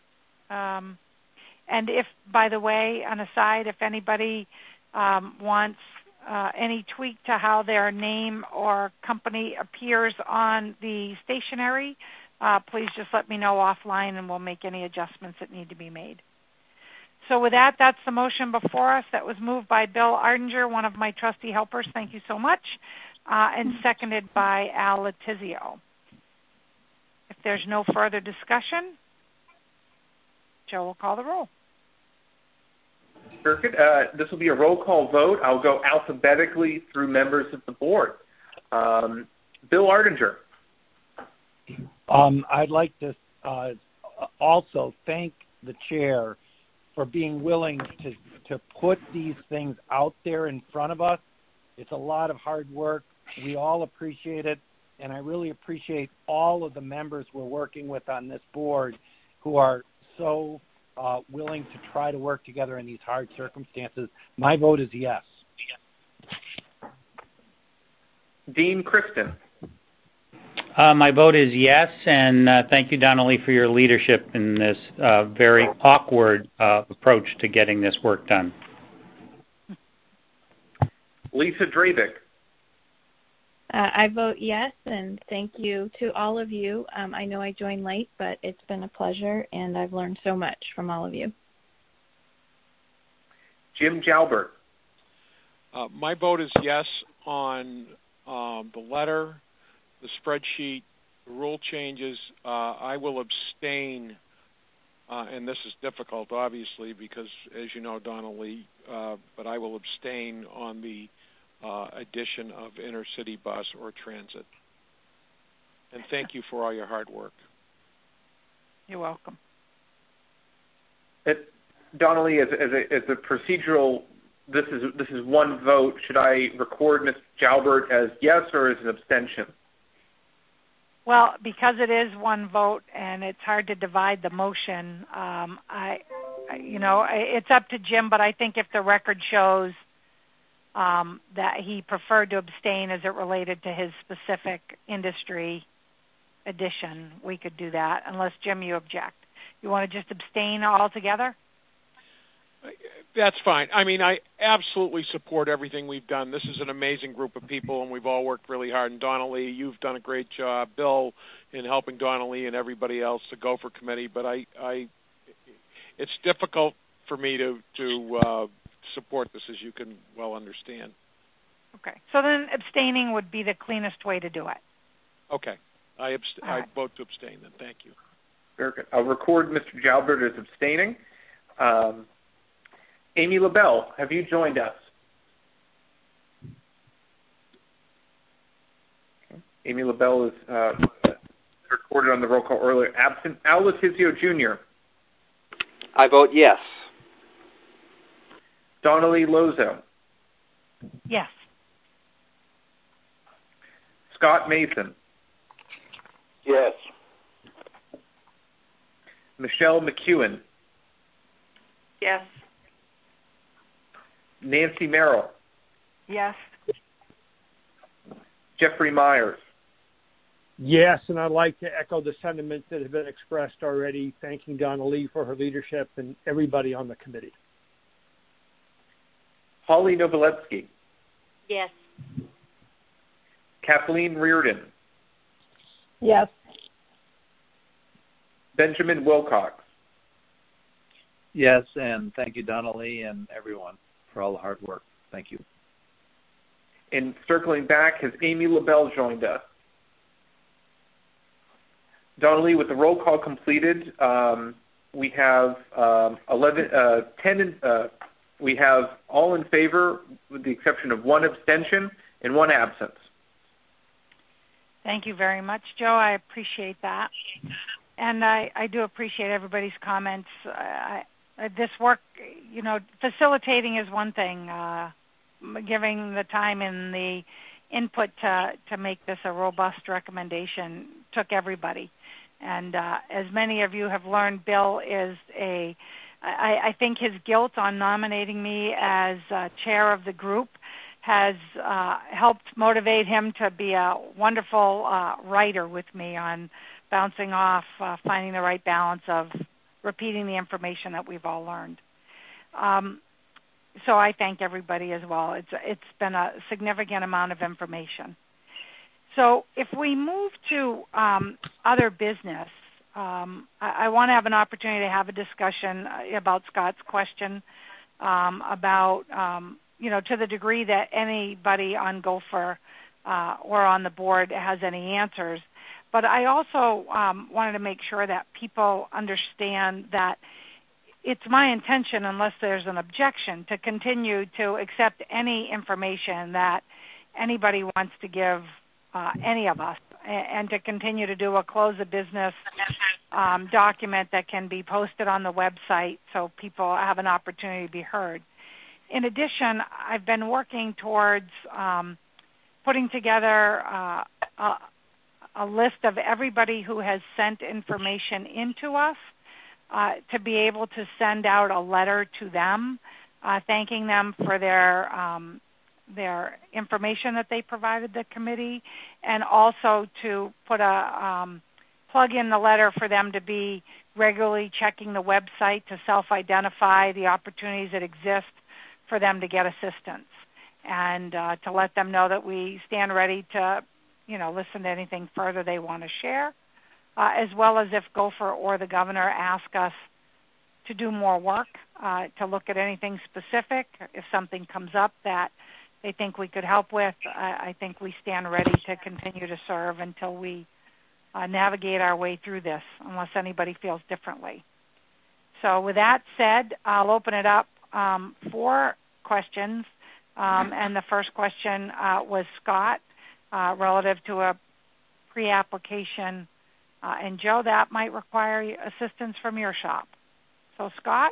And if, by the way, an aside, if anybody wants any tweak to how their name or company appears on the stationery, please just let me know offline and we'll make any adjustments that need to be made. So with that, that's the motion before us that was moved by Bill Ardinger, one of my trustee helpers. Thank you so much. And seconded by Al Letizio. If there's no further discussion, Joe will call the roll. Circuit. This will be a roll call vote. I'll go alphabetically through members of the board. Bill Ardinger. I'd like to also thank the chair for being willing to put these things out there in front of us. It's a lot of hard work. We all appreciate it, and I really appreciate all of the members we're working with on this board who are so willing to try to work together in these hard circumstances. My vote is yes. Dean Christen. My vote is yes, and thank you, Donnelly, for your leadership in this very awkward approach to getting this work done. Lisa Drabik. I vote yes, and thank you to all of you. I know I joined late, but it's been a pleasure, and I've learned so much from all of you. Jim Jalbert. My vote is yes on the letter, the spreadsheet, the rule changes. I will abstain, and this is difficult, obviously, because, as you know, Donnelly, but I will abstain on the addition of intercity bus or transit. And thank you for all your hard work. You're welcome. Donnelly, as a procedural, this is one vote. Should I record Mr. Jalbert as yes or as an abstention? Well, because it is one vote and it's hard to divide the motion, it's up to Jim, but I think if the record shows that he preferred to abstain as it related to his specific industry addition, we could do that, unless, Jim, you object. You want to just abstain altogether? That's fine. I mean, I absolutely support everything we've done. This is an amazing group of people, and we've all worked really hard. And Donna Lee, you've done a great job. Bill, in helping Donna Lee and everybody else, the Gopher Committee. But it's difficult for me to support this, as you can well understand. Okay. So then abstaining would be the cleanest way to do it. Okay. I vote to abstain then. Thank you. Very good. I'll record Mr. Jalbert as abstaining. Amy LaBelle, have you joined us? Okay. Amy LaBelle is recorded on the roll call earlier. Absent. Al Letizio Jr. I vote yes. Donnelly Lozo. Yes. Scott Mason. Yes. Michelle McEwen. Yes. Nancy Merrill. Yes. Jeffrey Myers. Yes, and I'd like to echo the sentiments that have been expressed already, thanking Donna Lee for her leadership and everybody on the committee. Holly Novoletsky. Yes. Kathleen Reardon. Yes. Benjamin Wilcox. Yes, and thank you, Donna Lee, and everyone for all the hard work. Thank you. And circling back, has Amy LaBelle joined us? Donna Lee, with the roll call completed, we have 10. We have all in favor, with the exception of one abstention and one absence. Thank you very much, Joe. I appreciate that. And I do appreciate everybody's comments. This work, facilitating is one thing. Giving the time and the input to make this a robust recommendation took everybody. And as many of you have learned, Bill is I think his guilt on nominating me as chair of the group has helped motivate him to be a wonderful writer with me on bouncing off, finding the right balance of repeating the information that we've all learned. So I thank everybody as well. It's been a significant amount of information. So if we move to other business, I want to have an opportunity to have a discussion about Scott's question about, to the degree that anybody on Gopher or on the board has any answers. But I also wanted to make sure that people understand that it's my intention, unless there's an objection, to continue to accept any information that anybody wants to give any of us, and to continue to do a close of business document that can be posted on the website so people have an opportunity to be heard. In addition, I've been working towards putting together a list of everybody who has sent information into us to be able to send out a letter to them, thanking them for their information that they provided the committee, and also to put plug in the letter for them to be regularly checking the website to self-identify the opportunities that exist for them to get assistance, and to let them know that we stand ready to listen to anything further they want to share, as well as if Gopher or the governor ask us to do more work, to look at anything specific. If something comes up that they think we could help with, I think we stand ready to continue to serve until we navigate our way through this, unless anybody feels differently. So with that said, I'll open it up for questions. And the first question was Scott, relative to a pre-application. And Joe, that might require assistance from your shop. So Scott?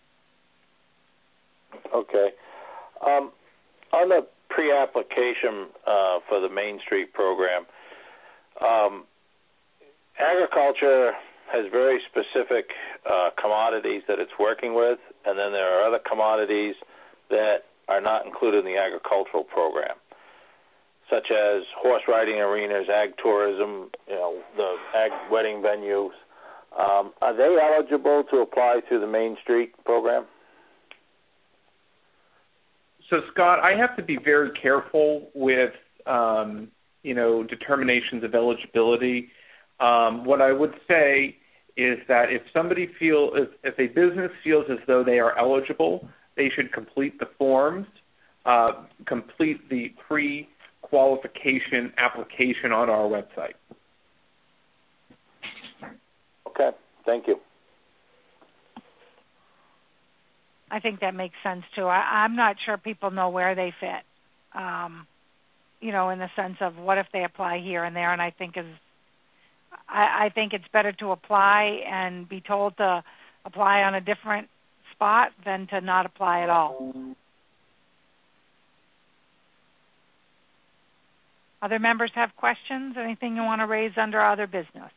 Okay. On the pre-application for the Main Street program, agriculture has very specific commodities that it's working with, and then there are other commodities that are not included in the agricultural program, such as horse riding arenas, ag tourism, the ag wedding venues. Are they eligible to apply through the Main Street program? So, Scott, I have to be very careful with, determinations of eligibility. What I would say is that if a business feels as though they are eligible, they should complete the forms, complete the pre-qualification application on our website. Okay, thank you. I think that makes sense too. I'm not sure people know where they fit, in the sense of what if they apply here and there. And I think it's better to apply and be told to apply on a different spot than to not apply at all. Other members have questions? Anything you want to raise under other business?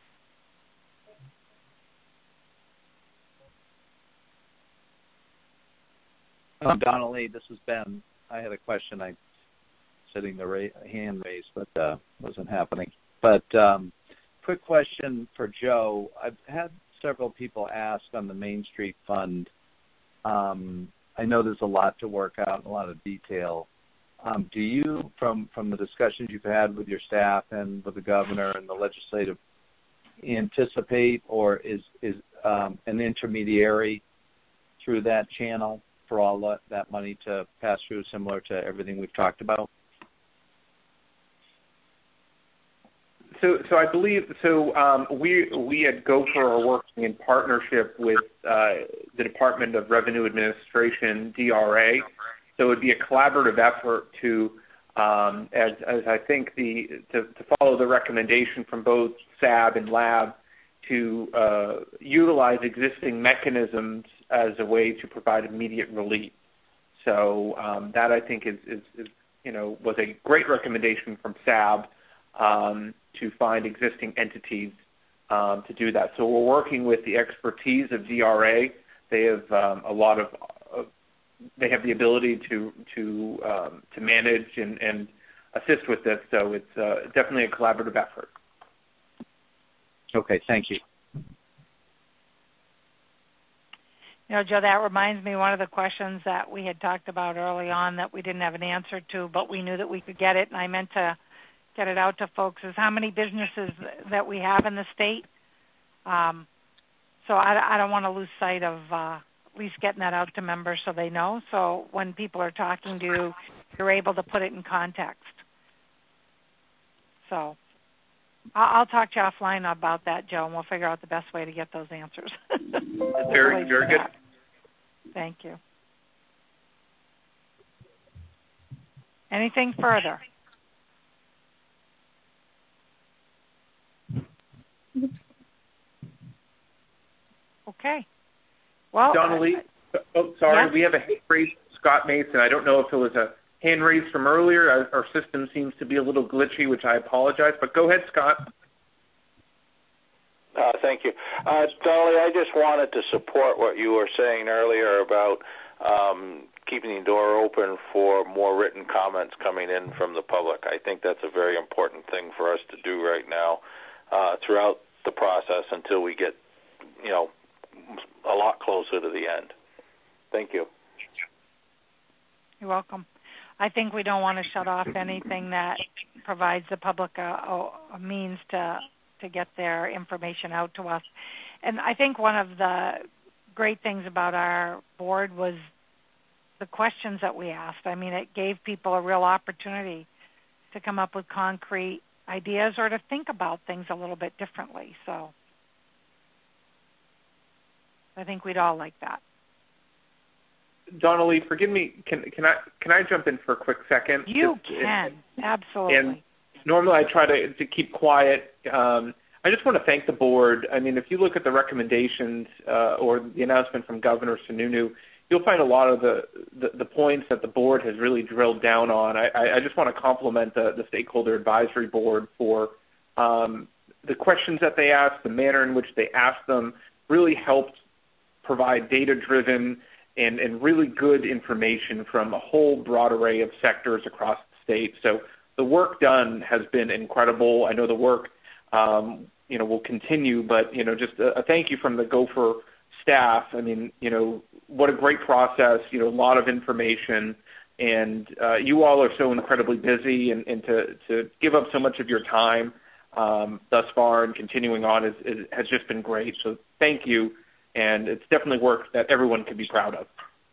Donnelly, this is Ben. I had a question. I'm sitting the hand raised, but wasn't happening. But quick question for Joe. I've had several people ask on the Main Street Fund. I know there's a lot to work out, a lot of detail. Do you, from the discussions you've had with your staff and with the governor and the legislative, anticipate or is an intermediary through that channel for all that money to pass through, similar to everything we've talked about? So I believe we at Gopher are working in partnership with the Department of Revenue Administration, DRA. So it would be a collaborative effort to, as I think to follow the recommendation from both SAB and LAB to utilize existing mechanisms as a way to provide immediate relief. So that I think was a great recommendation from SAB to find existing entities to do that. So we're working with the expertise of DRA. They have they have the ability to manage and assist with this. So it's definitely a collaborative effort. Okay, thank you. Joe, that reminds me of one of the questions that we had talked about early on that we didn't have an answer to, but we knew that we could get it, and I meant to get it out to folks, is how many businesses that we have in the state. So I don't want to lose sight of at least getting that out to members so they know. So when people are talking to you, you're able to put it in context. So I'll talk to you offline about that, Joe, and we'll figure out the best way to get those answers. Very good. Thank you. Anything further? Okay. Well, Donnelly, sorry, yes? We have a hand raised, Scott Mason. I don't know if it was a hand raised from earlier. Our system seems to be a little glitchy, which I apologize. But go ahead, Scott. Thank you. Donnelly, I just wanted to support what you were saying earlier about keeping the door open for more written comments coming in from the public. I think that's a very important thing for us to do right now throughout the process until we get, a lot closer to the end. Thank you. You're welcome. I think we don't want to shut off anything that provides the public a means to get their information out to us. And I think one of the great things about our board was the questions that we asked. I mean, it gave people a real opportunity to come up with concrete ideas or to think about things a little bit differently. So I think we'd all like that. Donnelly, forgive me. Can I jump in for a quick second? You can, absolutely. And normally I try to keep quiet. I just want to thank the board. I mean, if you look at the recommendations or the announcement from Governor Sununu, you'll find a lot of the points that the board has really drilled down on. I just want to compliment the Stakeholder Advisory Board for the questions that they asked, the manner in which they asked them, really helped provide data-driven and really good information from a whole broad array of sectors across the state. So the work done has been incredible. I know the work, will continue, but, just a thank you from the Gopher staff. I mean, what a great process, a lot of information, and you all are so incredibly busy, and to give up so much of your time thus far and continuing on has just been great. So thank you, and it's definitely work that everyone can be proud of.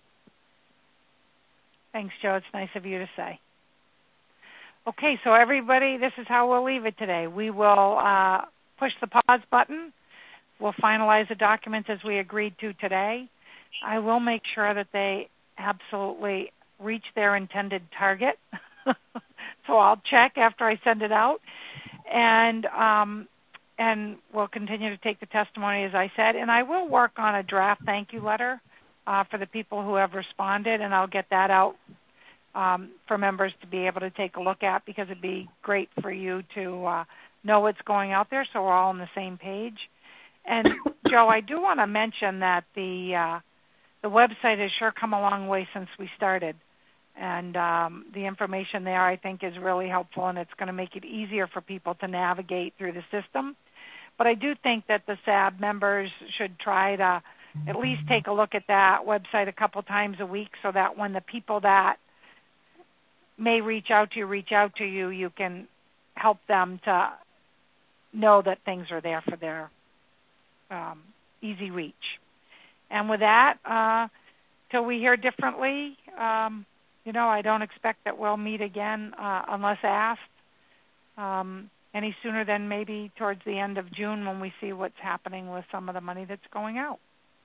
Thanks, Joe. It's nice of you to say. Okay, so everybody, this is how we'll leave it today. We will push the pause button. We'll finalize the documents as we agreed to today. I will make sure that they absolutely reach their intended target. So I'll check after I send it out. And we'll continue to take the testimony, as I said. And I will work on a draft thank you letter for the people who have responded, and I'll get that out for members to be able to take a look at, because it'd be great for you to know what's going out there so we're all on the same page. And, Joe, I do want to mention that the website has sure come a long way since we started. And the information there, I think, is really helpful, and it's going to make it easier for people to navigate through the system. But I do think that the SAB members should try to at least take a look at that website a couple times a week, so that when the people that may reach out to you, you can help them to know that things are there for their easy reach. And with that, till we hear differently, I don't expect that we'll meet again unless asked any sooner than maybe towards the end of June, when we see what's happening with some of the money that's going out.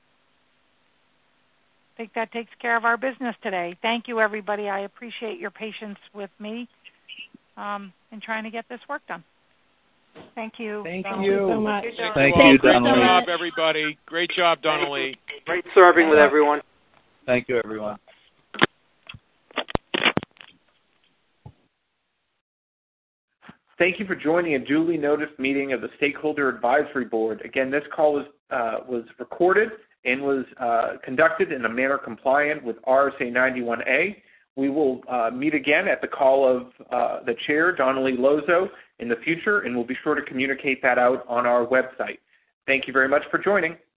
I think that takes care of our business today. Thank you, everybody. I appreciate your patience with me in trying to get this work done. Thank you. Thank you so much. Thank you, Great Donnelly. job, everybody. Great job, Donnelly. Great serving with everyone. Thank you, everyone. Thank you for joining a duly noticed meeting of the Stakeholder Advisory Board. Again, this call was recorded and was conducted in a manner compliant with RSA 91A. We will meet again at the call of the chair, Donnelly Lozo, in the future, and we'll be sure to communicate that out on our website. Thank you very much for joining.